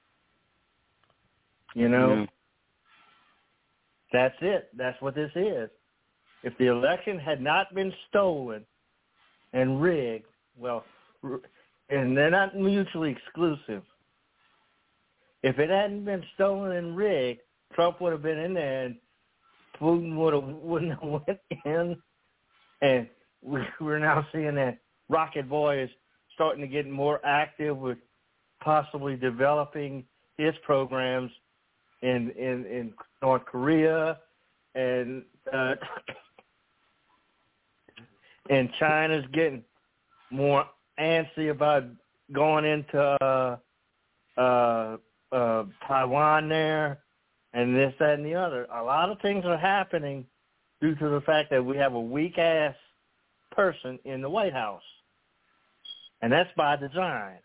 [SPEAKER 15] That's it. That's what this is. If the election had not been stolen and rigged, and they're not mutually exclusive. If it hadn't been stolen and rigged, Trump would have been in there, and Putin wouldn't have went in, and we're now seeing that Rocket Boy is starting to get more active with possibly developing his programs in North Korea, and China's getting more antsy about going into Taiwan there, and this, that, and the other. A lot of things are happening due to the fact that we have a weak-ass person in the White House. And that's by design.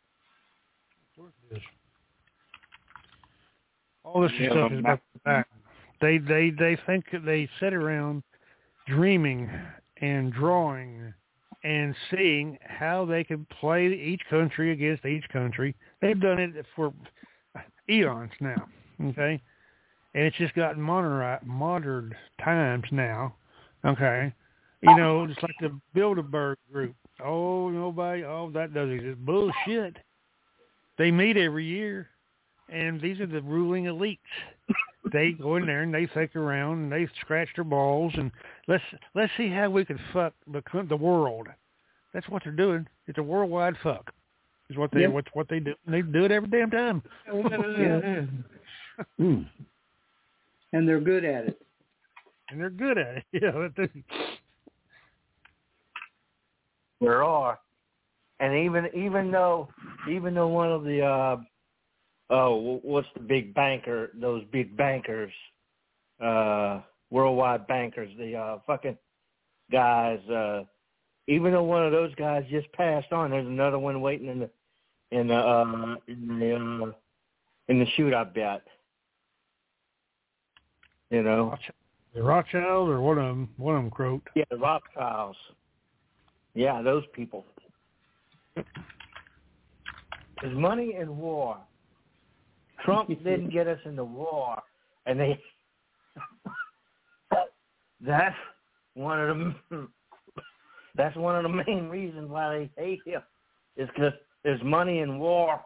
[SPEAKER 16] All this stuff is about that. They think they sit around dreaming and drawing and seeing how they can play each country against each country. They've done it for eons now, okay? And it's just gotten modern times now, okay? Just like the Bilderberg group. That doesn't exist. Bullshit. They meet every year, and these are the ruling elites. They go in there and they think around and they scratch their balls and let's see how we can fuck the world. That's what they're doing. It's a worldwide fuck. Is what they what they do. And they do it every damn time.
[SPEAKER 13] And they're good at it.
[SPEAKER 16] Yeah.
[SPEAKER 15] There are, and even though one of the what's the big banker? Those big bankers, worldwide bankers, the fucking guys. Even though one of those guys just passed on, there's another one waiting in the chute, I bet.
[SPEAKER 16] The Rothschilds, or one of them croaked.
[SPEAKER 15] Yeah, the Rothschilds. Yeah, those people. There's money in war. Trump didn't get us into war, and that's one of the main reasons why they hate him, is because there's money in war.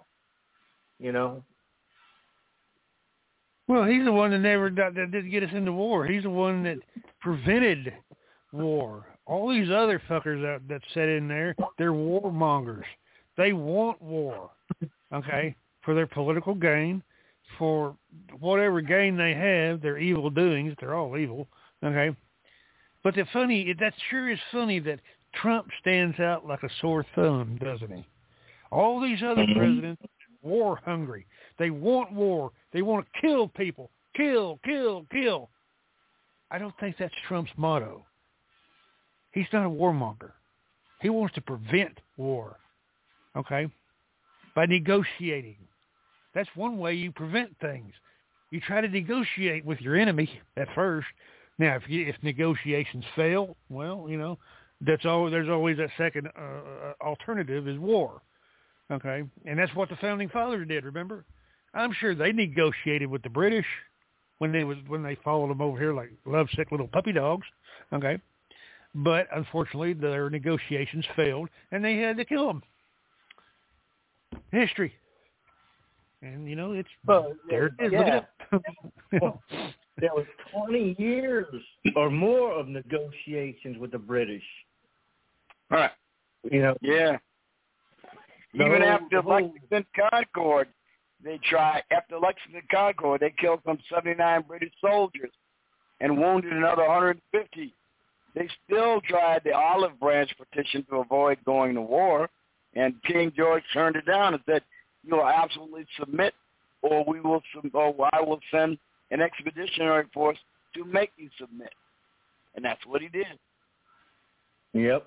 [SPEAKER 16] Well, he's the one that that didn't get us into war. He's the one that prevented war. All these other fuckers that sit in there, they're warmongers. They want war, okay, for their political gain, for whatever gain they have, their evil doings. They're all evil, okay. But that sure is funny that Trump stands out like a sore thumb, doesn't he? All these other presidents are war hungry. They want war. They want to kill people. Kill, kill, kill. I don't think that's Trump's motto. He's not a warmonger. He wants to prevent war, okay, by negotiating. That's one way you prevent things. You try to negotiate with your enemy at first. Now, if negotiations fail, well, there's always that second alternative is war, okay? And that's what the Founding Fathers did, remember? I'm sure they negotiated with the British when they followed them over here like lovesick little puppy dogs, okay? But unfortunately, their negotiations failed, and they had to kill them. History. And, it's there it is.
[SPEAKER 15] Yeah. There was 20 years or more of negotiations with the British.
[SPEAKER 18] All right.
[SPEAKER 15] Yeah.
[SPEAKER 18] Even after Lexington Concord, they killed some 79 British soldiers and wounded another 150. They still tried the olive branch petition to avoid going to war, and King George turned it down and said, "You will absolutely submit, or I will send an expeditionary force to make you submit." And that's what he did.
[SPEAKER 15] Yep,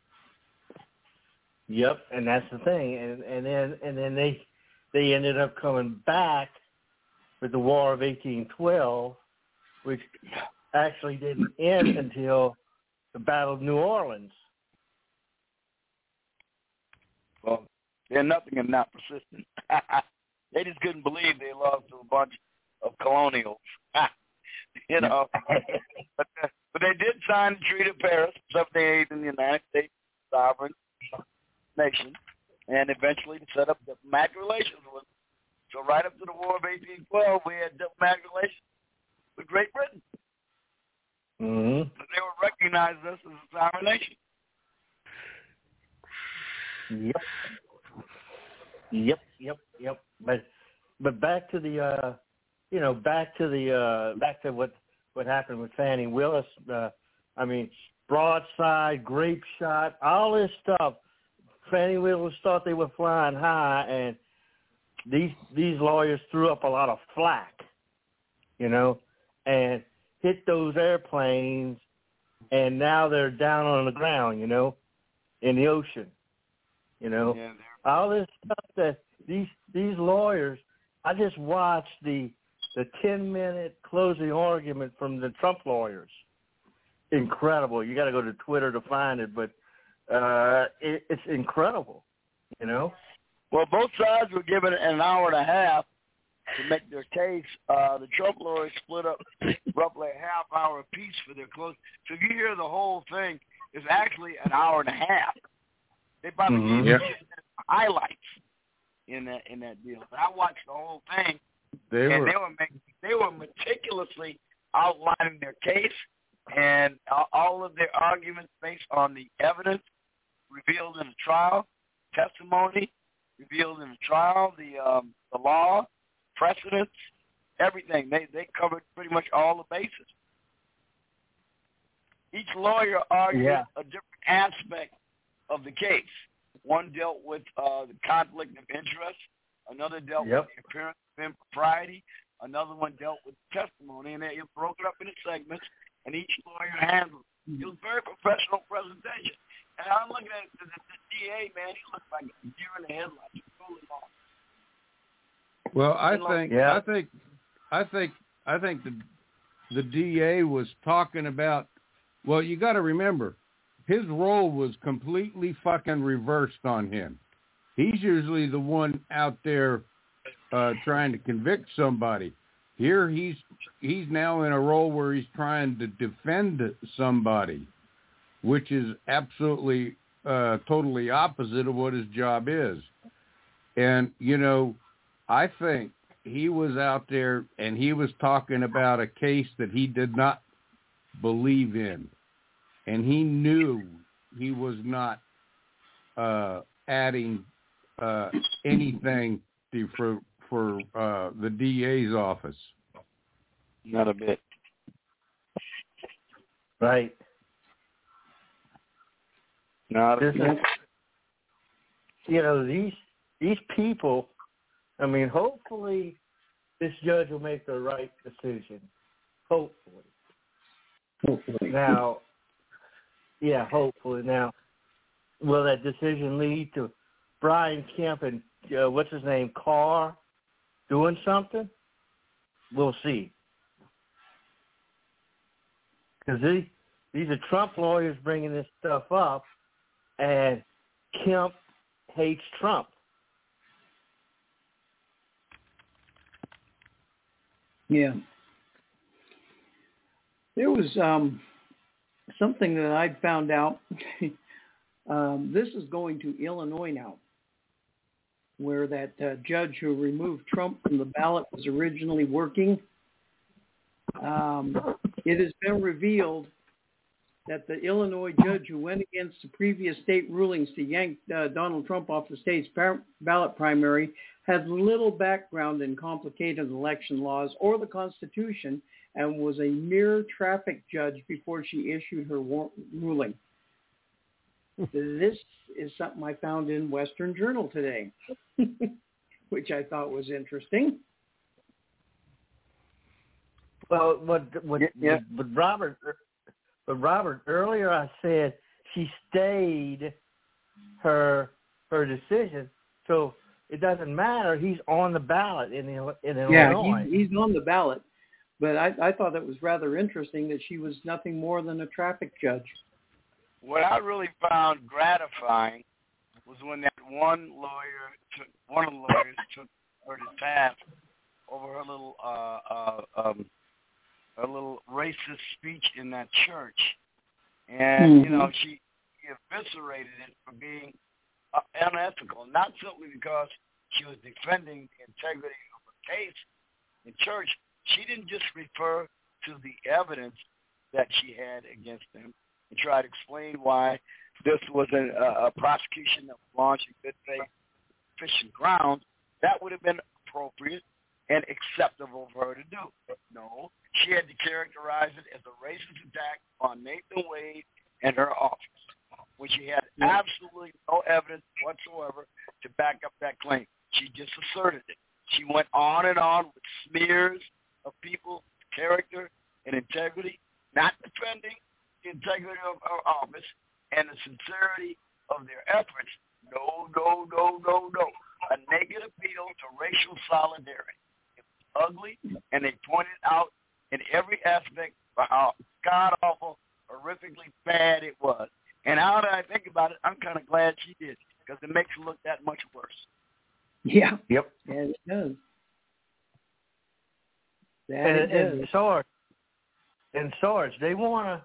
[SPEAKER 15] and that's the thing. And then they ended up coming back with the War of 1812, which actually didn't end until the Battle of New Orleans.
[SPEAKER 18] Well, they're nothing if not persistent. They just couldn't believe they lost to a bunch of colonials. But they did sign the Treaty of Paris, 78 in the United States sovereign nation, and eventually set up diplomatic relations with them. So right up to the War of 1812, we had diplomatic relations with Great Britain.
[SPEAKER 15] Mm-hmm.
[SPEAKER 18] But they were recognizing us as a sovereign nation.
[SPEAKER 15] Yep. But back to the back to what happened with Fannie Willis. Broadside, grape shot, all this stuff. Fannie Willis thought they were flying high, and these lawyers threw up a lot of flack, and hit those airplanes, and now they're down on the ground, in the ocean,
[SPEAKER 18] Yeah,
[SPEAKER 15] all this stuff that these lawyers. I just watched the 10-minute closing argument from the Trump lawyers. Incredible. You got to go to Twitter to find it, but it's incredible,
[SPEAKER 18] Well, both sides were given an hour and a half to make their case. The Trump lawyers split up roughly a half hour apiece for their close. So if you hear the whole thing, it's actually an hour and a half. They probably gave you highlights in that deal. But I watched the whole thing, they were meticulously outlining their case and all of their arguments based on the evidence revealed in the trial, testimony revealed in the trial, the law, precedents, everything. They covered pretty much all the bases. Each lawyer argued a different aspect of the case. One dealt with the conflict of interest. Another dealt with the appearance of impropriety. Another one dealt with testimony, and they broke it up into segments, and each lawyer handled it. It was a very professional presentation. And I'm looking at the DA, man, he looks like a deer in the headlights. He's totally lost.
[SPEAKER 17] Well, I think the DA was talking about. Well, you got to remember, his role was completely fucking reversed on him. He's usually the one out there trying to convict somebody. Here he's now in a role where he's trying to defend somebody, which is absolutely totally opposite of what his job is. And, I think he was out there and he was talking about a case that he did not believe in. And he knew he was not adding anything for the DA's office.
[SPEAKER 18] Not a bit.
[SPEAKER 15] Right.
[SPEAKER 18] Not a bit.
[SPEAKER 15] These people, hopefully this judge will make the right decision. Hopefully. Now, hopefully. Now, will that decision lead to Brian Kemp and what's his name, Carr, doing something? We'll see. Because these are Trump lawyers bringing this stuff up, and Kemp hates Trump.
[SPEAKER 13] Yeah. There was something that I found out. This is going to Illinois now, where that judge who removed Trump from the ballot was originally working. It has been revealed that the Illinois judge who went against the previous state rulings to yank Donald Trump off the state's ballot primary had little background in complicated election laws or the Constitution and was a mere traffic judge before she issued her ruling. This is something I found in Western Journal today, which I thought was interesting.
[SPEAKER 15] Well, but Robert, earlier I said she stayed her decision, so it doesn't matter. He's on the ballot in Illinois.
[SPEAKER 13] Yeah, he's on the ballot. But I thought it was rather interesting that she was nothing more than a traffic judge.
[SPEAKER 18] What I really found gratifying was when that one of the lawyers took her to task over her little racist speech in that church, and she eviscerated it for being unethical, not simply because she was defending the integrity of her case in church. She didn't just refer to the evidence that she had against them and try to explain why this was a prosecution that was launched in good faith, sufficient grounds. That would have been appropriate and acceptable for her to do. But no, she had to characterize it as a racist attack on Nathan Wade and her office, when she had absolutely no evidence whatsoever to back up that claim. She just asserted it. She went on and on with smears of people's character and integrity, not defending the integrity of her office and the sincerity of their efforts. No. A negative appeal to racial solidarity. It was ugly, and they pointed out in every aspect of how god-awful, horrifically bad it was. And now that I think about it, I'm kind of glad she did, because it makes it look that much worse.
[SPEAKER 13] Yeah.
[SPEAKER 15] Yep.
[SPEAKER 13] Yeah, it does.
[SPEAKER 15] And Sarge, they wanna,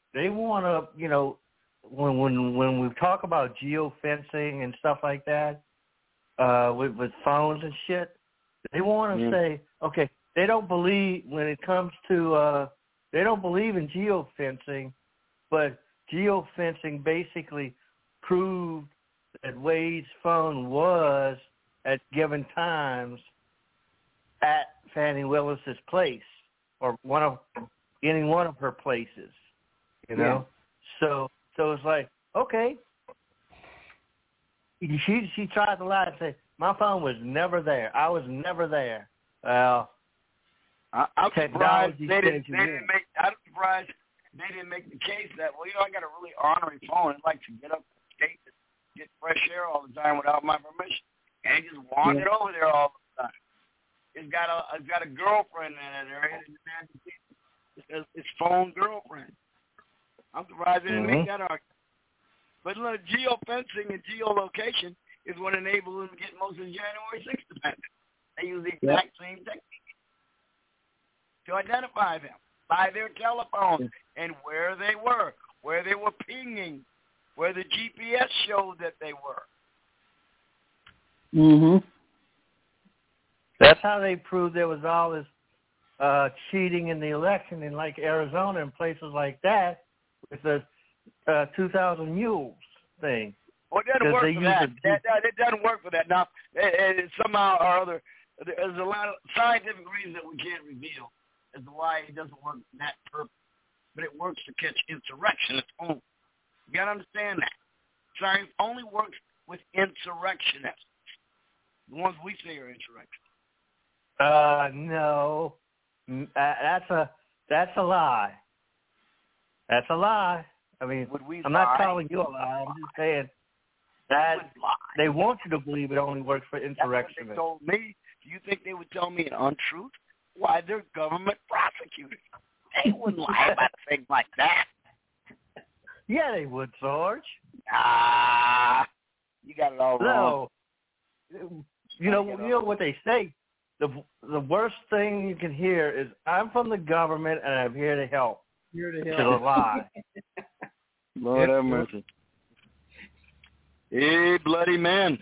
[SPEAKER 15] when we talk about geofencing and stuff like that, with phones and shit, they want to say, okay, they don't believe when it comes to, they don't believe in geofencing, but geofencing basically proved that Wade's phone was at given times at Fannie Willis's place or any one of her places, you know? Yeah. So it's like, okay. She tried to lie and say, my phone was never there. I was never there. Well,
[SPEAKER 18] I'm surprised they didn't make. I'm surprised they didn't make the case that, well, I got a really ornery phone. I'd like to get up and skate and get fresh air all the time without my permission, and he just wandered over there all the time. It's got a girlfriend in that area. It's his phone girlfriend. I'm surprised they didn't make that argument. But look, geofencing and geolocation is what enabled them to get most of the January 6th defendants. They use the exact same technique to identify them by their telephones and where they were pinging, where the GPS showed that they were.
[SPEAKER 13] Mm-hmm.
[SPEAKER 15] That's how they proved there was all this cheating in the election in like Arizona and places like that with the 2,000 mules thing.
[SPEAKER 18] Well, it doesn't work for that. It doesn't work for that. Now, somehow or other, there's a lot of scientific reasons that we can't reveal as to why it doesn't work for that purpose. But it works to catch insurrectionists only. You got to understand that. Science only works with insurrectionists, the ones we say are insurrectionists.
[SPEAKER 15] No. That's a lie. That's a lie. I mean, I'm not calling you a lie. I'm just saying that they want you to believe it only works for insurrectionists.
[SPEAKER 18] That's what they told me. Do you think they would tell me an untruth? Why, they're government prosecutors. They wouldn't lie about things like that.
[SPEAKER 15] Yeah, they would, Sarge.
[SPEAKER 18] You got it all wrong.
[SPEAKER 15] No. You know what they say? The worst thing you can hear is, I'm from the government and I'm here to help.
[SPEAKER 13] Here to
[SPEAKER 15] help. To lie.
[SPEAKER 18] Lord have mercy. Hey, bloody man.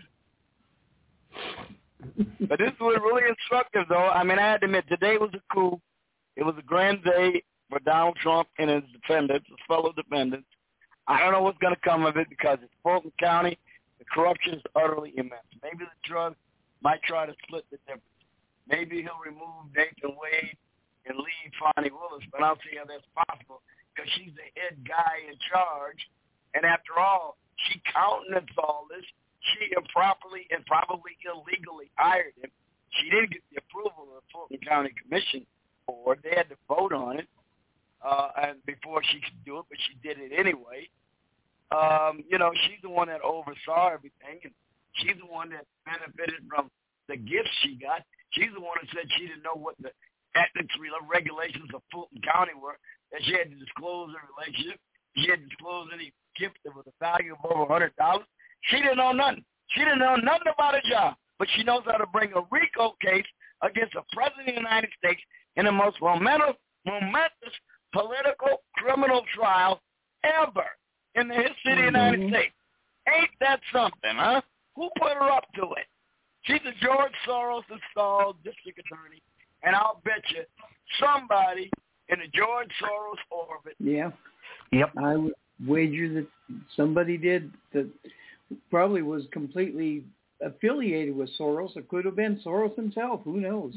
[SPEAKER 18] But this was really instructive, though. I mean, I had to admit, today was a coup. It was a grand day for Donald Trump and his defendants, his fellow defendants. I don't know what's going to come of it because it's Fulton County. The corruption is utterly immense. Maybe the judge might try to split the difference. Maybe he'll remove Nathan Wade and leave Fani Willis, but I don't see how that's possible because she's the head guy in charge. And after all, she countenanced all this. She improperly and probably illegally hired him. She didn't get the approval of the Fulton County Commission Board. They had to vote on it and before she could do it, but she did it anyway. She's the one that oversaw everything, and she's the one that benefited from the gifts she got. She's the one that said she didn't know what the ethics regulations of Fulton County were, that she had to disclose her relationship. She had to disclose any gift that was a value of over $100. She didn't know nothing. She didn't know nothing about a job, but she knows how to bring a RICO case against the President of the United States in the most momentous political criminal trial ever in the history of the United States. Ain't that something, huh? Who put her up to it? She's a George Soros-installed district attorney, and I'll bet you somebody in the George Soros orbit.
[SPEAKER 13] Yeah.
[SPEAKER 15] Yep.
[SPEAKER 13] I would wager that somebody did that probably was completely affiliated with Soros. It could have been Soros himself. Who knows?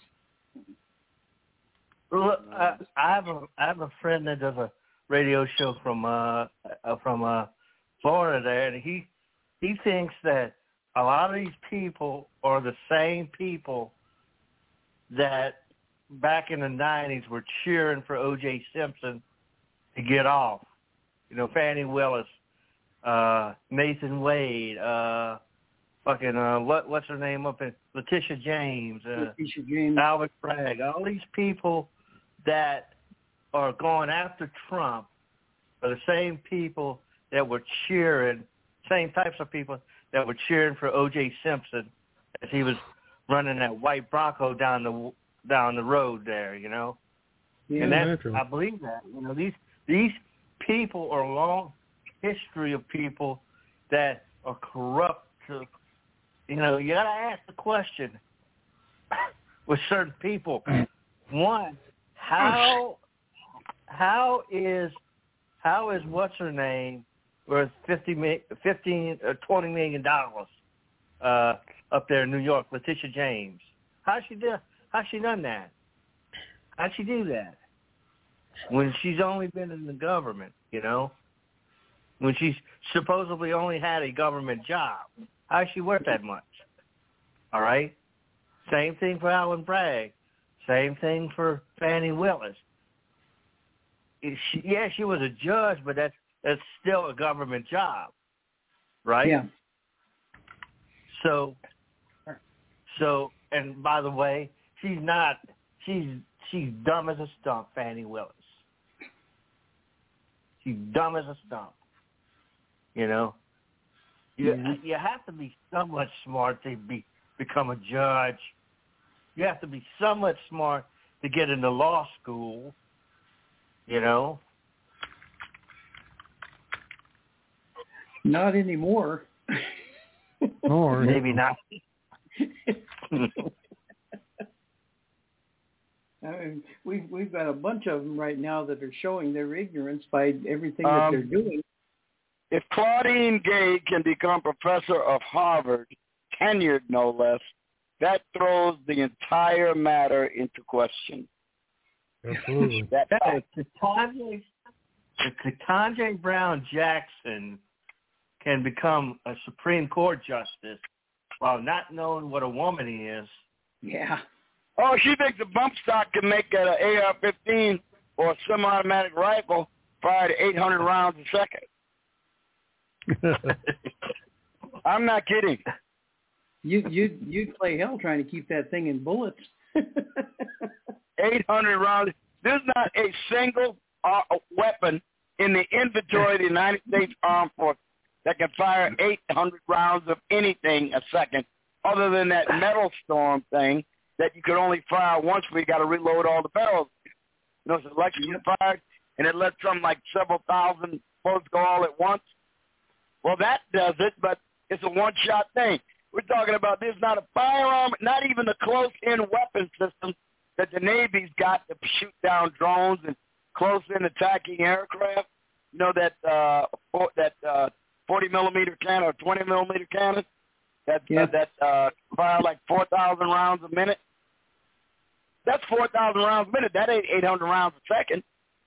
[SPEAKER 15] Look, I have a friend that does a radio show from Florida there, and he thinks that a lot of these people are the same people that back in the 90s were cheering for O.J. Simpson to get off. Fannie Willis, Nathan Wade, what's her name up in Letitia James, Albert Bragg, all these people that are going after Trump are the same people that were cheering, same types of people that were cheering for O.J. Simpson as he was running that white Bronco down the road there, Yeah, and that's I believe that. These people are a long history of people that are corrupt. You got to ask the question with certain people. One, how is what's her name worth $20 million up there in New York, Letitia James? How's she done that? How'd she do that? When she's only been in the government, when she's supposedly only had a government job. How's she worth that much? All right? Same thing for Alan Bragg. Same thing for Fannie Willis. She was a judge, but that's still a government job, right?
[SPEAKER 13] Yeah.
[SPEAKER 15] So, and by the way, she's dumb as a stump, Fannie Willis. She's dumb as a stump. You have to be somewhat smart to become a judge. You have to be somewhat smart to get into law school.
[SPEAKER 13] Not anymore.
[SPEAKER 16] Or
[SPEAKER 15] maybe not.
[SPEAKER 13] I mean, we've got a bunch of them right now that are showing their ignorance by everything that they're doing.
[SPEAKER 18] If Claudine Gay can become professor of Harvard, tenured no less, that throws the entire matter into question.
[SPEAKER 16] Absolutely.
[SPEAKER 15] If Ketanji Brown Jackson can become a Supreme Court justice while not knowing what a woman is.
[SPEAKER 13] Yeah.
[SPEAKER 18] Oh, she thinks a bump stock can make an AR-15 or a semi-automatic rifle fire to 800 rounds a second. I'm not kidding.
[SPEAKER 13] You'd play hell trying to keep that thing in bullets.
[SPEAKER 18] 800 rounds. There's not a single weapon in the inventory of the United States Armed Forces that can fire 800 rounds of anything a second, other than that metal storm thing that you could only fire once where you got to reload all the barrels. It's electrically fired, and it lets something like several thousand bullets go all at once. Well, that does it, but it's a one-shot thing. We're talking about there's not a firearm, not even a close-in weapon system that the Navy's got to shoot down drones and close-in attacking aircraft. You know that 40-millimeter cannon or 20-millimeter cannon that fire like 4,000 rounds a minute. That's 4,000 rounds a minute. That ain't 800 rounds a second.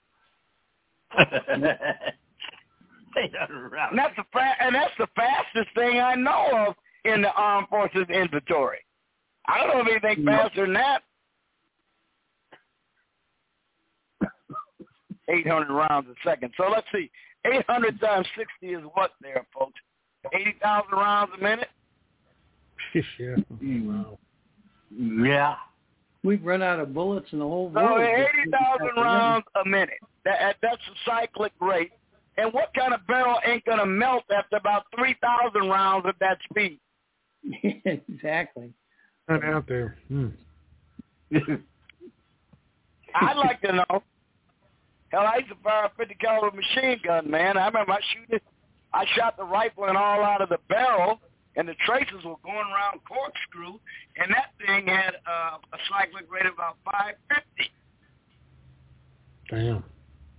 [SPEAKER 15] 800 rounds.
[SPEAKER 18] And that's the fastest thing I know of in the Armed Forces inventory. I don't know of anything faster than that. 800 rounds a second. So let's see. 800 times 60 is what there, folks? 80,000 rounds a minute?
[SPEAKER 16] Yeah. Wow.
[SPEAKER 15] Yeah.
[SPEAKER 13] We've run out of bullets in the whole
[SPEAKER 18] So
[SPEAKER 13] world.
[SPEAKER 18] 80,000 rounds a minute. That's a cyclic rate. And what kind of barrel ain't going to melt after about 3,000 rounds at that speed?
[SPEAKER 13] Exactly.
[SPEAKER 16] Not out there.
[SPEAKER 18] I'd like to know. Hell, I used to fire a 50 caliber machine gun, man. I remember I shot the rifle and all out of the barrel, and the traces were going around corkscrew, and that thing had a cyclic rate of about 550.
[SPEAKER 16] Damn.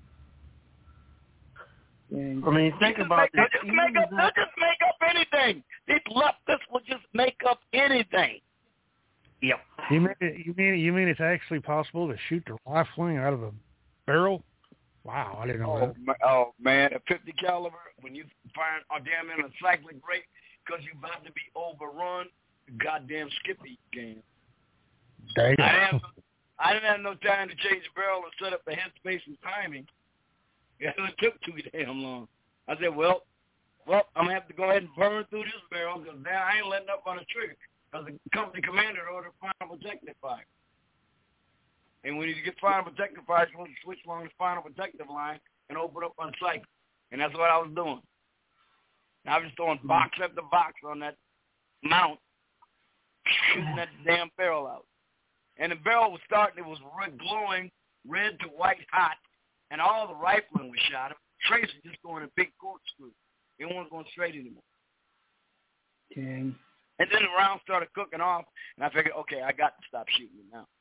[SPEAKER 15] I mean, think about this.
[SPEAKER 18] They'll just make up anything. These leftists will just make up anything.
[SPEAKER 15] Yep.
[SPEAKER 16] You mean it's actually possible to shoot the rifling out of a barrel? Wow, I didn't know that.
[SPEAKER 18] Oh man, a 50 caliber when you fire damn in a cyclic rate because you're about to be overrun, goddamn Skippy game.
[SPEAKER 16] Damn.
[SPEAKER 18] I didn't have no time to change the barrel and set up the headspace and timing. It took too damn long. I said, well, I'm gonna have to go ahead and burn through this barrel because now I ain't letting up on the trigger because the company commander ordered final protective fire. And when you get final protective fire, you're supposed to switch along the final protective line and open up on cycle. And that's what I was doing. I was throwing box after box on that mount, shooting that damn barrel out. And the barrel was starting, it was glowing red to white hot, and all the rifling was shot. Tracer just going a big corkscrew. It wasn't going straight anymore.
[SPEAKER 13] Dang.
[SPEAKER 18] And then the round started cooking off, and I figured, okay, I got to stop shooting it now.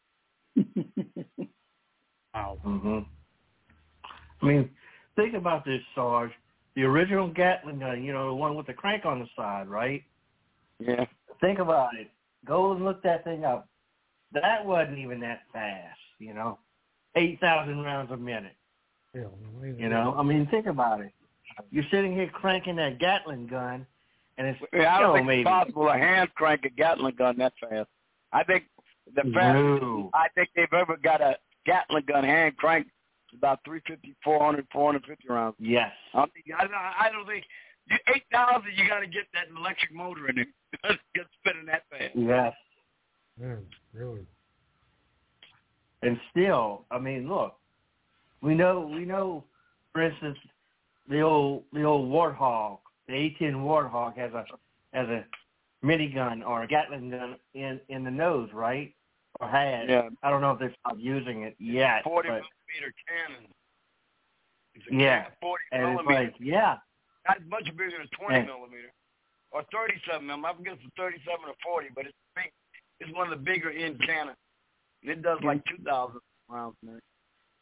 [SPEAKER 16] Wow.
[SPEAKER 15] Mm-hmm. I mean, think about this, Sarge. The original Gatling gun, you know, the one with the crank on the side, right?
[SPEAKER 18] Yeah.
[SPEAKER 15] Think about it. Go and look that thing up. That wasn't even that fast, you know. 8,000 rounds a minute.
[SPEAKER 16] Yeah,
[SPEAKER 15] you know, I mean, think about it. You're sitting here cranking that Gatling gun, and it's
[SPEAKER 18] I don't think it's possible to hand crank a Gatling gun that fast. I think the fastest I think they've ever got a Gatling gun hand cranked is about 350, 400, 450 rounds.
[SPEAKER 15] Yes.
[SPEAKER 18] I don't think 8,000. You got to get that electric motor in it. Get spinning that fast.
[SPEAKER 15] Yes.
[SPEAKER 16] Yeah, really.
[SPEAKER 15] And still, I mean, look, we know, for instance, the old Warthog, the A-10 Warthog has a minigun or a Gatling gun in the nose, right? Or had.
[SPEAKER 18] Yeah.
[SPEAKER 15] I don't know if they're stopped using it yet.
[SPEAKER 18] 40 millimeter cannon.
[SPEAKER 15] Yeah.
[SPEAKER 18] 40
[SPEAKER 15] and
[SPEAKER 18] millimeter.
[SPEAKER 15] it's like, yeah.
[SPEAKER 18] Not much bigger than 20 millimeter. Or 37 millimeter. I forget if it's 37 or 40, but it's big. It's one of the bigger end cannons. It does like 2,000 rounds a minute.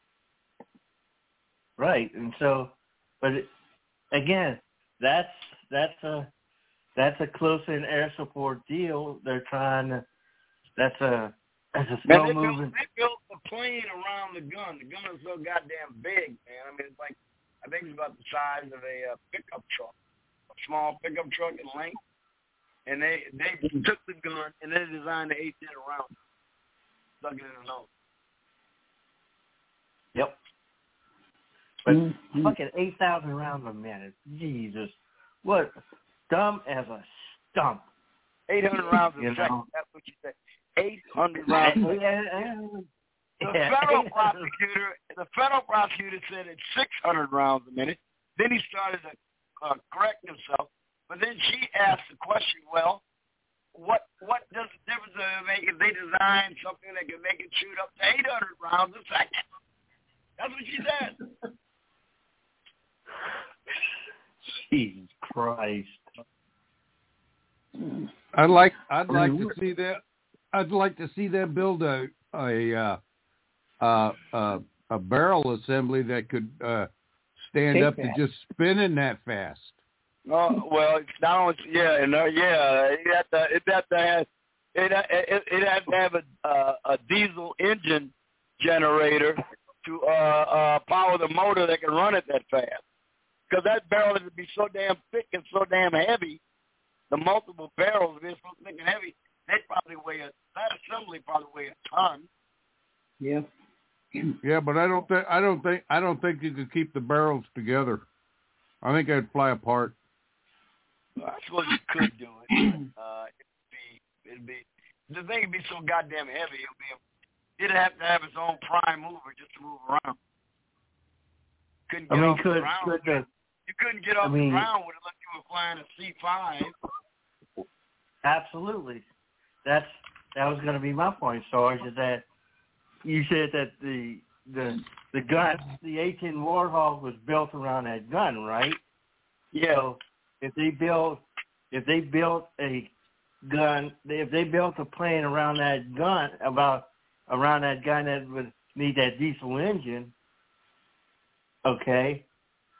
[SPEAKER 15] Right, and so, but again, that's a close-in air support deal. They're trying to. That's a slow moving.
[SPEAKER 18] They built a plane around the gun. The gun is so goddamn big, man. I mean, it's like I think it's about the size of a pickup truck, a small pickup truck in length. And they took the gun and they designed the A-10 around it. Stuck it in the nose.
[SPEAKER 15] Yep. But fucking 8,000 rounds a minute. Jesus. What? Dumb as a stump.
[SPEAKER 18] 800 rounds a second. That's what you said. 800 rounds a second. The federal prosecutor said it's 600 rounds a minute. Then he started to correct himself. But then she asked the question, well, what does the difference make if they design something that can make it shoot up to 800 rounds a second? That's what she said.
[SPEAKER 15] Jesus Christ.
[SPEAKER 17] I'd like to see that. I'd like to see them build a a barrel assembly that could stand up to just spinning that fast.
[SPEAKER 18] Oh well, it's not only it has to have a diesel engine generator to power the motor that can run it that fast. Because that barrel is to be so damn thick and so damn heavy. The multiple barrels being so thick and heavy, that assembly probably weigh a ton.
[SPEAKER 13] Yeah.
[SPEAKER 17] Yeah, but I don't think you could keep the barrels together. I think they'd fly apart.
[SPEAKER 18] I suppose you could do it. It'd be the thing would be so goddamn heavy. It'd have to have its own prime mover just to move around. Couldn't get off the ground. You couldn't get off the ground with it like you were flying a C-5.
[SPEAKER 15] Absolutely. That was going to be my point, Sarge, is that you said that the gun, the 18 Warthog was built around that gun, right?
[SPEAKER 18] Yeah.
[SPEAKER 15] So if they built a plane around that gun, that would need that diesel engine, okay,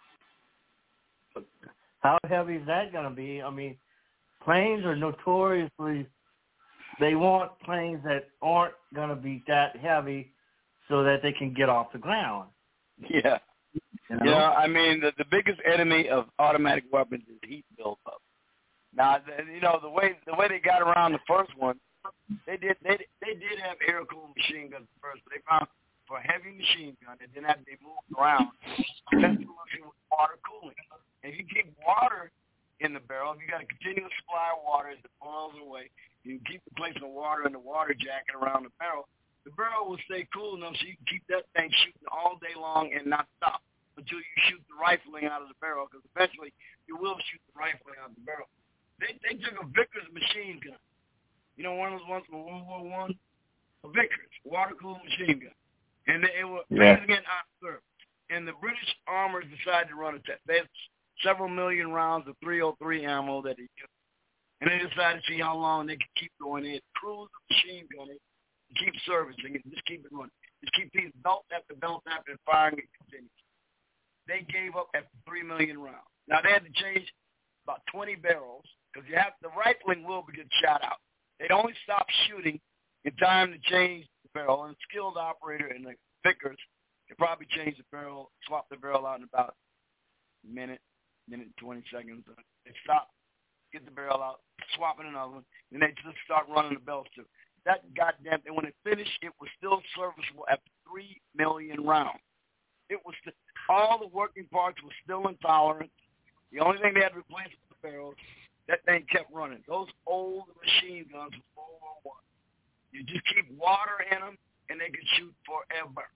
[SPEAKER 15] how heavy is that going to be? I mean, planes are notoriously, they want planes that aren't going to be that heavy so that they can get off the ground.
[SPEAKER 18] Yeah. You know? Yeah, I mean, the biggest enemy of automatic weapons is heat buildup. Now, the way they got around the first one, they did have air-cooled machine guns first, but they found for a heavy machine gun, it didn't have to be moved around. The best solution was water cooling. And if you keep water in the barrel, if you got a continuous supply of water as it boils away, you can keep replacing the water in the water jacket around the barrel will stay cool enough so you can keep that thing shooting all day long and not stop until you shoot the rifling out of the barrel, because eventually you will shoot the rifling out of the barrel. They took a Vickers machine gun. You know, one of those ones from World War I? A Vickers, water-cooled machine gun. And it was amazing and out. And the British armors decided to run a test. They had several million rounds of .303 ammo that they used. And they decided to see how long they could keep going. They had crews of machine gunners to keep servicing it, just keep it running. Just keep these belt after belt after firing it continues. They gave up after 3 million rounds. Now, they had to change about 20 barrels because the rifling will get shot out. They'd only stop shooting in time to change the barrel, and a skilled operator in the Vickers could probably change the barrel, swap the barrel out in about a minute and 20 seconds. They stop, get the barrel out, swap in another one, and they just start running the belts too. That goddamn thing, when it finished, it was still serviceable after 3 million rounds. It was all the working parts were still in tolerance. The only thing they had to replace was the barrels. That thing kept running. Those old machine guns from World War I. You just keep water in them, and they can shoot forever,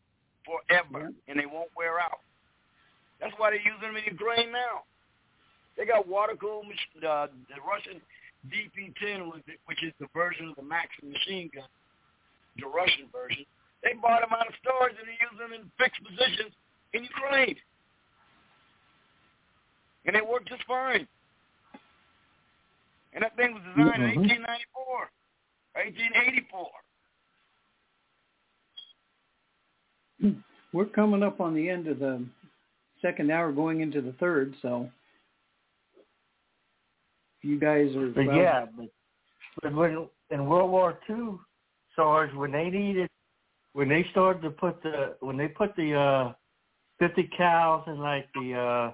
[SPEAKER 18] and they won't wear out. That's why they're using them in Ukraine now. They got water-cooled the Russian DP-10, which is the version of the Maxim machine gun, the Russian version. They bought them out of stores, and they use them in fixed positions in Ukraine. And they work just fine. And that thing was designed in 1894. 1884.
[SPEAKER 13] We're coming up on the end of the second hour, going into the third, so you guys are...
[SPEAKER 15] But when in World War II, Sarge, when they started to put the 50 cals in like the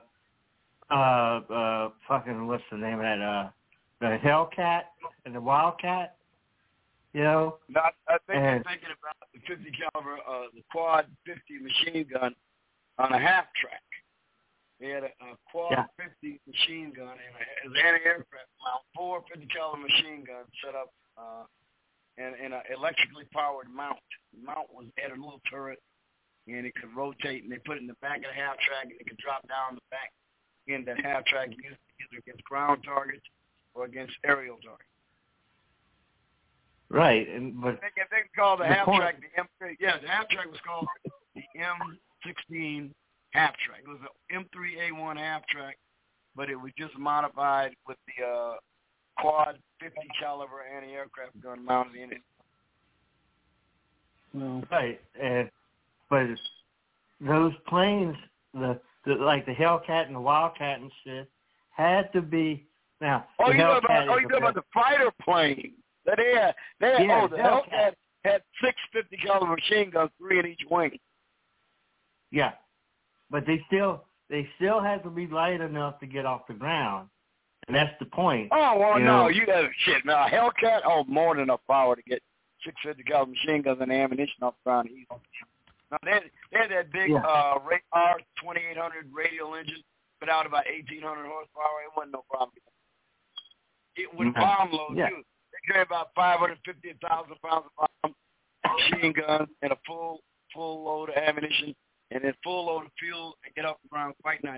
[SPEAKER 15] fucking, what's the name of that, the Hellcat and the Wildcat, you know?
[SPEAKER 18] No, I think you're thinking about the 50 caliber, the quad 50 machine gun on a half track. They had a quad 50 machine gun and an anti-aircraft mount, 4 50 caliber machine guns set up and an electrically powered mount. The mount had a little turret, and it could rotate, and they put it in the back of the half track, and it could drop down the back in that half track, either against ground targets or against aerial targets.
[SPEAKER 15] Right, but
[SPEAKER 18] they call the half track the M3. Yeah, the half track was called the M16 half track. It was an M3A1 half track, but it was just modified with the quad 50 caliber anti-aircraft gun mounted in it.
[SPEAKER 15] Well, right, and But those planes, like the Hellcat and the Wildcat and shit, had to be now.
[SPEAKER 18] Oh, you know about the fighter plane that they had. The Hellcat had 650 caliber machine guns, 3 in each wing.
[SPEAKER 15] Yeah, but they still had to be light enough to get off the ground, and that's the point.
[SPEAKER 18] Oh well, no, you have shit. Now Hellcat, more than enough power to get 650 caliber machine guns and ammunition off the ground easy. Now they had that big R2800 radial engine, put out about 1,800 horsepower. It wasn't no problem. It would bomb load too. They carry about 550,000 pounds of bomb, machine guns, and a full load of ammunition, and then full load of fuel, and get off the ground quite nice.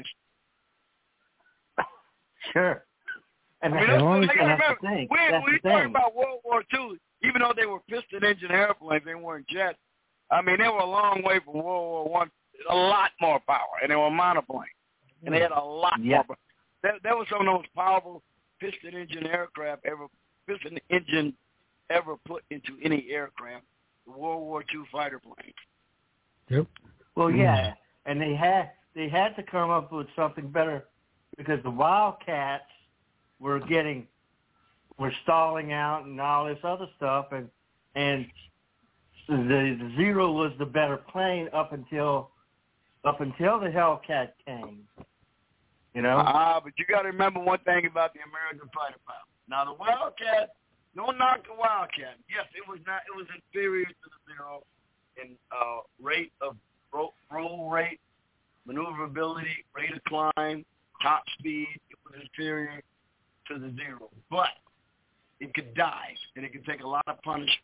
[SPEAKER 15] Sure. And
[SPEAKER 18] we talk about World War II. Even though they were piston engine airplanes, they weren't jets. I mean, they were a long way from World War I. A lot more power, and they were monoplanes, and they had a lot more. That was some of the most powerful piston engine ever put into any aircraft. The World War II fighter planes.
[SPEAKER 16] Yep.
[SPEAKER 15] Well, yeah, and they had to come up with something better because the Wildcats were stalling out and all this other stuff, and the Zero was the better plane up until the Hellcat came. You know?
[SPEAKER 18] But you got to remember one thing about the American fighter pilot. Now the Wildcat, don't knock the Wildcat. Yes, it was inferior to the Zero in rate of roll rate, maneuverability, rate of climb, top speed. It was inferior to the Zero, but it could dive and it could take a lot of punishment.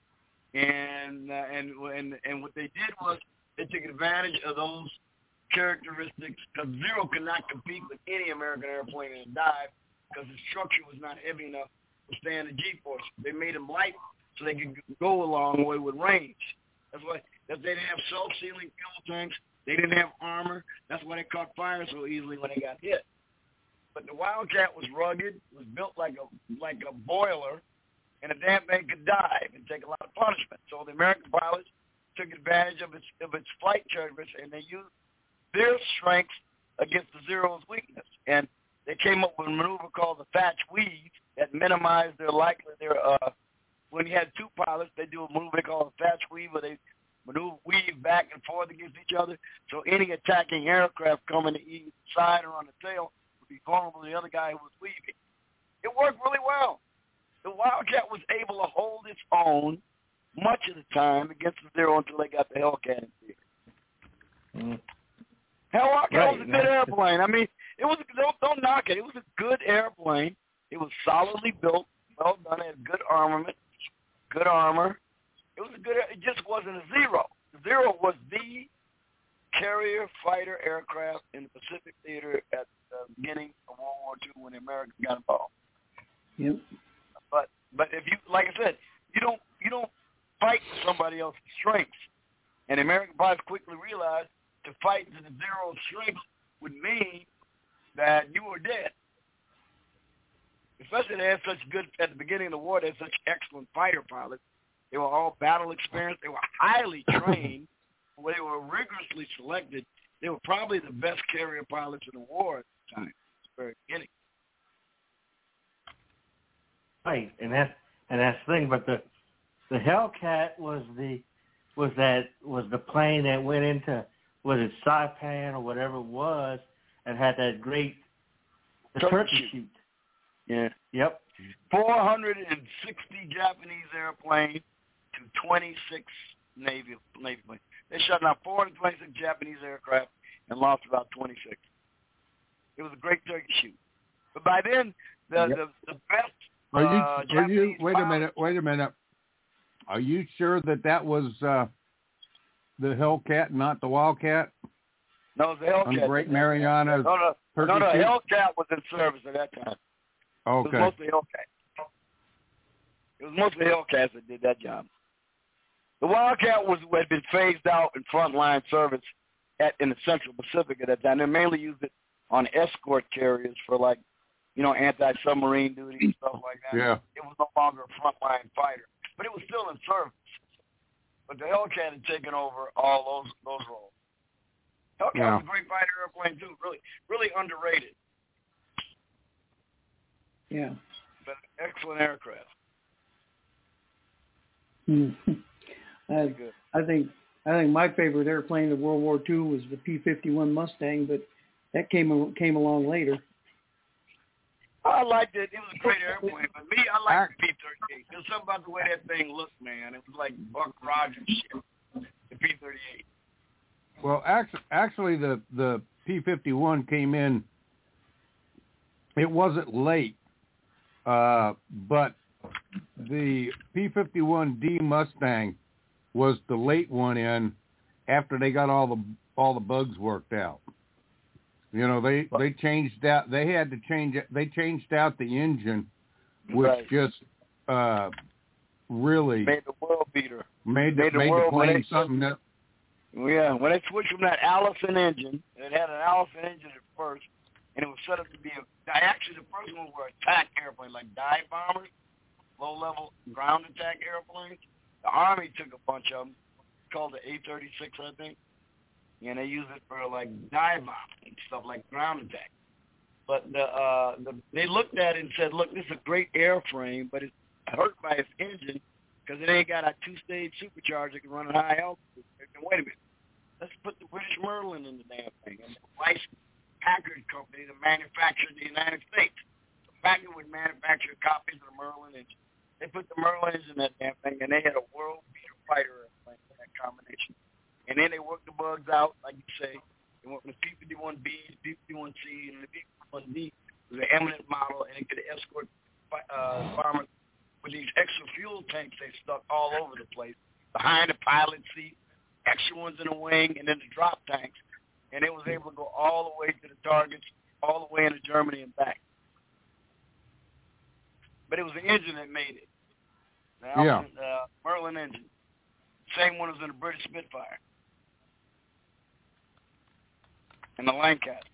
[SPEAKER 18] And what they did was they took advantage of those characteristics because Zero could not compete with any American airplane in a dive because the structure was not heavy enough to stand the G-force. They made them light so they could go a long way with range. That's why they didn't have self-sealing fuel tanks. They didn't have armor. That's why they caught fire so easily when they got hit. But the Wildcat was rugged, was built like a boiler, and the damn thing could dive and take a lot of punishment. So the American pilots took advantage of its flight characteristics, and they used their strengths against the Zero's weakness. And they came up with a maneuver called the Thatch Weave that minimized when you had two pilots, they do a maneuver called the Thatch Weave where they weave back and forth against each other. So any attacking aircraft coming to either side or on the tail would be vulnerable to the other guy who was weaving. It worked really well. The Wildcat was able to hold its own much of the time against the Zero until they got the Hellcat in theater. Hellcat was a good airplane. I mean, it was don't knock it. It was a good airplane. It was solidly built, well done. It had good armament, good armor. It just wasn't a Zero. The Zero was the carrier fighter aircraft in the Pacific Theater at the beginning of World War II when the Americans got involved.
[SPEAKER 13] Yep.
[SPEAKER 18] But if you, like I said, you don't fight for somebody else's strengths. And the American pilots quickly realized to fight to the Zero's strengths would mean that you were dead. Especially they had such good, at the beginning of the war, they had such excellent fighter pilots. They were all battle experienced. They were highly trained. They were rigorously selected. They were probably the best carrier pilots in the war at the time, at the very beginning.
[SPEAKER 15] Right, and that's the thing. But the Hellcat was the plane that went into, was it Saipan or whatever it was, and had that great turkey shoot.
[SPEAKER 18] Yeah.
[SPEAKER 15] Yep.
[SPEAKER 18] 460 Japanese airplanes to 26 Navy planes. They shot down 426 Japanese aircraft and lost about 26. It was a great turkey shoot. But by then, the best.
[SPEAKER 17] Wait a minute. Are you sure that was the Hellcat, not the Wildcat?
[SPEAKER 18] No, it was the Hellcat.
[SPEAKER 17] On the Great Mariana.
[SPEAKER 18] No, Hellcat was in service at that time.
[SPEAKER 17] Okay.
[SPEAKER 18] It was mostly Hellcats that did that job. The Wildcat had been phased out in frontline service in the Central Pacific at that time. They mainly used it on escort carriers for anti-submarine duty and stuff like that.
[SPEAKER 17] Yeah.
[SPEAKER 18] It was no longer a frontline fighter, but it was still in service. but the Hellcat had taken over all those roles. Hellcat was a great fighter airplane too, really underrated.
[SPEAKER 13] Yeah.
[SPEAKER 18] But excellent aircraft.
[SPEAKER 13] I think my favorite airplane of World War II was the P-51 Mustang, but that came along later.
[SPEAKER 18] I liked it. It was a great airplane, but me, I liked the P-38. There's something about the way that thing looked, man. It was like Buck Rogers shit. The P-38.
[SPEAKER 17] Well, actually, the P-51 came in. It wasn't late, but the P-51D Mustang was the late one in after they got all the bugs worked out. You know, they changed out. They had to change it. They changed out the engine, which just really
[SPEAKER 18] made the world beater.
[SPEAKER 17] Made the plane something that.
[SPEAKER 18] Yeah, when they switched from that Allison engine, it had an Allison engine at first, and it was set up to be actually the first one were attack airplanes, like dive bombers, low-level ground attack airplanes. The Army took a bunch of them, called the A-36, I think, and they used it for like dive bombing and stuff like ground attack. But they looked at it and said, look, this is a great airframe, but it's hurt by its engine because it ain't got a two-stage supercharger that can run at high altitude. Wait a minute. Let's put the British Merlin in the damn thing. And the Rice Packard Company, the manufacturer in the United States. So Packard would manufacture copies of the Merlin engine. They put the Merlin engine in that damn thing, and they had a world-beater fighter airplane in that combination. And then they worked the bugs out, like you say. They went from the P-51B, P-51C, and the P-51D was an eminent model, and it could escort bombers with these extra fuel tanks they stuck all over the place, behind the pilot seat, extra ones in the wing, and then the drop tanks. And it was able to go all the way to the targets, all the way into Germany and back. But it was the engine that made it. The Merlin engine. Same one as in the British Spitfire. And the Lancaster.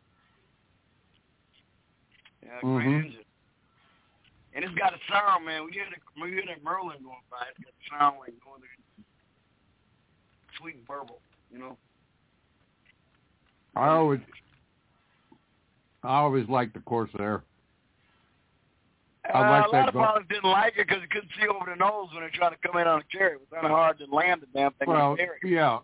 [SPEAKER 18] Yeah, great engine. And it's got a sound, man. When you hear that Merlin going by, it's got a sound like going there. Sweet burble, you know.
[SPEAKER 17] I always liked the Corsair.
[SPEAKER 18] A lot of pilots didn't like it because you couldn't see over the nose when they're trying to come in on a carrier. It was kind of hard to land the damn thing on a carrier.
[SPEAKER 17] Yeah.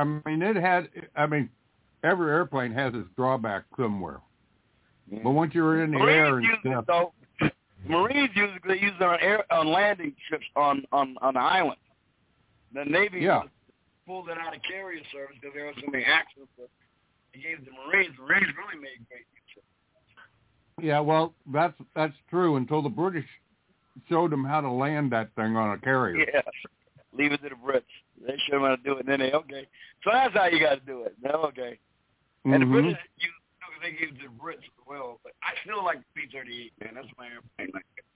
[SPEAKER 17] Every airplane has its drawback somewhere. Yeah. But once you're in the air and stuff.
[SPEAKER 18] Marines use it because they use it on landing trips on the island. The Navy pulled it out of carrier service because there was so many accidents. But they gave the Marines. The Marines really made great use of it.
[SPEAKER 17] Yeah, well, that's true until the British showed them how to land that thing on a carrier.
[SPEAKER 18] Yeah, leave it to the Brits. They showed them how to do it, and then okay. So that's how you got to do it. Now, okay. And the British they gave it to the Brits as well, but I still like the P-38, man. That's my airplane.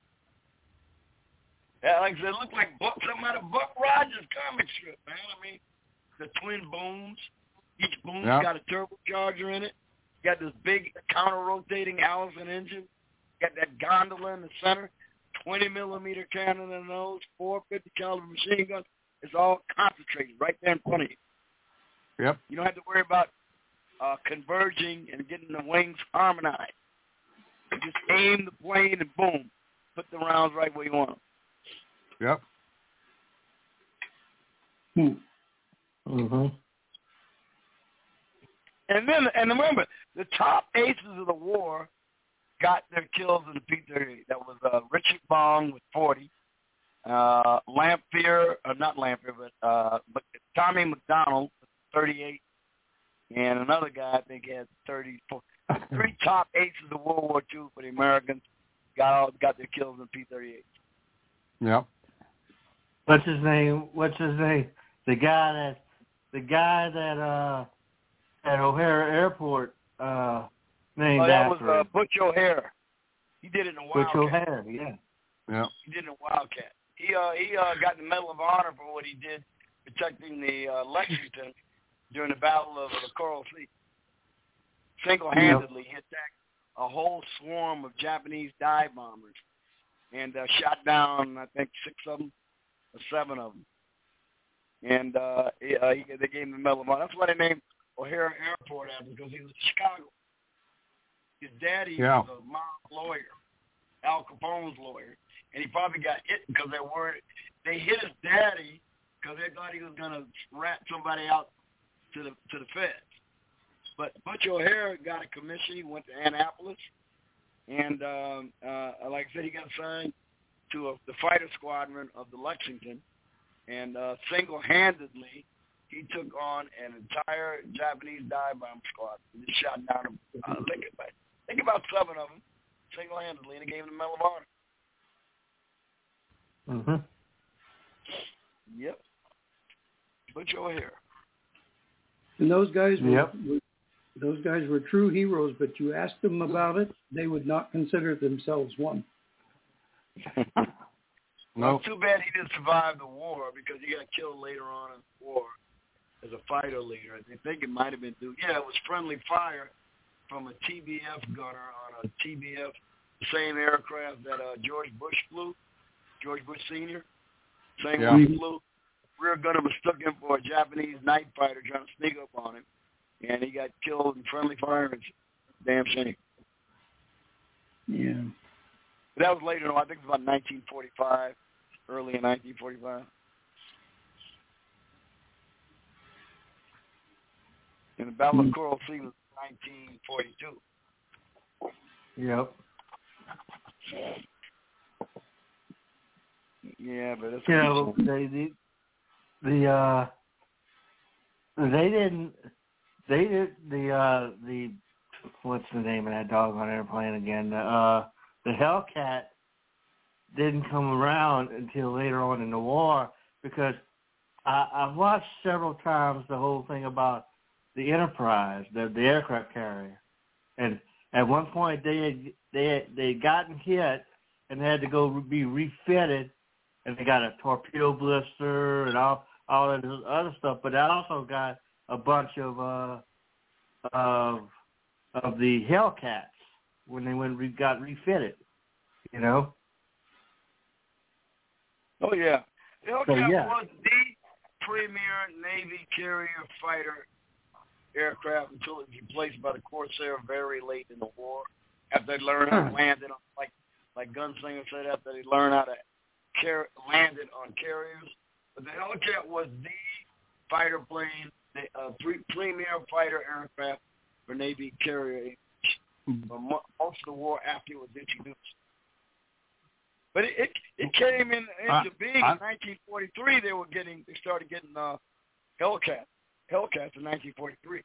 [SPEAKER 18] Yeah, like I said, it looked like something out of Buck Rogers comic strip, man. I mean, the twin booms. Each boom's got a turbocharger in it. You got this big counter-rotating Allison engine. You got that gondola in the center. 20-millimeter cannon in the nose. 450 caliber machine guns. It's all concentrated right there in front of you.
[SPEAKER 17] Yep.
[SPEAKER 18] You don't have to worry about converging and getting the wings harmonized. You just aim the plane and boom, put the rounds right where you want them.
[SPEAKER 17] Yep.
[SPEAKER 18] And remember, the top aces of the war got their kills in the P-38. That was Richard Bong with 40, but Tommy McDonald with 38, and another guy I think had 34. Three top aces of World War II for the Americans got their kills in P-38.
[SPEAKER 17] Yep.
[SPEAKER 15] What's his name? The guy that at O'Hare Airport named
[SPEAKER 18] that
[SPEAKER 15] after
[SPEAKER 18] was Butch O'Hare. He did it in a Wildcat.
[SPEAKER 15] Butch O'Hare, yeah.
[SPEAKER 18] He did it in a Wildcat. He got the Medal of Honor for what he did protecting the Lexington during the Battle of the Coral Sea. Single-handedly, he attacked a whole swarm of Japanese dive bombers and shot down, I think, 6 of them or 7 of them. and they gave him the Medal of Honor. That's why they named O'Hare Airport after him, because he was in Chicago. His daddy was a mob lawyer, Al Capone's lawyer, and he probably got hit because they hit his daddy because they thought he was going to rat somebody out to the feds. But Butch O'Hare got a commission. He went to Annapolis, and like I said, he got assigned to the fighter squadron of the Lexington, and single-handedly he took on an entire Japanese dive bomb squad. He shot down I think about 7 of them single-handedly, and he gave him the Medal of Honor.
[SPEAKER 15] Mhm.
[SPEAKER 18] Yep. Butch O'Hare.
[SPEAKER 13] And those guys were true heroes, but you asked them about it, they would not consider themselves one.
[SPEAKER 18] Well, it's too bad he didn't survive the war, because he got killed later on in the war as a fighter leader. I think it might have been it was friendly fire from a TBF gunner on a TBF, the same aircraft that George Bush flew, George Bush Sr. Same one he flew. Rear gunner was stuck in for a Japanese night fighter trying to sneak up on him, and he got killed in friendly fire. It's a damn shame.
[SPEAKER 13] Yeah.
[SPEAKER 18] But that was later on. I think it was about 1945, early in 1945. And the Battle of Coral Sea was 1942.
[SPEAKER 15] Yep.
[SPEAKER 18] Yeah, but it's
[SPEAKER 15] the what's the name of that doggone airplane again? The Hellcat didn't come around until later on in the war, because I've watched several times the whole thing about the Enterprise, the aircraft carrier, and at one point they had gotten hit and they had to go be refitted, and they got a torpedo blister and all that other stuff, but they also got a bunch of the Hellcats when they got refitted, you know.
[SPEAKER 18] Oh yeah, the Hellcat was the premier Navy carrier fighter aircraft until it was replaced by the Corsair very late in the war. After they learned how to land it on, like Gunslinger said, after they learned how to land it on carriers. But the Hellcat was the fighter plane, the premier fighter aircraft for Navy carrier for most of the war after it was introduced. But it came into being in 1943. They started getting Hellcats in 1943.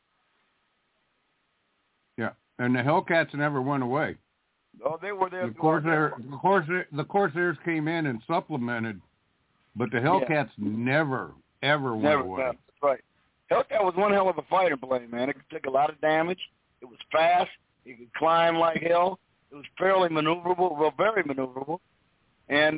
[SPEAKER 17] Yeah, and the Hellcats never went away.
[SPEAKER 18] Oh, they were there.
[SPEAKER 17] The Corsairs came in and supplemented, but the Hellcats never went away.
[SPEAKER 18] That's right. Hellcat was one hell of a fighter plane, man. It could take a lot of damage. It was fast. It could climb like hell. It was fairly maneuverable, well, very maneuverable. And,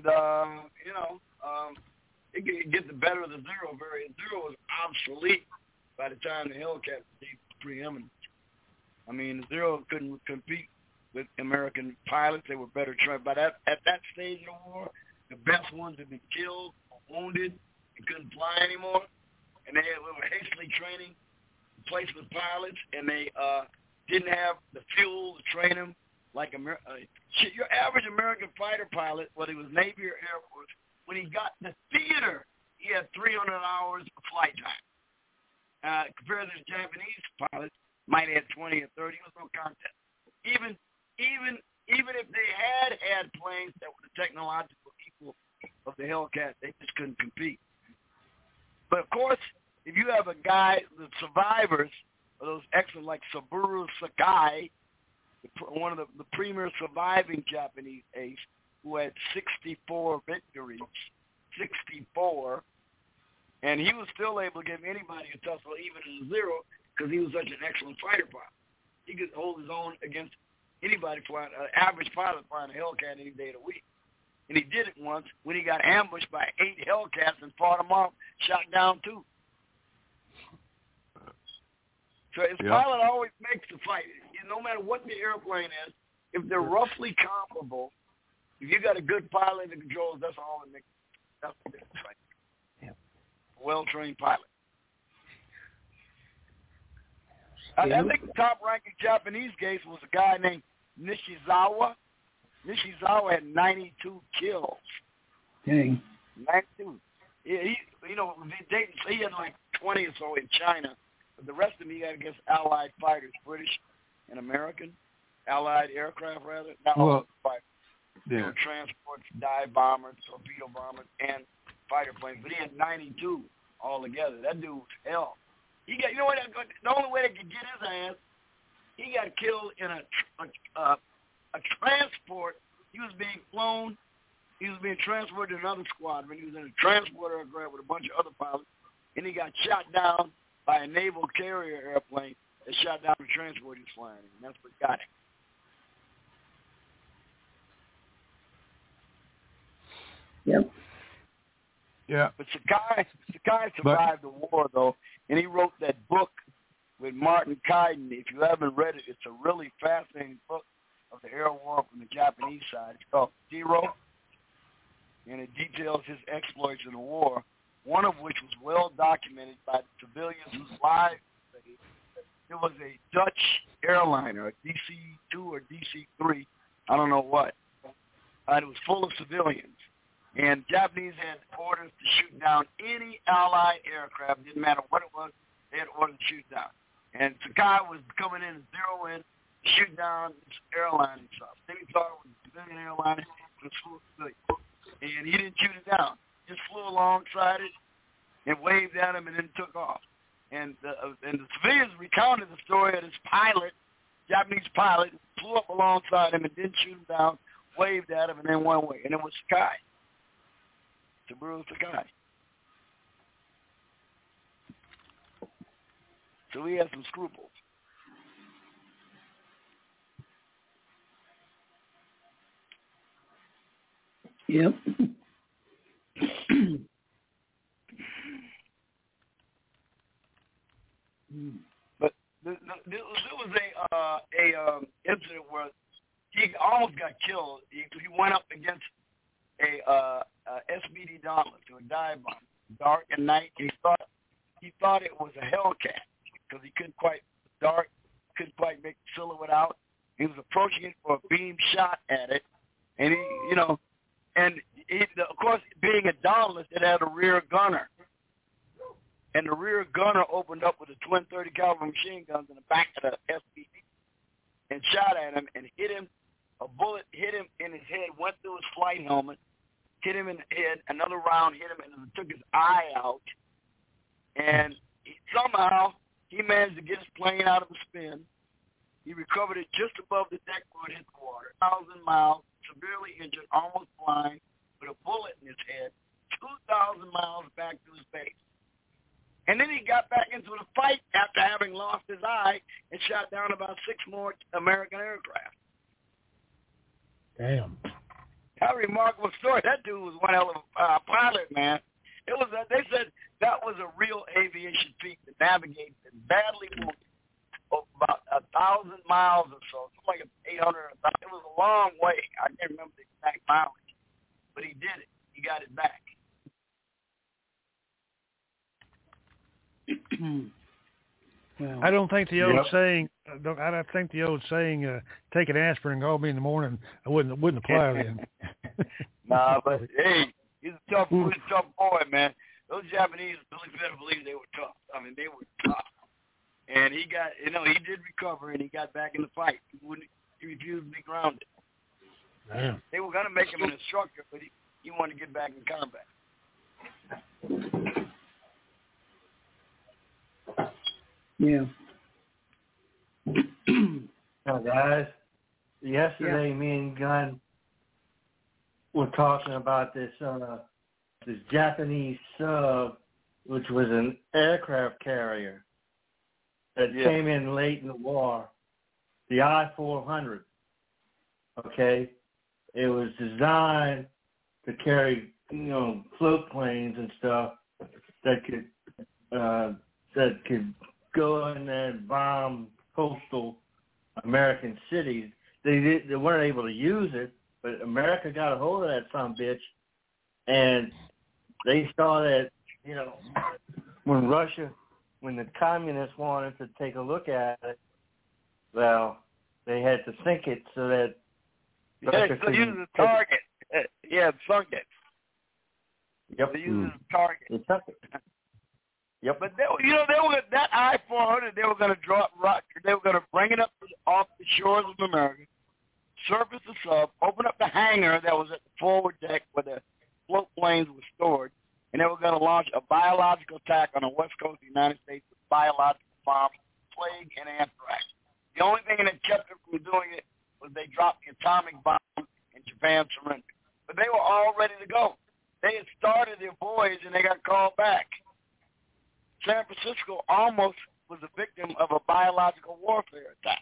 [SPEAKER 18] it could get the better of the Zero. Zero was obsolete by the time the Hellcat was preeminent. I mean, the Zero couldn't compete with American pilots. They were better trained. But at that stage of the war, the best ones had been killed or wounded and couldn't fly anymore. And they were hastily training replacement pilots, and they didn't have the fuel to train them like your average American fighter pilot, whether he was Navy or Air Force, when he got to theater, he had 300 hours of flight time. Compared to the Japanese pilots, might have 20 or 30. It was no contest. Even if they had planes that were the technological equal of the Hellcat, they just couldn't compete. But of course, if you have a guy, the survivors of those excellent, like Saburo Sakai, one of the premier surviving Japanese ace, who had 64 victories, 64, and he was still able to give anybody a tussle, even in a Zero, because he was such an excellent fighter pilot. He could hold his own against anybody flying, an average pilot flying a Hellcat any day of the week. And he did it once when he got ambushed by 8 Hellcats and fought them off, shot down 2. So his pilot always makes the fight. No matter what the airplane is, if they're roughly comparable, if you got a good pilot that controls, that's all it makes. That's the difference, right? well-trained pilot. I think the top-ranking Japanese case was a guy named Nishizawa. Nishizawa had 92 kills.
[SPEAKER 13] Dang.
[SPEAKER 18] 92. He had like 20 or so in China, but the rest of them he got against Allied fighters, British and American, Allied aircraft rather. Transports, dive bombers, torpedo bombers, and fighter planes. But he had 92 altogether. That dude was hell. He got, the only way they could get his ass, he got killed in a transport. He was being flown. He was being transported to another squadron. He was in a transport aircraft with a bunch of other pilots, and he got shot down by a naval carrier airplane that shot down the transport he was flying in. That's what got him.
[SPEAKER 13] Yep.
[SPEAKER 17] Yeah.
[SPEAKER 18] But Sakai survived the war, though, and he wrote that book with Martin Kaiden. If you haven't read it, it's a really fascinating book of the air war from the Japanese side. It's called Zero, and it details his exploits in the war, one of which was well documented by the civilians whose lives saved. It was a Dutch airliner, a DC-2 or DC-3, I don't know what, and it was full of civilians. And Japanese had orders to shoot down any Allied aircraft. Didn't matter what it was, they had orders to shoot down. And Sakai was coming in and zero in, shoot down this airline and stuff. Then he thought it was a civilian airline, it was full of civilians. And he didn't shoot it down. Just flew alongside it and waved at him and then took off. And the civilians recounted the story of this pilot, Japanese pilot, flew up alongside him and didn't shoot him down, waved at him, and then went away. And it was Sakai. Saburo Sakai. So he has some scruples.
[SPEAKER 13] Yep.
[SPEAKER 18] But there was a incident where he almost got killed. He went up against a SBD Dauntless, to a dive bomb, dark at night. He thought it was a Hellcat because he couldn't quite make the silhouette out. He was approaching it for a beam shot at it, and of course, being a Dauntless, it had a rear gunner, and the rear gunner opened up with a twin .30 caliber machine guns in the back of the SBD and shot at him and hit him. A bullet hit him in his head, went through his flight helmet, hit him in the head. Another round hit him and took his eye out. And somehow he managed to get his plane out of the spin. He recovered it just above the deck where it hit the water. 1,000 miles, severely injured, almost blind, with a bullet in his head, 2,000 miles back to his base. And then he got back into the fight after having lost his eye and shot down about 6 more American aircraft.
[SPEAKER 16] Damn.
[SPEAKER 18] How remarkable story. That dude was one hell of a pilot, man. It was. They said that was a real aviation feat to navigate and badly wounded about 1,000 miles or so. It's like 800. It was a long way. I can't remember the exact mileage, but he did it. He got it back.
[SPEAKER 13] Well,
[SPEAKER 16] I don't think the old saying. I don't think the old saying, "Take an aspirin and call me in the morning." I wouldn't apply then.
[SPEAKER 18] Nah, but hey, he's a tough boy, man. Those Japanese really better believe they were tough. I mean, they were tough. And he got, he did recover and he got back in the fight. He refused to be grounded.
[SPEAKER 16] Damn.
[SPEAKER 18] They were gonna make him an instructor, but he wanted to get back in combat.
[SPEAKER 13] Yeah.
[SPEAKER 15] Now, guys, yesterday me and Gunn were talking about this Japanese sub, which was an aircraft carrier that came in late in the war, the I-400. Okay, it was designed to carry, float planes and stuff that could go in there and bomb coastal American cities. They weren't able to use it, but America got a hold of that son of a bitch, and they saw that when the communists wanted to take a look at it, well, they had to sink it so that
[SPEAKER 18] Russia could use the target. Sunk it.
[SPEAKER 15] Yep.
[SPEAKER 18] They used the target.
[SPEAKER 15] They sunk it. Yep.
[SPEAKER 18] But they were that I-400. They were going to drop rock. They were going to bring it up off the shores of America, surface the sub, open up the hangar that was at the forward deck where the float planes were stored, and they were going to launch a biological attack on the west coast of the United States with biological bombs, plague, and anthrax. The only thing that kept them from doing it was they dropped the atomic bomb and Japan surrendered. But they were all ready to go. They had started their voyage and they got called back. San Francisco almost was a victim of a biological warfare attack.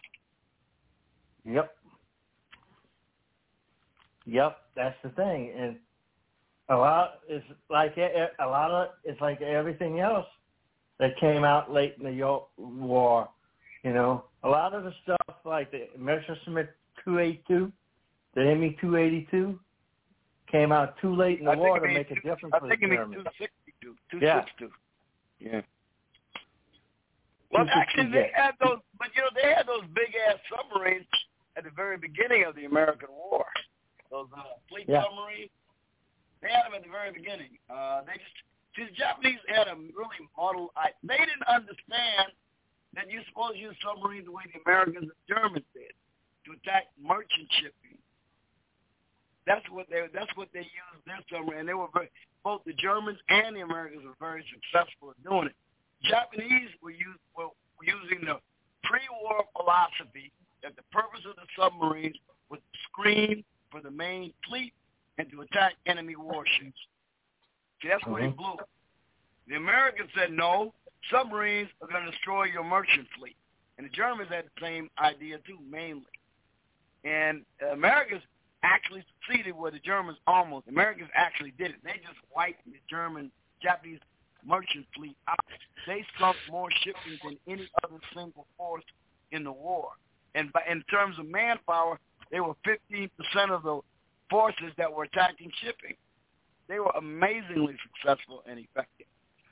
[SPEAKER 15] Yep, that's the thing. And it's like everything else that came out late in the war. A lot of the stuff like the Messerschmitt 282, the Me-282, came out too late in the war to make a difference for the Germans.
[SPEAKER 18] 262. Yeah. Well, actually, they had those big ass submarines at the very beginning of the American War. Those fleet submarines. They had them at the very beginning. The Japanese had a really model. They didn't understand that you're supposed to use submarines the way the Americans and Germans did to attack merchant shipping. That's what they used their submarine, and they were both the Germans and the Americans were very successful in doing it. Japanese were using the pre-war philosophy that the purpose of the submarines was to screen for the main fleet and to attack enemy warships. See, that's where they blew. The Americans said, no, submarines are going to destroy your merchant fleet. And the Germans had the same idea, too, mainly. And Americans actually succeeded where the Germans almost. Americans actually did it. They just wiped the Japanese merchant fleet out. They sunk more shipping than any other single force in the war. And in terms of manpower, they were 15% of the forces that were attacking shipping. They were amazingly successful and effective.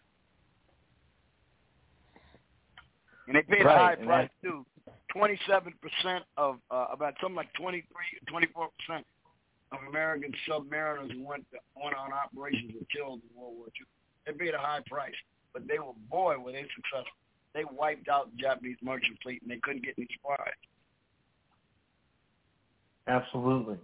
[SPEAKER 18] And they paid a high price, too. 27% of, about something like 23, 24% of American submariners who went on operations were killed in World War II. They paid a high price. But they were they successful. They wiped out the Japanese merchant fleet, and they couldn't get any supplies.
[SPEAKER 15] Absolutely.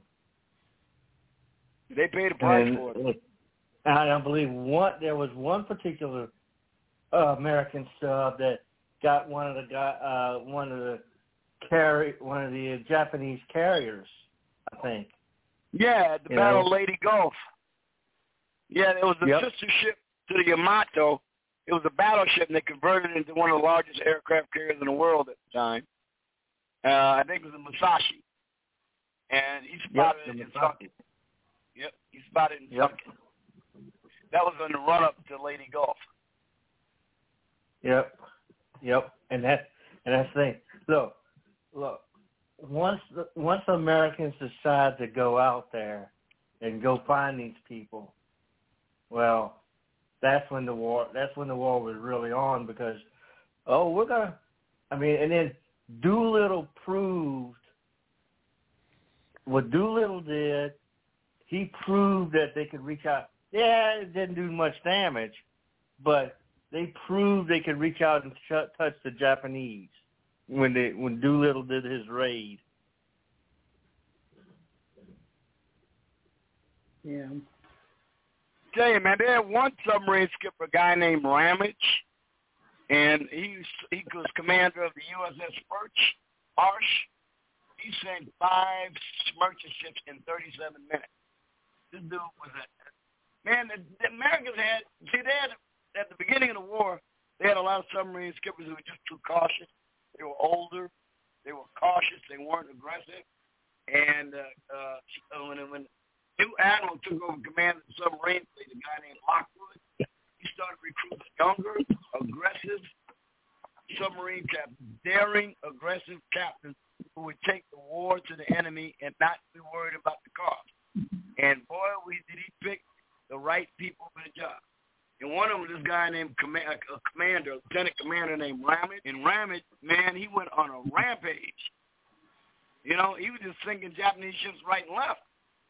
[SPEAKER 18] They paid a price for it.
[SPEAKER 15] I believe there was one particular American sub that got one of the Japanese carriers, I think.
[SPEAKER 18] Yeah, the Battle of Lady Gulf. Yeah, it was the sister ship to the Yamato. It was a battleship, and they converted it into one of the largest aircraft carriers in the world at the time. I think it was the Musashi. And he spotted it and sunk it. Yep, he spotted it and sunk it. That was on the run-up to Lady Gulf.
[SPEAKER 15] Yep. And that's the thing. Look. Once Americans decide to go out there and go find these people, well, that's when the war was really on, because and then Doolittle proved what Doolittle did. He proved that they could reach out. Yeah, it didn't do much damage, but they proved they could reach out and touch the Japanese when Doolittle did his raid.
[SPEAKER 13] Yeah.
[SPEAKER 18] Tell you, man, they had one submarine skipper, a guy named Ramage, and he was commander of the USS Arch. He sank 5 merchant ships in 37 minutes. This dude was the Americans had at the beginning of the war, they had a lot of submarine skippers who were just too cautious. They were older, they were cautious, they weren't aggressive, and when new admiral took over command of the submarine fleet, a guy named Lockwood, he started recruiting younger, aggressive submarine captains, daring, aggressive captains who would take the war to the enemy and not be worried about the cost. And boy, did he pick the right people for the job. And one of them, this guy named a lieutenant commander named Ramage. And Ramage, man, he went on a rampage. You know, he was just sinking Japanese ships right and left.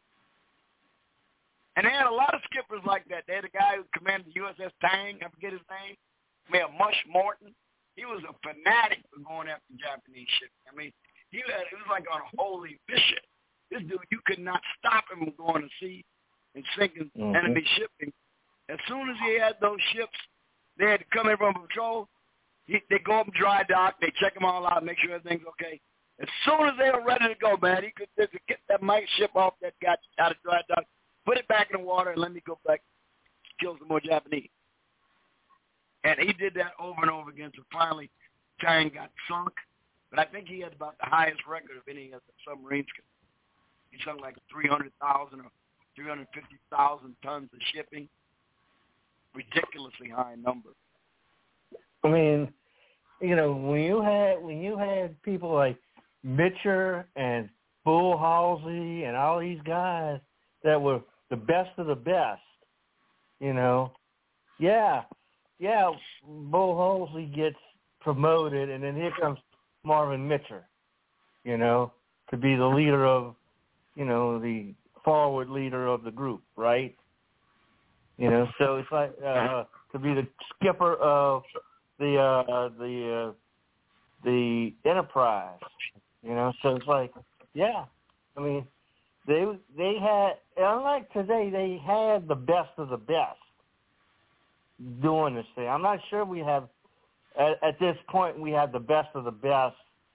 [SPEAKER 18] And they had a lot of skippers like that. They had a guy who commanded the USS Tang, I forget his name, Mayor Mush Morton. He was a fanatic for going after Japanese ships. I mean, it was like on a holy mission. This dude, you could not stop him from going to sea and sinking enemy shipping. As soon as he had those ships, they had to come in from patrol. They go up and dry dock. They check them all out, make sure everything's okay. As soon as they were ready to go, man, he could get that mighty ship off that got out of dry dock, put it back in the water, and let me go back, kill some more Japanese. And he did that over and over again, so finally Tang got sunk. But I think he had about the highest record of any of the submarines. He sunk like 300,000 or 350,000 tons of shipping. Ridiculously high number.
[SPEAKER 15] I mean, you know, when you had people like Mitcher and Bull Halsey and all these guys that were the best of the best, you know, yeah, Bull Halsey gets promoted, and then here comes Marvin Mitcher, you know, to be the leader of, you know, the forward leader of the group, right? You know, so it's like to be the skipper of the Enterprise. You know, so it's like, yeah. I mean, they had, unlike today, they had the best of the best doing this thing. I'm not sure we have at this point we have the best of the best.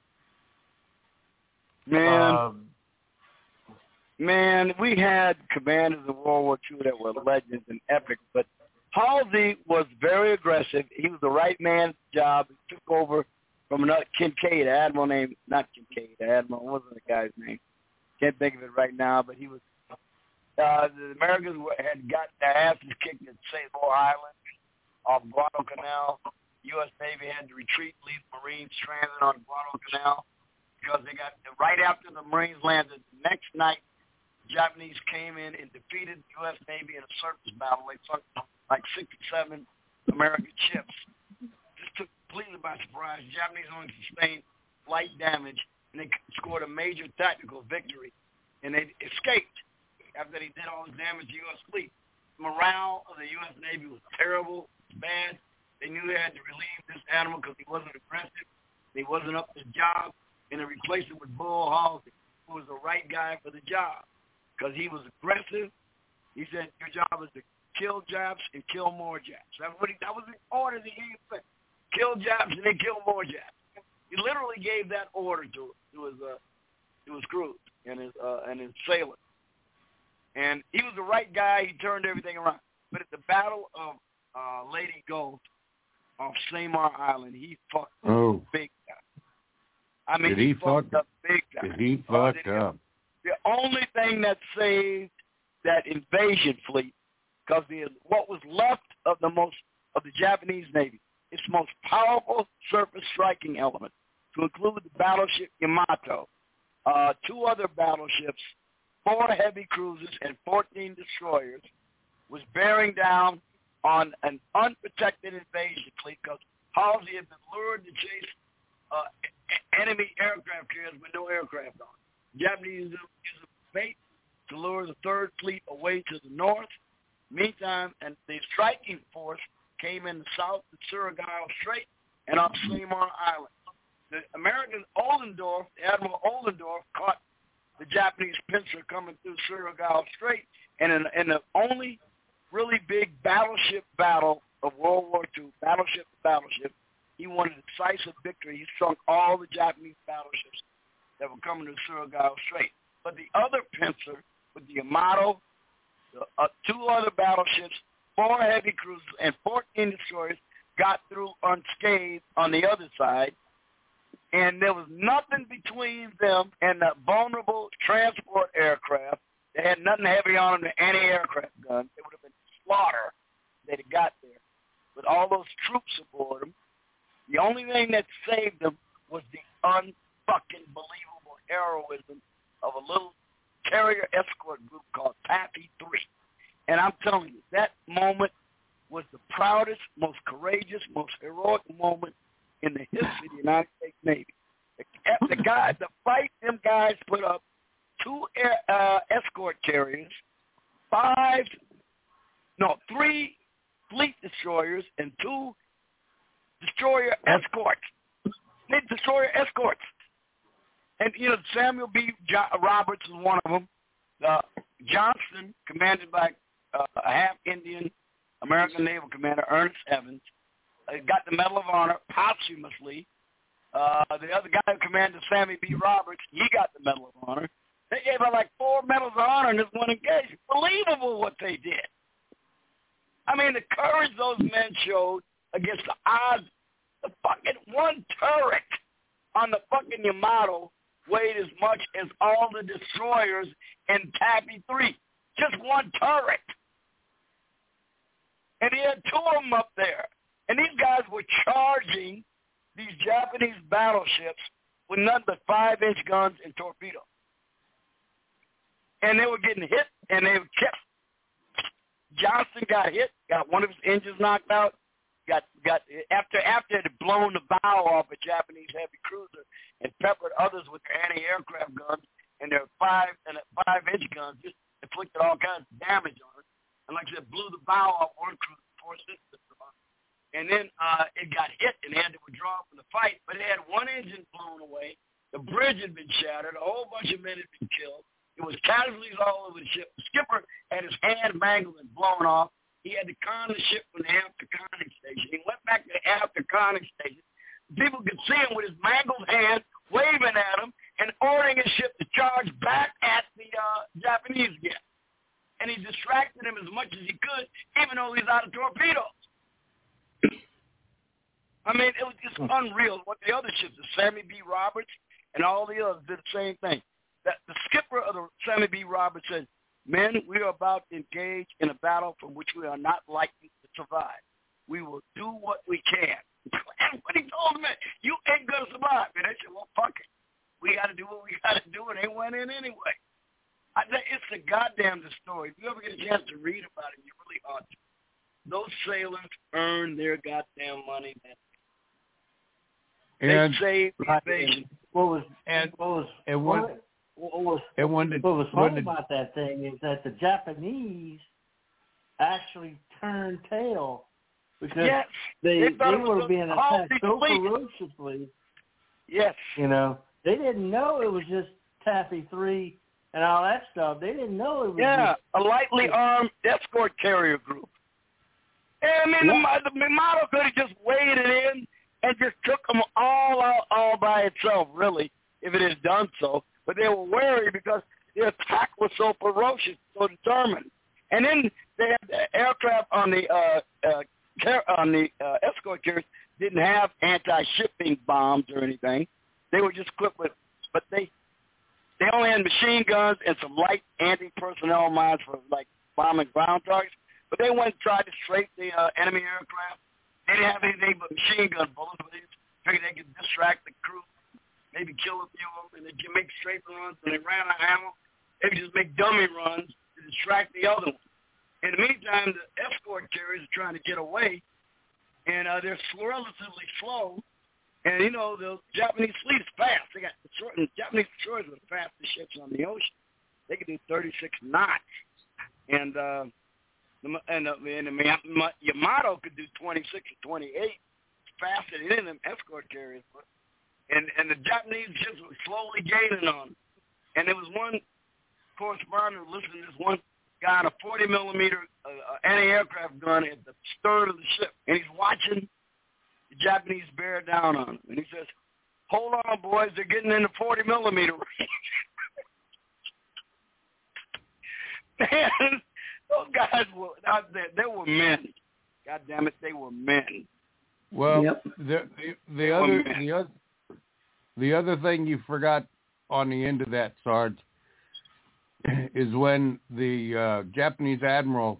[SPEAKER 18] Man, we had commanders of World War II that were legends and epic, but Halsey was very aggressive. He was the right man's job. He took over from another Kincaid, Admiral named, not Kincaid, Admiral, what was the guy's name? Can't think of it right now, but he was, the Americans had got their asses kicked at Sable Island off Guadalcanal. U.S. Navy had to retreat, leave Marines stranded on Guadalcanal because they got, right after the Marines landed, the next night, Japanese came in and defeated the U.S. Navy in a surface battle. They sunk like 6 or 7 American ships. Just took completely by surprise. Japanese only sustained light damage, and they scored a major tactical victory. And they escaped after they did all this damage to the U.S. fleet. Morale of the U.S. Navy was terrible, bad. They knew they had to relieve this animal because he wasn't aggressive. He wasn't up to the job, and they replaced him with Bull Halsey, who was the right guy for the job. Because he was aggressive. He said, your job is to kill Japs and kill more Japs. That was the order that he gave. Kill Japs and then kill more Japs. He literally gave that order to his crews and his sailors. And he was the right guy. He turned everything around. But at the Battle of Lady Gulf off Seymour Island, he fucked up big time. I mean, he fucked up big time.
[SPEAKER 17] He fucked up.
[SPEAKER 18] The only thing that saved that invasion fleet, because what was left of the Japanese Navy, its most powerful surface striking element, to include the battleship Yamato, 2 other battleships, 4 heavy cruisers, and 14 destroyers, was bearing down on an unprotected invasion fleet because Halsey had been lured to chase enemy aircraft carriers with no aircraft on. Japanese used a bait to lure the 3rd Fleet away to the north. Meantime, and the striking force came in the south to Surigao Strait and off Seymour Island. The American Admiral Oldendorf, caught the Japanese pincer coming through Surigao Strait, and in the only really big battleship battle of World War II, battleship to battleship, he won a decisive victory. He sunk all the Japanese battleships that were coming to Surigao Strait. But the other pincer with the Yamato, 2 other battleships, 4 heavy cruisers, and 14 destroyers got through unscathed on the other side. And there was nothing between them and the vulnerable transport aircraft. They had nothing heavy on them than anti-aircraft guns. They would have been slaughtered if they'd got there. With all those troops aboard them, the only thing that saved them was the unfucking believable heroism of a little carrier escort group called Pappy 3. And I'm telling you, that moment was the courageous, most heroic moment in the history of the United States Navy. The fight them guys put up 2 escort carriers, 3 fleet destroyers, and 2 destroyer escorts. Destroyer escorts. And, Samuel B. Roberts was one of them. Johnston, commanded by a half-Indian American naval commander, Ernest Evans, got the Medal of Honor posthumously. The other guy who commanded Sammy B. Roberts, he got the Medal of Honor. They gave out like 4 medals of honor in this one engagement. Believable what they did. I mean, the courage those men showed against the odds. The fucking one turret on the fucking Yamato weighed as much as all the destroyers in Taffy 3. Just one turret. And he had 2 of them up there. And these guys were charging these Japanese battleships with nothing but 5-inch guns and torpedoes. And they were getting hit, and they were kept. Johnston got hit, got one of his engines knocked out, got after it had blown the bow off a Japanese heavy cruiser and peppered others with their anti-aircraft guns and their 5-inch guns, just inflicted all kinds of damage on it. And like I said, blew the bow off one cruiser, forced it to withdraw. And then it got hit and they had to withdraw from the fight, but it had one engine blown away. The bridge had been shattered. A whole bunch of men had been killed. It was casualties all over the ship. The skipper had his hand mangled and blown off. He had to con the ship from the after conning station. He went back to the after conning station. People could see him with his mangled hand waving at him and ordering his ship to charge back at the Japanese again. And he distracted him as much as he could, even though he's out of torpedoes. I mean, it was just unreal what the other ships, the Sammy B. Roberts and all the others, did the same thing. That the skipper of the Sammy B. Roberts said, "Men, we are about to engage in a battle from which we are not likely to survive. We will do what we can." And when he told them, "You ain't going to survive," and they said, "Well, fuck it. We got to do what we got to do," and they went in anyway. I think it's the goddamn story. If you ever get a chance to read about it, you really ought to. Those sailors earned their goddamn money. They saved the invasion.
[SPEAKER 15] What was funny about that thing is that the Japanese actually turned tail because they were being attacked so ferociously.
[SPEAKER 18] Yes.
[SPEAKER 15] They didn't know it was just Taffy 3 and all that stuff. They didn't know it was
[SPEAKER 18] a lightly armed escort carrier group. And I mean, the Yamato could have just weighed it in and just took them all by itself, really, if it had done so. But they were wary because the attack was so ferocious, so determined. And then they had the aircraft on the escort carriers didn't have anti-shipping bombs or anything. They were just equipped with, but they only had machine guns and some light anti-personnel mines for like bombing ground targets. But they went and tried to strafe the enemy aircraft. They didn't have anything but machine gun bullets, but they figured they could distract the crew, maybe kill a few of them, and they could make strafing runs. When they ran out of ammo, they could just make dummy runs to distract the other one. In the meantime, the escort carriers are trying to get away, and they're relatively slow. And, the Japanese fleet is fast. They got Japanese destroyers are the fastest ships on the ocean. They can do 36 knots. And the Yamato could do 26 or 28 faster than any of them escort carriers. And the Japanese ships were slowly gaining on them. And there was one correspondent who listened to this one guy on a 40-millimeter anti-aircraft gun at the stern of the ship. And he's watching the Japanese bear down on him. And he says, "Hold on, boys. They're getting in the 40-millimeter range." Man, those guys were out there. They were men. God damn it, they were men.
[SPEAKER 17] Well, the other thing you forgot on the end of that, Sarge, is when the Japanese admiral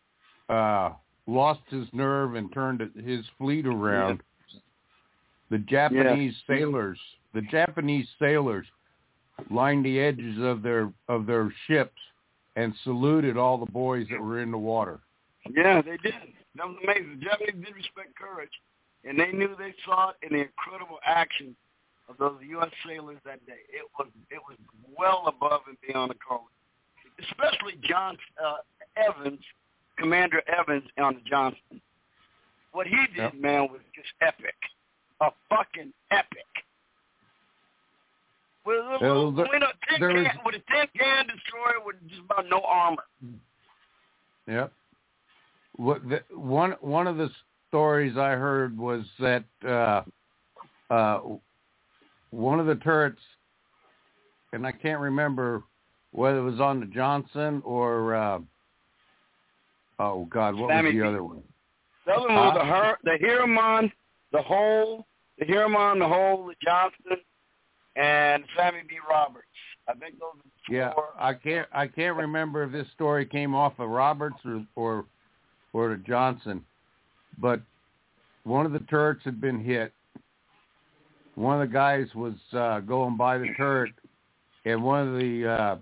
[SPEAKER 17] lost his nerve and turned his fleet around. The Japanese sailors lined the edges of their ships and saluted all the boys that were in the water.
[SPEAKER 18] Yeah, they did. That was amazing. The Japanese did respect courage, and they knew they saw it in the incredible action of those U.S. sailors that day. It was well above and beyond the call. Especially Evans, Commander Evans on the Johnston. What he did, man, was just epic. A fucking epic. With a 10-can destroyer with just about no armor.
[SPEAKER 17] Yep. One of the stories I heard was that one of the turrets, and I can't remember whether it was on the Johnson or what was the other one?
[SPEAKER 18] The other one was the Harriman, the Johnston, and Sammy B. Roberts. I think those are four.
[SPEAKER 17] Yeah, I can't remember if this story came off of Roberts or the Johnson, but one of the turrets had been hit. One of the guys was going by the turret, and one of the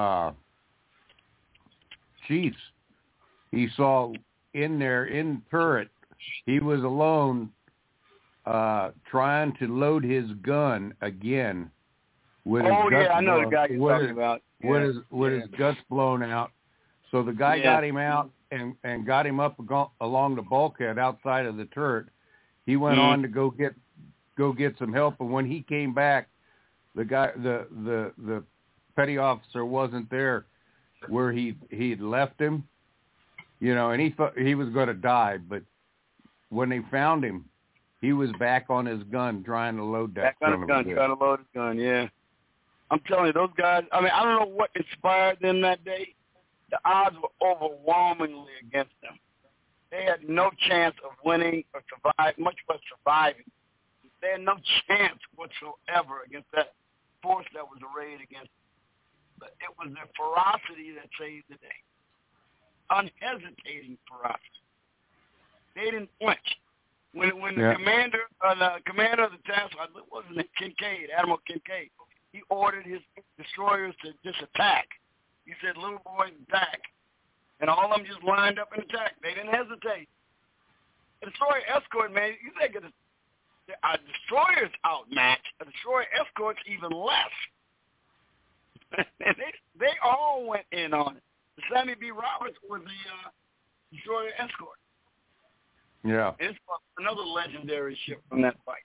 [SPEAKER 17] chiefs he saw in the turret, he was alone trying to load his gun again with his guts
[SPEAKER 18] I know the guy you're talking about.
[SPEAKER 17] With his guts blown out. So the guy got him out and got him up along the bulkhead outside of the turret. He went on to go get some help, and when he came back, the guy the petty officer wasn't there where he'd left him, and he thought he was going to die, but when they found him, he was back on his gun trying to load that
[SPEAKER 18] trying to load his gun, yeah. I'm telling you, those guys, I don't know what inspired them that day. The odds were overwhelmingly against them. They had no chance of winning or much less surviving. They had no chance whatsoever against that force that was arrayed against them. But it was their ferocity that saved the day. Unhesitating ferocity. They didn't flinch. When the commander of the task force, wasn't it Kincaid, Admiral Kincaid, he ordered his destroyers to just attack. He said, "Little boys, attack." And all of them just lined up and attacked. They didn't hesitate. The destroyer escort, man, you think a destroyer's outmatched, a destroyer escort's even less. And they all went in on it. The Sammy B. Roberts was the destroyer escort.
[SPEAKER 17] Yeah.
[SPEAKER 18] And it's another legendary ship from that fight.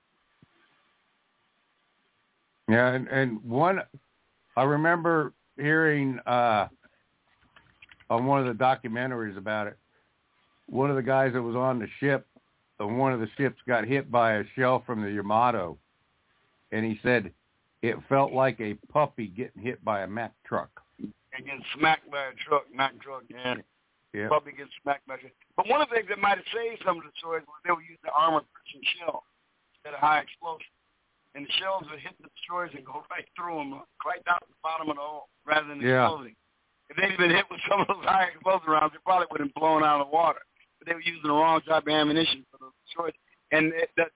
[SPEAKER 17] Yeah, and one, I remember hearing on one of the documentaries about it, one of the guys that was on the ship, one of the ships got hit by a shell from the Yamato, and he said it felt like a puppy getting hit by a Mack truck.
[SPEAKER 18] And getting smacked by a Mack truck, yeah.
[SPEAKER 17] Yeah.
[SPEAKER 18] Puppy gets smacked by a truck. But one of the things that might have saved some of the destroyers was they would use the armor-piercing shell instead of high explosive. And the shells would hit the destroyers and go right through them, right down to the bottom of the hole, rather than exploding. If they'd been hit with some of those high explosive rounds, they probably would have been blown out of the water. But they were using the wrong type of ammunition for those destroyers. And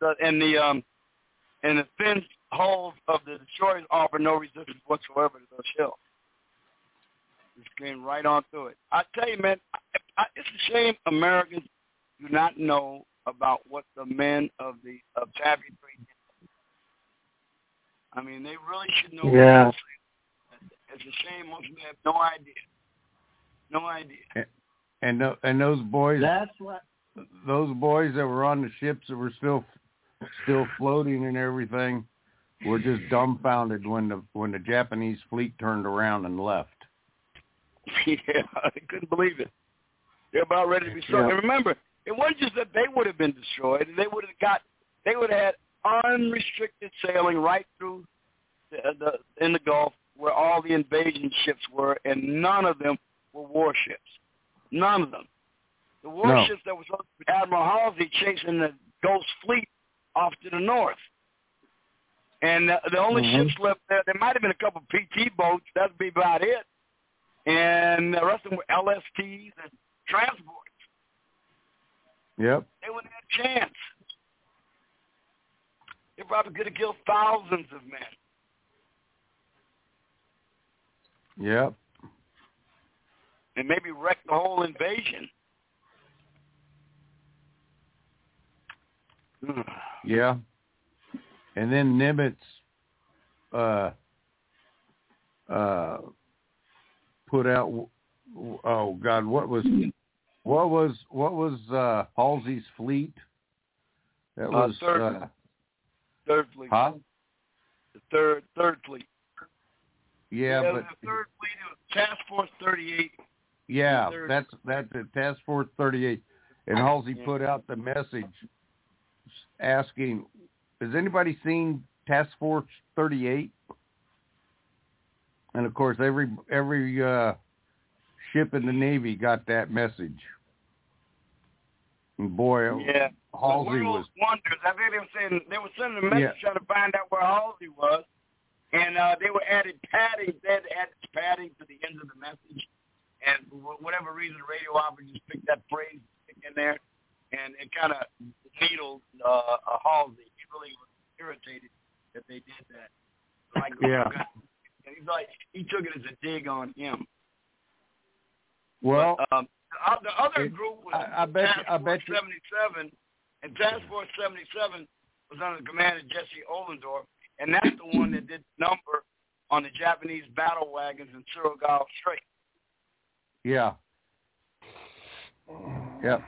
[SPEAKER 18] the thin hulls of the destroyers offer no resistance whatsoever to those shells. Just came right on through it. I tell you, man, it's a shame Americans do not know about what the men of Taffy 3 did. I mean, they really should know.
[SPEAKER 15] Yeah.
[SPEAKER 18] It's a shame most of them have no idea. No idea.
[SPEAKER 17] And those boys.
[SPEAKER 15] That's what.
[SPEAKER 17] Those boys that were on the ships that were still floating and everything were just dumbfounded when the Japanese fleet turned around and left.
[SPEAKER 18] Yeah, they couldn't believe it. They're about ready to be struck. And remember, it wasn't just that they would have been destroyed. They would have had unrestricted sailing right through in the Gulf where all the invasion ships were, and none of them were warships. None of them. The warships that were supposed to be Admiral Halsey chasing the Ghost Fleet off to the north. And the only ships left there might have been a couple of PT boats. That would be about it. And the rest of them were LSTs and transports.
[SPEAKER 17] Yep.
[SPEAKER 18] They wouldn't have a chance. They probably could have killed thousands of men.
[SPEAKER 17] Yep.
[SPEAKER 18] And maybe wrecked the whole invasion.
[SPEAKER 17] Yeah. And then Nimitz put out, oh God, what was Halsey's fleet? That was
[SPEAKER 18] third fleet.
[SPEAKER 17] Huh?
[SPEAKER 18] The third fleet.
[SPEAKER 17] Yeah, but
[SPEAKER 18] the third fleet was Task Force 38.
[SPEAKER 17] Yeah, that's the Task Force 38. And Halsey put out the message asking, has anybody seen Task Force 38? And of course, every ship in the Navy got that message. And boy, Halsey was
[SPEAKER 18] wonders. I think they were sending a message trying to find out where Halsey was, and they were adding padding. They had added padding to the end of the message, and for whatever reason, the radio operator just picked that phrase in there, and it kind of needled Halsey. He really was irritated that they did that. Like, and he's like, he took it as a dig on him.
[SPEAKER 17] Well,
[SPEAKER 18] the other group was Task Force 77, and Task Force 77 was under the command of Jesse Ollendorf, and that's the one that did the number on the Japanese battle wagons in Tsurugawa Strait.
[SPEAKER 17] Yeah. Yep.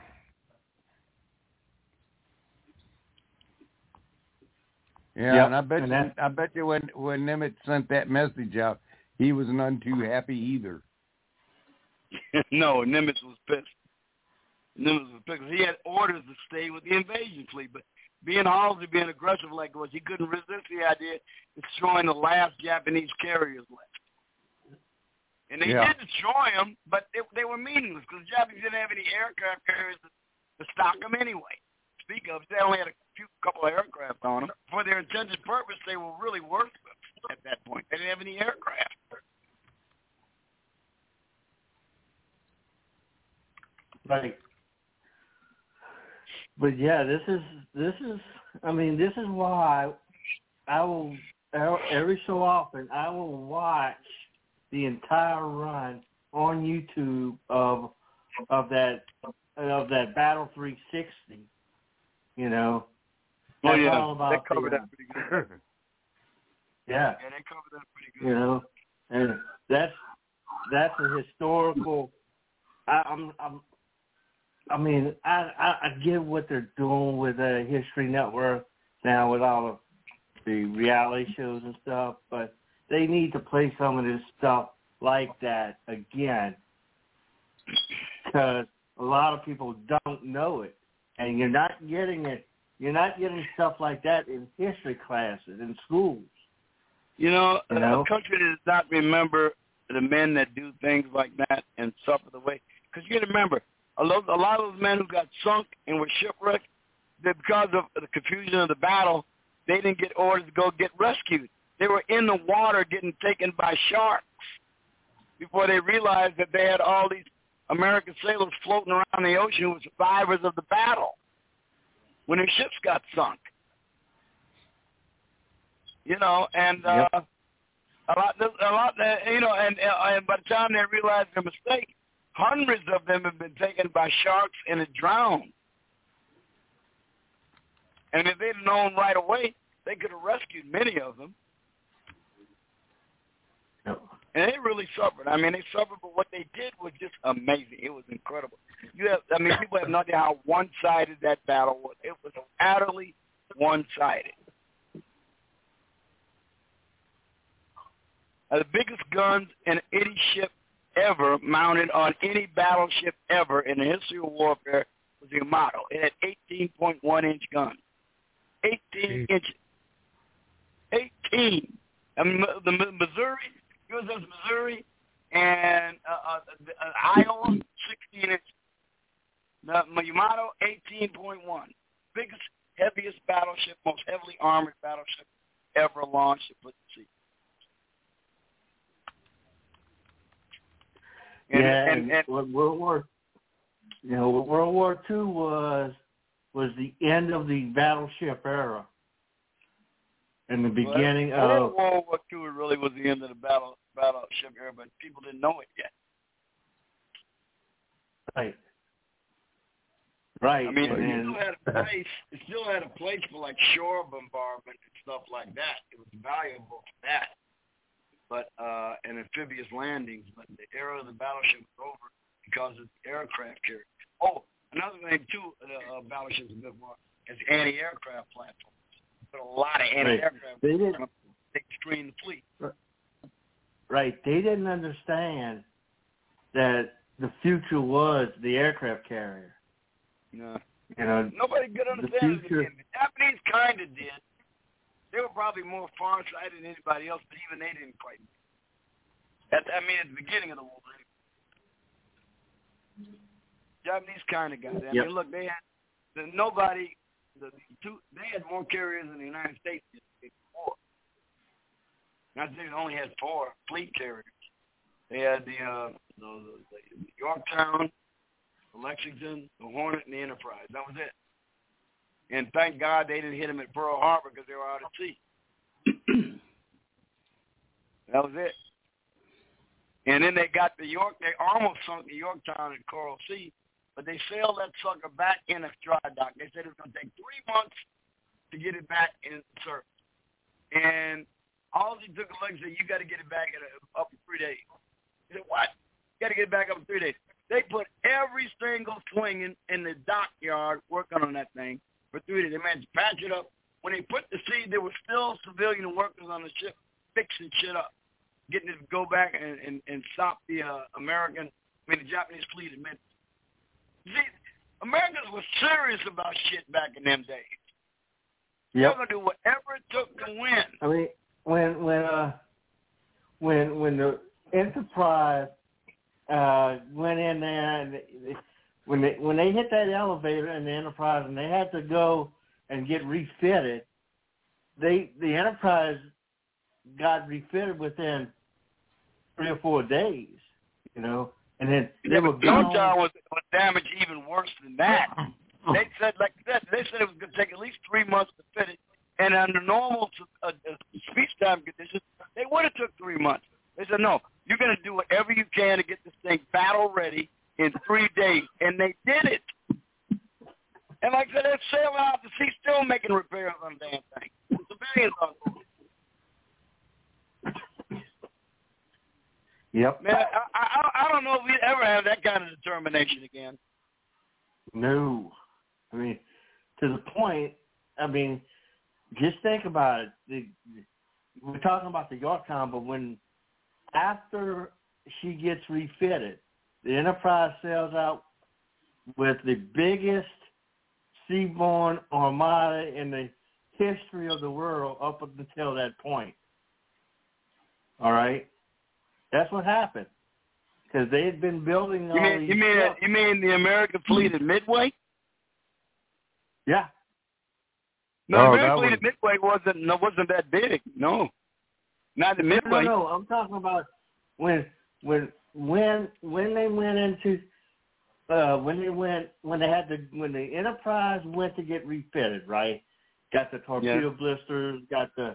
[SPEAKER 17] Yeah, and I bet you when Nimitz sent that message out, he was none too happy either.
[SPEAKER 18] No, Nimitz was pissed. Nimitz was pissed. He had orders to stay with the invasion fleet, but being Halsey, being aggressive like it was, he couldn't resist the idea of destroying the last Japanese carriers left. And they did destroy them, but they were meaningless because the Japanese didn't have any aircraft carriers to stock them anyway. Speak of, they only had a couple of aircraft on them. For their intended purpose, they were really worthless at that point. They didn't have any aircraft.
[SPEAKER 15] Right. But yeah, this is why I will every so often I will watch the entire run on YouTube of that Battle 360. You know.
[SPEAKER 18] Oh yeah,
[SPEAKER 15] all about
[SPEAKER 18] they covered that pretty good.
[SPEAKER 15] Yeah,
[SPEAKER 18] they covered that pretty good.
[SPEAKER 15] You know, and that's a historical. I get what they're doing with History Network now with all of the reality shows and stuff, but they need to play some of this stuff like that again because a lot of people don't know it, and you're not getting it. You're not getting stuff like that in history classes in schools.
[SPEAKER 18] You know, a country that does not remember the men that do things like that and suffer the way. Because you got to remember, a lot of those men who got sunk and were shipwrecked, that because of the confusion of the battle, they didn't get orders to go get rescued. They were in the water getting taken by sharks before they realized that they had all these American sailors floating around the ocean who were survivors of the battle when their ships got sunk. You know, and a lot, you know, and by the time they realized their mistake, hundreds of them have been taken by sharks and had drowned. And if they'd known right away, they could have rescued many of them.
[SPEAKER 15] Yep.
[SPEAKER 18] And they really suffered. I mean, they suffered, but what they did was just amazing. It was incredible. People have no idea how one-sided that battle was. It was utterly one-sided. The biggest guns in any ship ever mounted on any battleship ever in the history of warfare was the Yamato. It had 18.1-inch guns. 18 inches. 18. And the Missouri, USS Missouri, and Iowa, 16 inches. The Yamato, 18.1. Biggest, heaviest battleship, most heavily armored battleship ever launched and put to sea.
[SPEAKER 15] And World War II was the end of the battleship era, and the beginning of
[SPEAKER 18] World War II. Really was the end of the battleship era, but people didn't know it yet.
[SPEAKER 15] Right. Right.
[SPEAKER 18] I mean, it still had a place for like shore bombardment and stuff like that. It was valuable for that. But and amphibious landings. But the era of the battleship was over because of the aircraft carrier. Oh, another thing too, battleships a bit more is anti-aircraft platforms. But a lot of anti-aircraft.
[SPEAKER 15] They didn't.
[SPEAKER 18] They screen the fleet.
[SPEAKER 15] Right. They didn't understand that the future was the aircraft carrier.
[SPEAKER 18] No.
[SPEAKER 15] You know,
[SPEAKER 18] nobody could understand it. The Japanese kind of did. They were probably more far-sighted than anybody else, but even they didn't quite. At the beginning of the war, Japanese kind of got that.
[SPEAKER 15] Yep.
[SPEAKER 18] I mean, look, they had they had more carriers than the United States did before. The United States only had 4 fleet carriers. They had the Yorktown, the Lexington, the Hornet, and the Enterprise. That was it. And thank God they didn't hit them at Pearl Harbor because they were out at sea. That was it. And then they got they almost sunk the Yorktown at Coral Sea, but they sailed that sucker back in a dry dock. They said it was going to take 3 months to get it back in service. And all he took a look and said, you got to get it back up in 3 days. He said, what? You got to get it back up in 3 days. They put every single swing in the dockyard working on that thing for 3 days. They managed to patch it up. When they put the sea, there were still civilian workers on the ship fixing shit up, getting it to go back and stop the the Japanese fleet at Memphis. See, Americans were serious about shit back in them days.
[SPEAKER 15] Yep.
[SPEAKER 18] They were going to do whatever it took to win.
[SPEAKER 15] I mean, when the Enterprise went in there, and when they hit that elevator in the Enterprise, and they had to go and get refitted, the Enterprise got refitted within 3 or 4 days, you know, and then they were gone.
[SPEAKER 18] Yorktown was damaged even worse than that. They said, like that, they said it was going to take at least 3 months to fit it, and under normal peacetime conditions, they would have took 3 months. They said, no, you're going to do whatever you can to get this thing battle ready in 3 days, and they did it. And like I said, they're sailing out to sea, still making repairs on the damn thing. The civilians on board.
[SPEAKER 15] Yep.
[SPEAKER 18] Man, I don't know if we'd ever have that kind of determination again.
[SPEAKER 15] No. I mean, to the point, I mean, just think about it. We're talking about the Yorktown, but after she gets refitted, the Enterprise sails out with the biggest seaborne armada in the history of the world up until that point. All right? That's what happened. Because they had been building all these ships.
[SPEAKER 18] You mean the American fleet at Midway?
[SPEAKER 15] Yeah.
[SPEAKER 18] No, the American fleet at Midway wasn't that big. No. Not the Midway.
[SPEAKER 15] No, I'm talking about when they went into when the Enterprise went to get refitted, right? Got the torpedo blisters, got the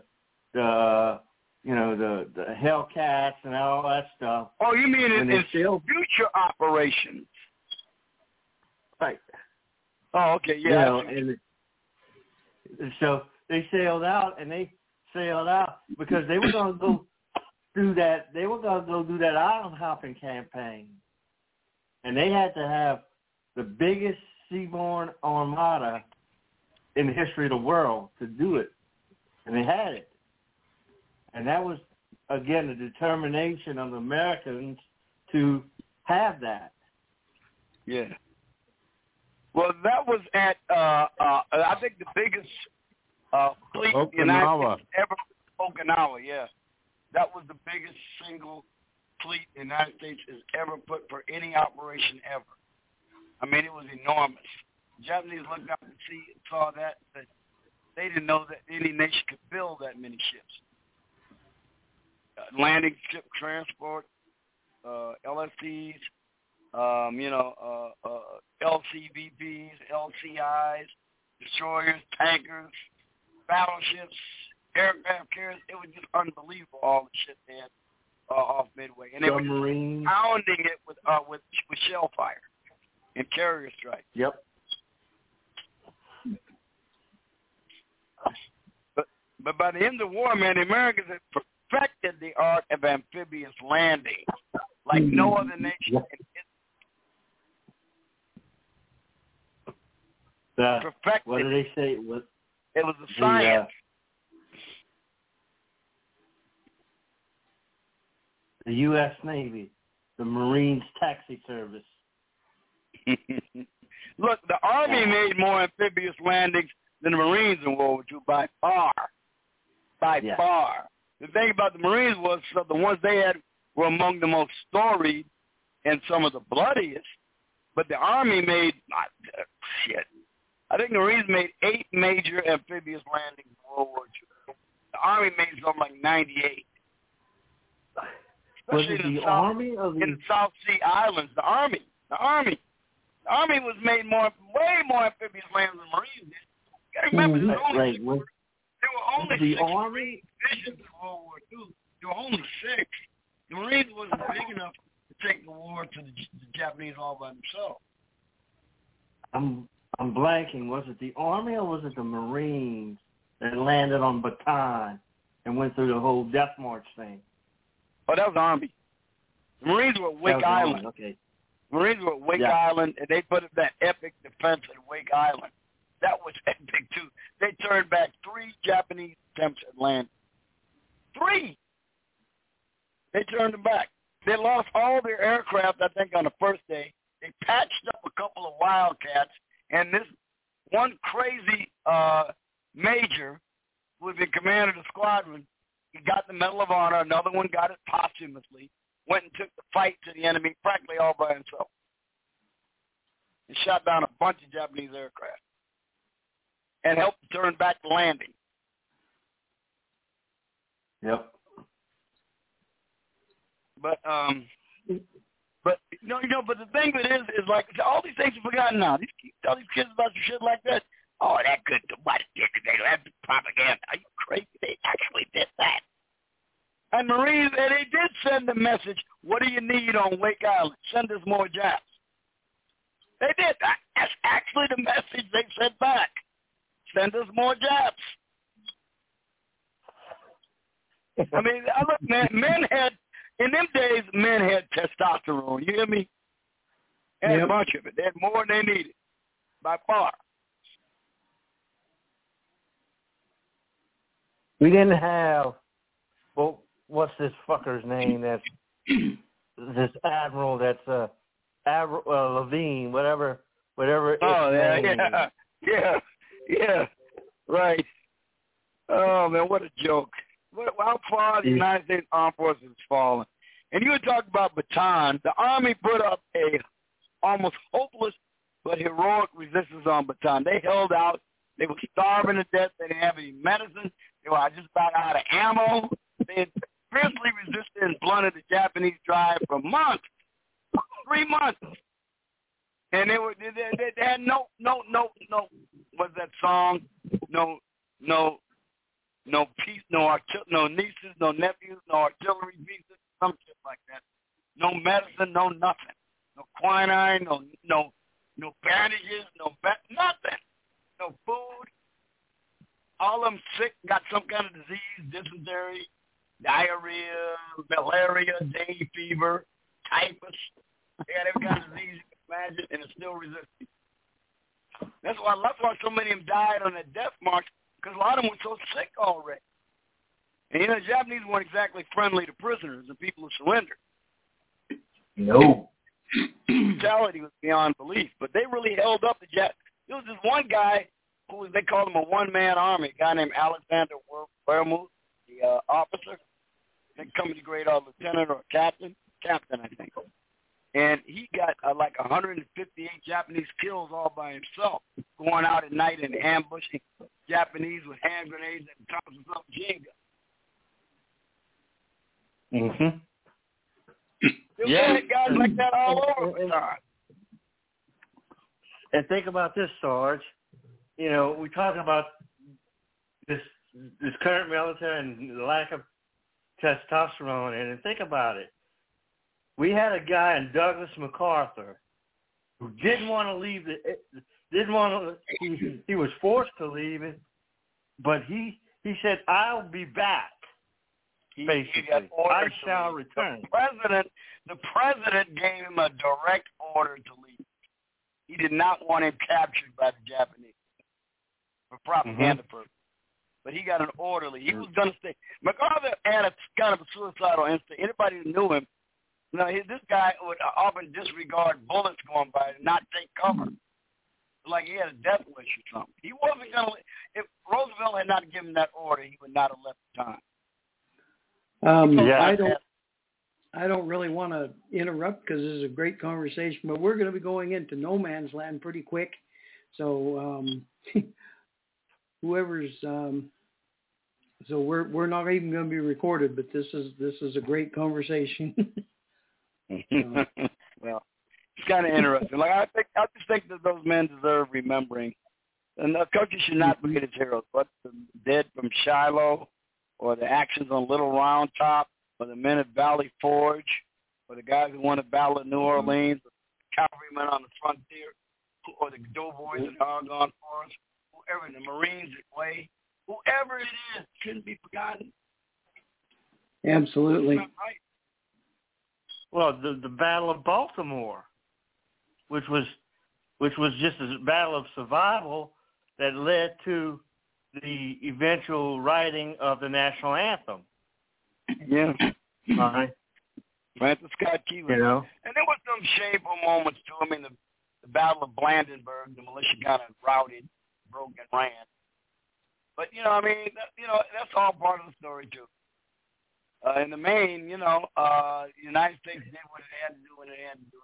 [SPEAKER 15] Hellcats and all that stuff.
[SPEAKER 18] Oh, you mean in future operations?
[SPEAKER 15] Right.
[SPEAKER 18] Oh, okay, yeah.
[SPEAKER 15] And so they sailed out, because they were going to go do that. They were going to go do that island hopping campaign, and they had to have the biggest seaborne armada in the history of the world to do it, and they had it. And that was, again, the determination of the Americans to have that.
[SPEAKER 18] Yeah. Well, that was at, I think, the biggest fleet in the United States ever. Okinawa, yeah. That was the biggest single fleet the United States has ever put for any operation ever. I mean, it was enormous. The Japanese looked out to sea and saw that, but they didn't know that any nation could build that many ships. Landing ship transport, LSTs, LCVPs, LCIs, destroyers, tankers, battleships, aircraft carriers. It was just unbelievable, all the shit they had off Midway. And they were just pounding it with shell fire and carrier strikes.
[SPEAKER 15] Yep.
[SPEAKER 18] But by the end of the war, man, the Americans had perfected the art of amphibious landing like no other nation. Perfected.
[SPEAKER 15] What did they say?
[SPEAKER 18] It was a science.
[SPEAKER 15] The U.S. Navy, the Marines Taxi Service.
[SPEAKER 18] Look, the Army made more amphibious landings than the Marines in World War II by far. By far. The thing about the Marines was the ones they had were among the most storied and some of the bloodiest. But the Army made, I think the Marines made 8 major amphibious landings in World War II. The Army made something like 98. Especially in the Army in the South Sea Islands. The Army was made way more amphibious landings than the Marines did. You got to remember, there were only 6 Marine divisions in World War II. There were only 6. The Marines wasn't big enough to take the war to the Japanese all by themselves.
[SPEAKER 15] I'm blanking. Was it the Army or was it the Marines that landed on Bataan and went through the whole Death March thing?
[SPEAKER 18] Oh, that was the Army. The Marines were at Wake Island.
[SPEAKER 15] Okay.
[SPEAKER 18] Marines were at Wake Island, and they put up that epic defense at Wake Island. That was epic, too. They turned back 3 Japanese attempts at landing. 3! They turned them back. They lost all their aircraft, I think, on the first day. They patched up a couple of Wildcats, and this one crazy major who was in command of the squadron, he got the Medal of Honor. Another one got it posthumously. Went and took the fight to the enemy practically all by himself. And shot down a bunch of Japanese aircraft. And helped turn back the landing.
[SPEAKER 15] Yep.
[SPEAKER 18] But but the thing of it is like all these things are forgotten now. Tell these kids about some shit like that. Oh, that could what that's propaganda. Are you crazy? They actually did that. And Marines, and they did send a message. What do you need on Wake Island? Send us more Japs. They did. That's actually the message they sent back. Send us more Japs. I mean, look, man, in them days, men had testosterone. You hear me? They had a bunch of it. They had more than they needed, by far.
[SPEAKER 15] We didn't have, well, what's this fucker's name? That's this admiral. That's Admiral Levine, whatever.
[SPEAKER 18] Yeah, right. Oh man, what a joke! How far the United States Armed Forces has fallen. And you were talking about Bataan. The Army put up a almost hopeless but heroic resistance on Bataan. They held out. They were starving to death. They didn't have any medicine. They were just about out of ammo. They had fiercely resisted and blunted the Japanese drive for months, 3 months. And they had no. What's that song? No peace, no nieces, no nephews, no artillery pieces, some shit like that. No medicine, no nothing. No quinine, no bandages, nothing. No food. All of them sick, got some kind of disease, dysentery, diarrhea, malaria, dengue fever, typhus. They had every kind of disease you can imagine, and it's still resisting. That's why so many of them died on that death march, because a lot of them were so sick already. And, the Japanese weren't exactly friendly to prisoners and people who surrendered.
[SPEAKER 15] No.
[SPEAKER 18] Brutality was beyond belief, but they really held up the Japanese. There was this one guy who they called him a one-man army, a guy named Alexander Wermuth, the officer, then company grade lieutenant or captain, I think. And he got like 158 Japanese kills all by himself, going out at night and ambushing Japanese with hand grenades and tops of machine guns.
[SPEAKER 15] Mm-hmm.
[SPEAKER 18] There were guys like that all over the time.
[SPEAKER 15] And think about this, Sarge. We're talking about this current military and the lack of testosterone. And think about it. We had a guy in Douglas MacArthur who didn't want to leave he was forced to leave it but he said, "I'll be back." Basically, I shall return.
[SPEAKER 18] The president gave him a direct order to leave. He did not want him captured by the Japanese for propaganda purposes. But he got an orderly. He was going to stay. MacArthur had a kind of a suicidal instinct. Anybody who knew him, this guy would often disregard bullets going by and not take cover. Like he had a death wish or something. He wasn't going to. If Roosevelt had not given that order, he would not have left the time.
[SPEAKER 13] I don't really want to interrupt because this is a great conversation, but we're going to be going into no man's land pretty quick. So whoever's so we're not even going to be recorded, but this is a great conversation.
[SPEAKER 18] Well, it's kind of interesting. Like I just think that those men deserve remembering, and the country should not forget its heroes, but the dead from Shiloh, or the actions on Little Round Top, or the men at Valley Forge, or the guys who won the Battle of New Orleans, or the cavalrymen on the frontier, or the doughboys at Argonne Forest, whoever, the Marines at Way, whoever it is, shouldn't be forgotten.
[SPEAKER 13] Absolutely.
[SPEAKER 18] Right.
[SPEAKER 15] Well, the Battle of Baltimore, which was just a battle of survival that led to the eventual writing of the national anthem.
[SPEAKER 18] Yeah.
[SPEAKER 15] All right.
[SPEAKER 18] Francis Scott Key was, and there was some shameful moments too. I mean, the Battle of Blandenburg, the militia kind of routed, broke and ran. But that's all part of the story too. In the main, the United States did what it had to do when it had to do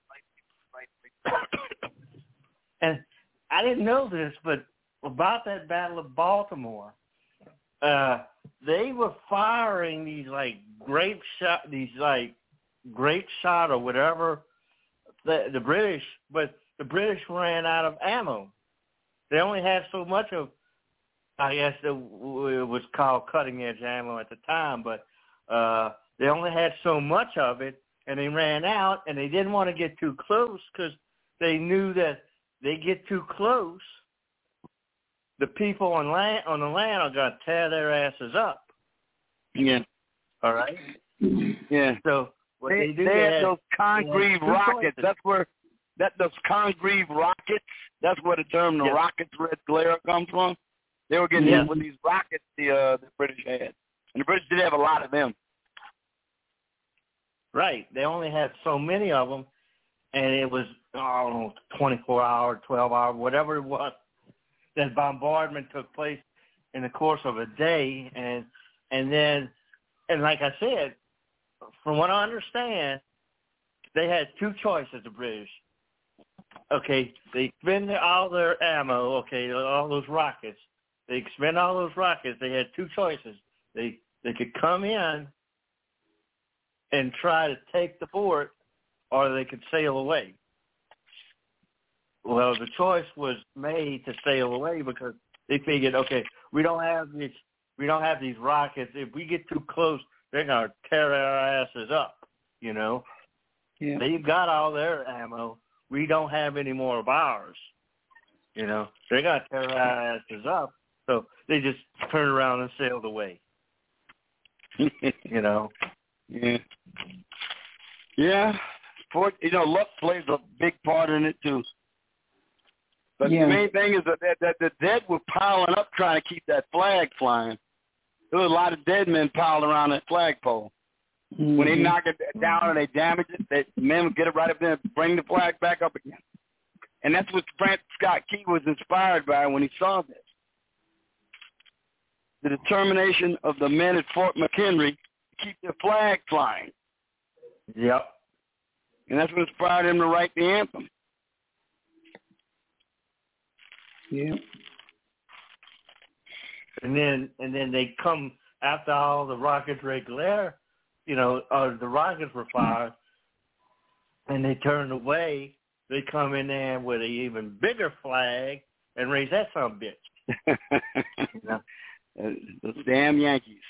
[SPEAKER 18] it.
[SPEAKER 15] And I didn't know this, but about that Battle of Baltimore, they were firing these grape shot or whatever the British, but the British ran out of ammo. They only had so much of, I guess it was called cutting edge ammo at the time, but they only had so much of it, and they ran out, and they didn't want to get too close because they knew that they get too close, the people on the land are going to tear their asses up.
[SPEAKER 18] Yeah.
[SPEAKER 15] All right?
[SPEAKER 18] Yeah.
[SPEAKER 15] So what they do,
[SPEAKER 18] they had those Congreve rockets.
[SPEAKER 15] Choices.
[SPEAKER 18] Those Congreve rockets, that's where the term the rockets red glare comes from. They were getting hit with these rockets the British had. And the British did have a lot of them.
[SPEAKER 15] Right. They only had so many of them, and it was, 24 hour, 12 hour, whatever it was. That bombardment took place in the course of a day, and like I said, from what I understand, they had two choices, the British. Okay, they expended all their ammo, all those rockets. They expended all those rockets. They had two choices. They could come in and try to take the fort, or they could sail away. Well, the choice was made to sail away because they figured, okay, we don't have these rockets. If we get too close, they're gonna tear our asses up. Yeah. They've got all their ammo. We don't have any more of ours. They're gonna tear our asses up. So they just turned around and sailed away.
[SPEAKER 18] Yeah. Yeah. Luck plays a big part in it too. But the main thing is that the dead were piling up trying to keep that flag flying. There was a lot of dead men piled around that flagpole. Mm-hmm. When they knock it down and they damage it, the men would get it right up there and bring the flag back up again. And that's what Francis Scott Key was inspired by when he saw this. The determination of the men at Fort McHenry to keep their flag flying.
[SPEAKER 15] Yep.
[SPEAKER 18] And that's what inspired him to write the anthem.
[SPEAKER 13] Yeah.
[SPEAKER 15] And then they come after all the rockets red glare, the rockets were fired, and they turned away. They come in there with an even bigger flag and raise that son of a bitch.
[SPEAKER 18] Those damn Yankees.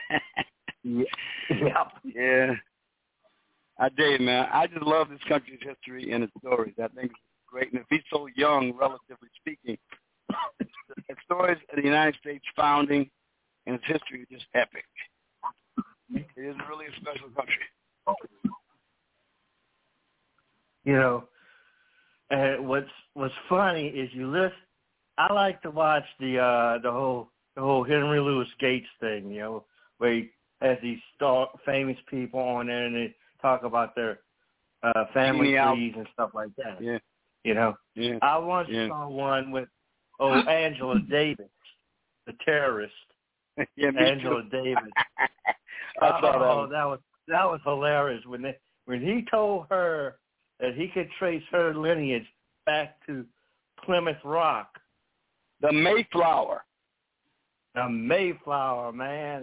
[SPEAKER 18] Yeah. I tell you, man, I just love this country's history and its stories. I think it's great. And if he's so young, relatively speaking, it's stories of the United States founding and its history are just epic. It is really a special country.
[SPEAKER 15] You know, and what's funny is you listen. I like to watch the whole Henry Louis Gates thing. You know, where he has these famous people on there and they talk about their family trees and stuff like that.
[SPEAKER 18] Yeah.
[SPEAKER 15] You know, I once saw one with Angela Davis, the terrorist. Angela Davis.
[SPEAKER 18] I saw that.
[SPEAKER 15] That was hilarious when he told her that he could trace her lineage back to Plymouth Rock.
[SPEAKER 18] The Mayflower.
[SPEAKER 15] The Mayflower, man.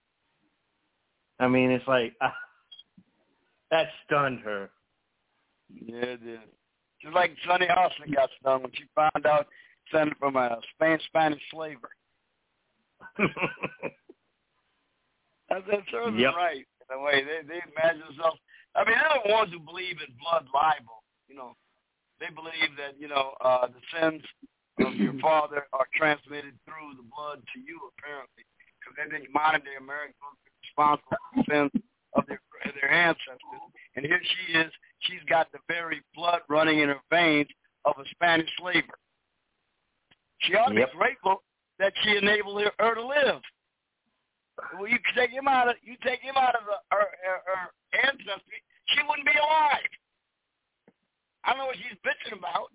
[SPEAKER 15] I mean, it's like, that stunned her.
[SPEAKER 18] Yeah, it did. Just like Sonny Austin got stunned when she found out descended from a Spanish slaver. That serves them right in a way. They imagine themselves. I mean, they're the ones who believe in blood libel. You know, they believe that the sins of your father are transmitted through the blood to you, apparently, because they think modern day Americans are responsible for the sins of their ancestors. And here she is. She's got the very blood running in her veins of a Spanish slaver. She ought to be grateful that she enabled her to live. Well, you take him out of her ancestry, she wouldn't be alive. I don't know what she's bitching about.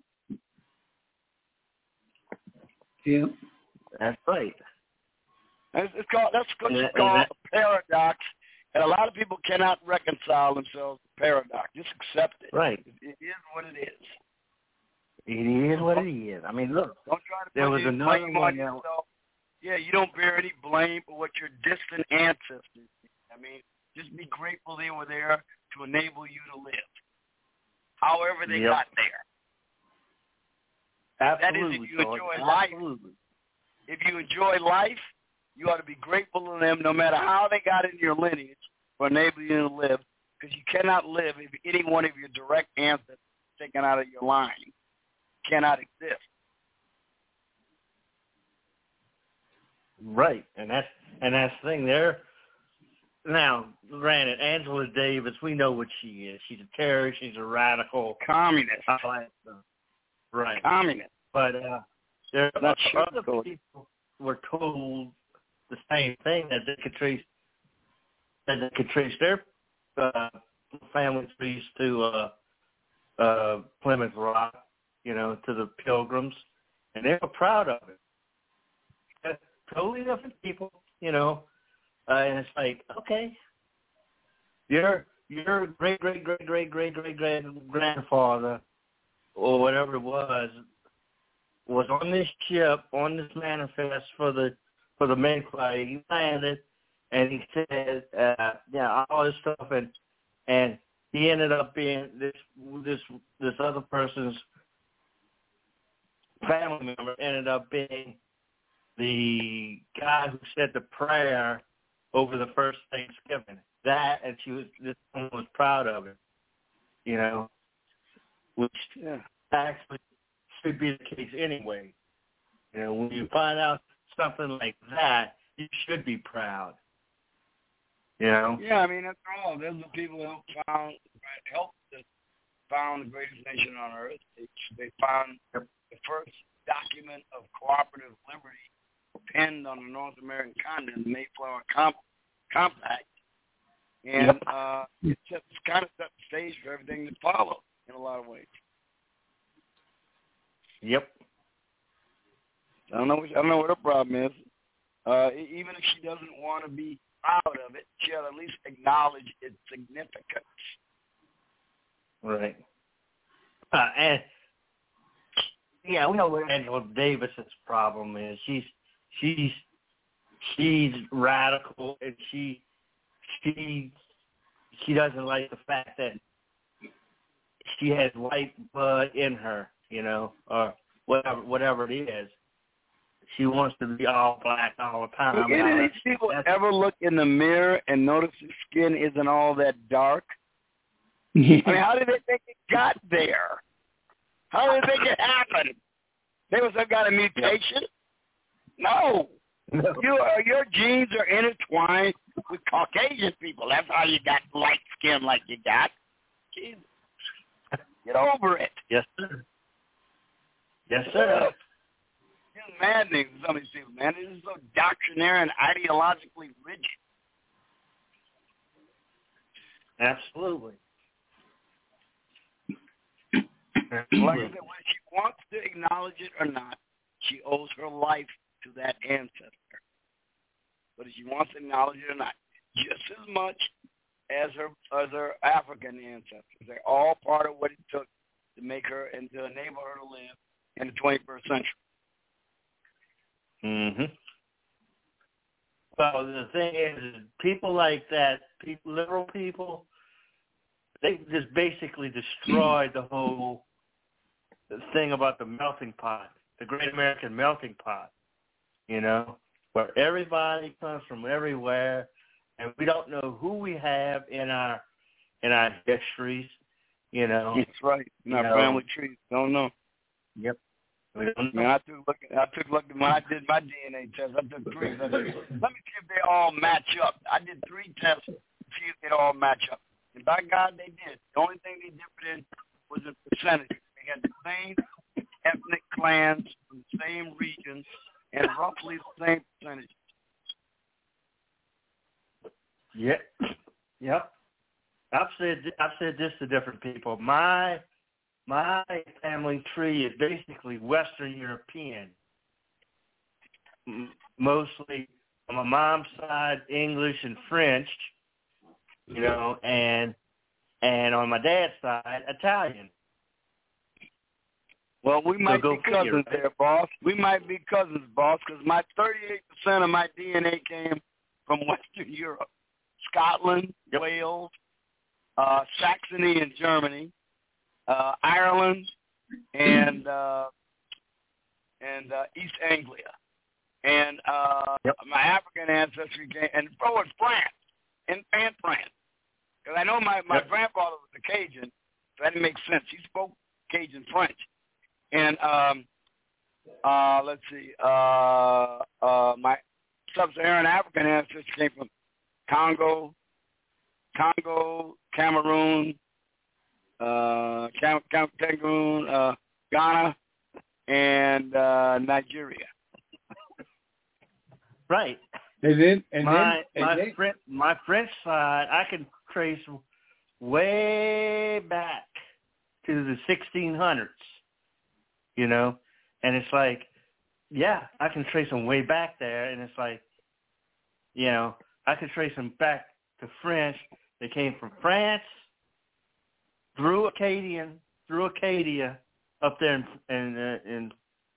[SPEAKER 13] Yeah,
[SPEAKER 15] that's right.
[SPEAKER 18] That's called a paradox, and a lot of people cannot reconcile themselves to paradox. Just accept it.
[SPEAKER 15] Right.
[SPEAKER 18] It is what it is.
[SPEAKER 15] It is what it is. I mean, look.
[SPEAKER 18] Don't try to
[SPEAKER 15] there
[SPEAKER 18] put
[SPEAKER 15] was
[SPEAKER 18] any
[SPEAKER 15] another
[SPEAKER 18] blame
[SPEAKER 15] one
[SPEAKER 18] on yourself. Yeah, you don't bear any blame for what your distant ancestors did. I mean, just be grateful they were there to enable you to live, however they got there.
[SPEAKER 15] Absolutely,
[SPEAKER 18] that is, if you enjoy life. If you enjoy life, you ought to be grateful to them no matter how they got into your lineage for enabling you to live, because you cannot live if any one of your direct ancestors is taken out of your line. You cannot exist.
[SPEAKER 15] Right, and that's the thing there. Now, granted, Angela Davis, we know what she is. She's a terrorist. She's a radical
[SPEAKER 18] communist.
[SPEAKER 15] Right,
[SPEAKER 18] communist.
[SPEAKER 15] But there are other people were told the same thing, that they could trace their family trees to Plymouth Rock, to the Pilgrims, and they were proud of it. Totally different people, and it's like, okay, your great grandfather or whatever it was on this ship, on this manifest for the Mayflower. He landed, and he said, all this stuff, and he ended up being this other person's family member ended up being the guy who said the prayer over the first Thanksgiving. And this woman was proud of it, which actually should be the case anyway. When you find out something like that, you should be proud.
[SPEAKER 18] Yeah, I mean, after all, there's the people who helped to found the greatest nation on earth. They found the first document of cooperative liberty penned on the North American continent, the Mayflower Compact, and it just kind of set the stage for everything to follow in a lot of ways.
[SPEAKER 15] Yep.
[SPEAKER 18] I don't know what her problem is. Even if she doesn't want to be proud of it, she ought to at least acknowledge its significance.
[SPEAKER 15] Right. And we know what Angela Davis's problem is. She's radical, and she doesn't like the fact that she has white blood in her, or whatever it is. She wants to be all black all the time.
[SPEAKER 18] Do any of these people ever look in the mirror and notice the skin isn't all that dark? I mean, how did they think it got there? How did they think it happened? There was some kind of mutation? No. Your genes are intertwined with Caucasian people. That's how you got light skin like you got. Jesus. Get over it.
[SPEAKER 15] Yes, sir. Yes, sir.
[SPEAKER 18] It's maddening to some of these people, man. This is so doctrinaire and ideologically rigid.
[SPEAKER 15] Absolutely.
[SPEAKER 18] Like I said, whether she wants to acknowledge it or not, she owes her life to that ancestor. Whether she wants to acknowledge it or not, just as much as her African ancestors. They're all part of what it took to make her and to enable her to live in the 21st century.
[SPEAKER 15] Mm-hmm. Well, the thing is people like that, liberal people, they just basically destroyed the whole thing about the melting pot, the Great American Melting Pot, where everybody comes from everywhere, and we don't know who we have in our histories,
[SPEAKER 18] That's right. In our family trees, don't know.
[SPEAKER 15] Yep.
[SPEAKER 18] I took a look when I did my DNA test. I took 3. Let me see if they all match up. I did 3 tests to see if they all match up. And by God, they did. The only thing they differed in was the percentage. They had the same ethnic clans from the same regions and roughly the same percentages.
[SPEAKER 15] Yep. I've said this to different people. My family tree is basically Western European, mostly on my mom's side English and French, and on my dad's side Italian.
[SPEAKER 18] Well, we might be cousins there, boss. We might be cousins, boss, because my 38% of my DNA came from Western Europe, Scotland, Wales, Saxony in Germany, Ireland, and East Anglia. And my African ancestry came, and it's France, and France. Because I know my grandfather was a Cajun, so that didn't make sense. He spoke Cajun French. And let's see, my sub-Saharan African ancestry came from Congo, Cameroon, Ghana, and Nigeria.
[SPEAKER 15] Right. My French side, I can trace way back to the 1600s. And it's like, I can trace them way back there, and it's like, I can trace them back to French. They came from France, through Acadia, up there in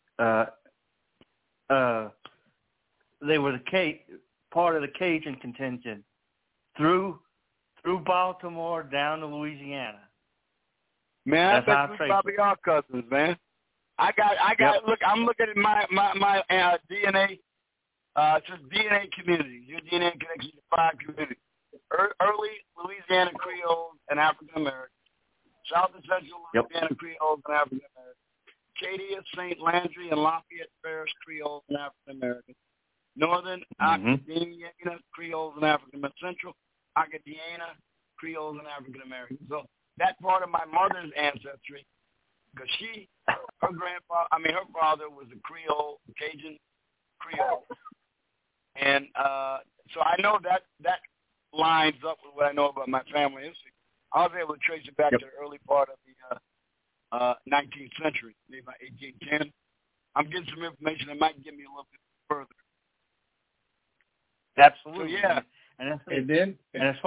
[SPEAKER 15] they were part of the Cajun contingent, through Baltimore down to Louisiana.
[SPEAKER 18] Man, I bet we probably are cousins, man. I got. Look, I'm looking at my DNA. It's just DNA communities. Your DNA connection to 5 communities: early Louisiana Creoles and African Americans, South and Central Louisiana Creoles and African Americans, Acadia, St. Landry, and Lafayette Parish Creoles and African Americans, Northern Acadiana Creoles and African Americans, Central Acadiana Creoles and African Americans. So that part of my mother's ancestry, because her father was a Creole, Cajun Creole. And so I know that lines up with what I know about my family history. I was able to trace it back to the early part of the 19th century, maybe about 1810. I'm getting some information that might get me a little bit further.
[SPEAKER 15] Absolutely.
[SPEAKER 18] So, yeah.
[SPEAKER 17] And then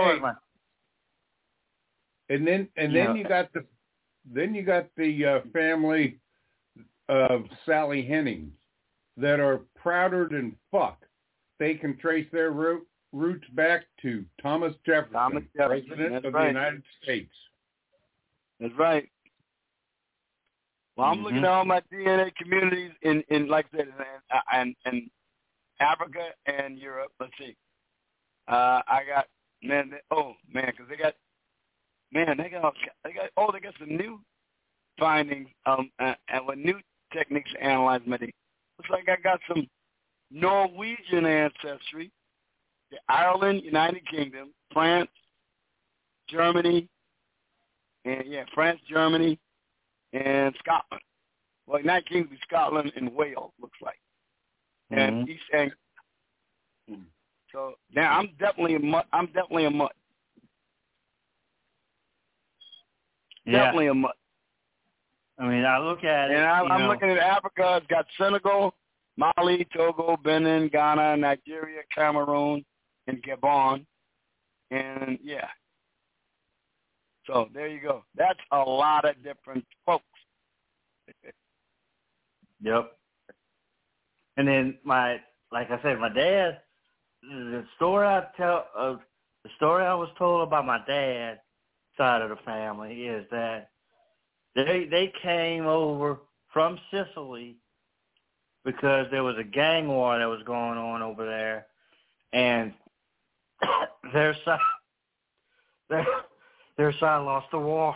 [SPEAKER 17] you got the family of Sally Hennings that are prouder than fuck. They can trace their roots back to Thomas Jefferson, President of the United States.
[SPEAKER 18] That's right. Well, I'm looking at all my DNA communities in like I said, in Africa and Europe. Let's see. I got because they got some new findings and with new techniques to analyze my DNA. Looks like I got some Norwegian ancestry, the Ireland, United Kingdom, France, Germany, and Germany, and Scotland. Well, United Kingdom, Scotland, and Wales looks like, and East Anglia. So now I'm definitely a mutt. Definitely a mutt.
[SPEAKER 15] I mean, I look at it,
[SPEAKER 18] and I'm looking at Africa. It's got Senegal, Mali, Togo, Benin, Ghana, Nigeria, Cameroon, and Gabon. And, so there you go. That's a lot of different folks.
[SPEAKER 15] Yep. And then like I said, my dad, the story I was told about my dad's side of the family is that they came over from Sicily because there was a gang war that was going on over there, and their side lost the war,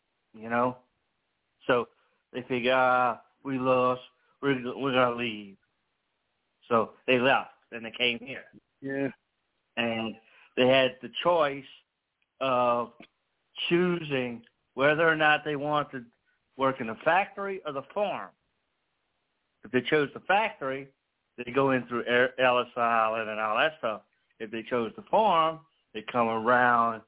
[SPEAKER 15] So they figured, we lost, we're gonna leave. So they left and they came here.
[SPEAKER 18] Yeah.
[SPEAKER 15] And they had the choice of choosing whether or not they wanted to work in the factory or the farm. If they chose the factory, they go in through Ellis Island and all that stuff. If they chose the farm, they come around,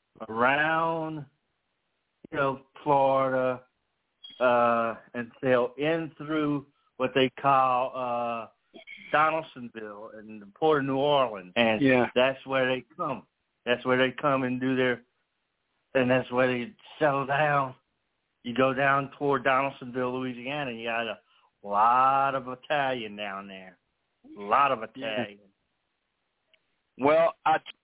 [SPEAKER 15] Florida, and sail in through what they call Donaldsonville and the Port of New Orleans. And that's where they come. That's where they come and and that's where they settle down. You go down toward Donaldsonville, Louisiana, you got a lot of Italian down there. A lot of Italian.
[SPEAKER 18] Well,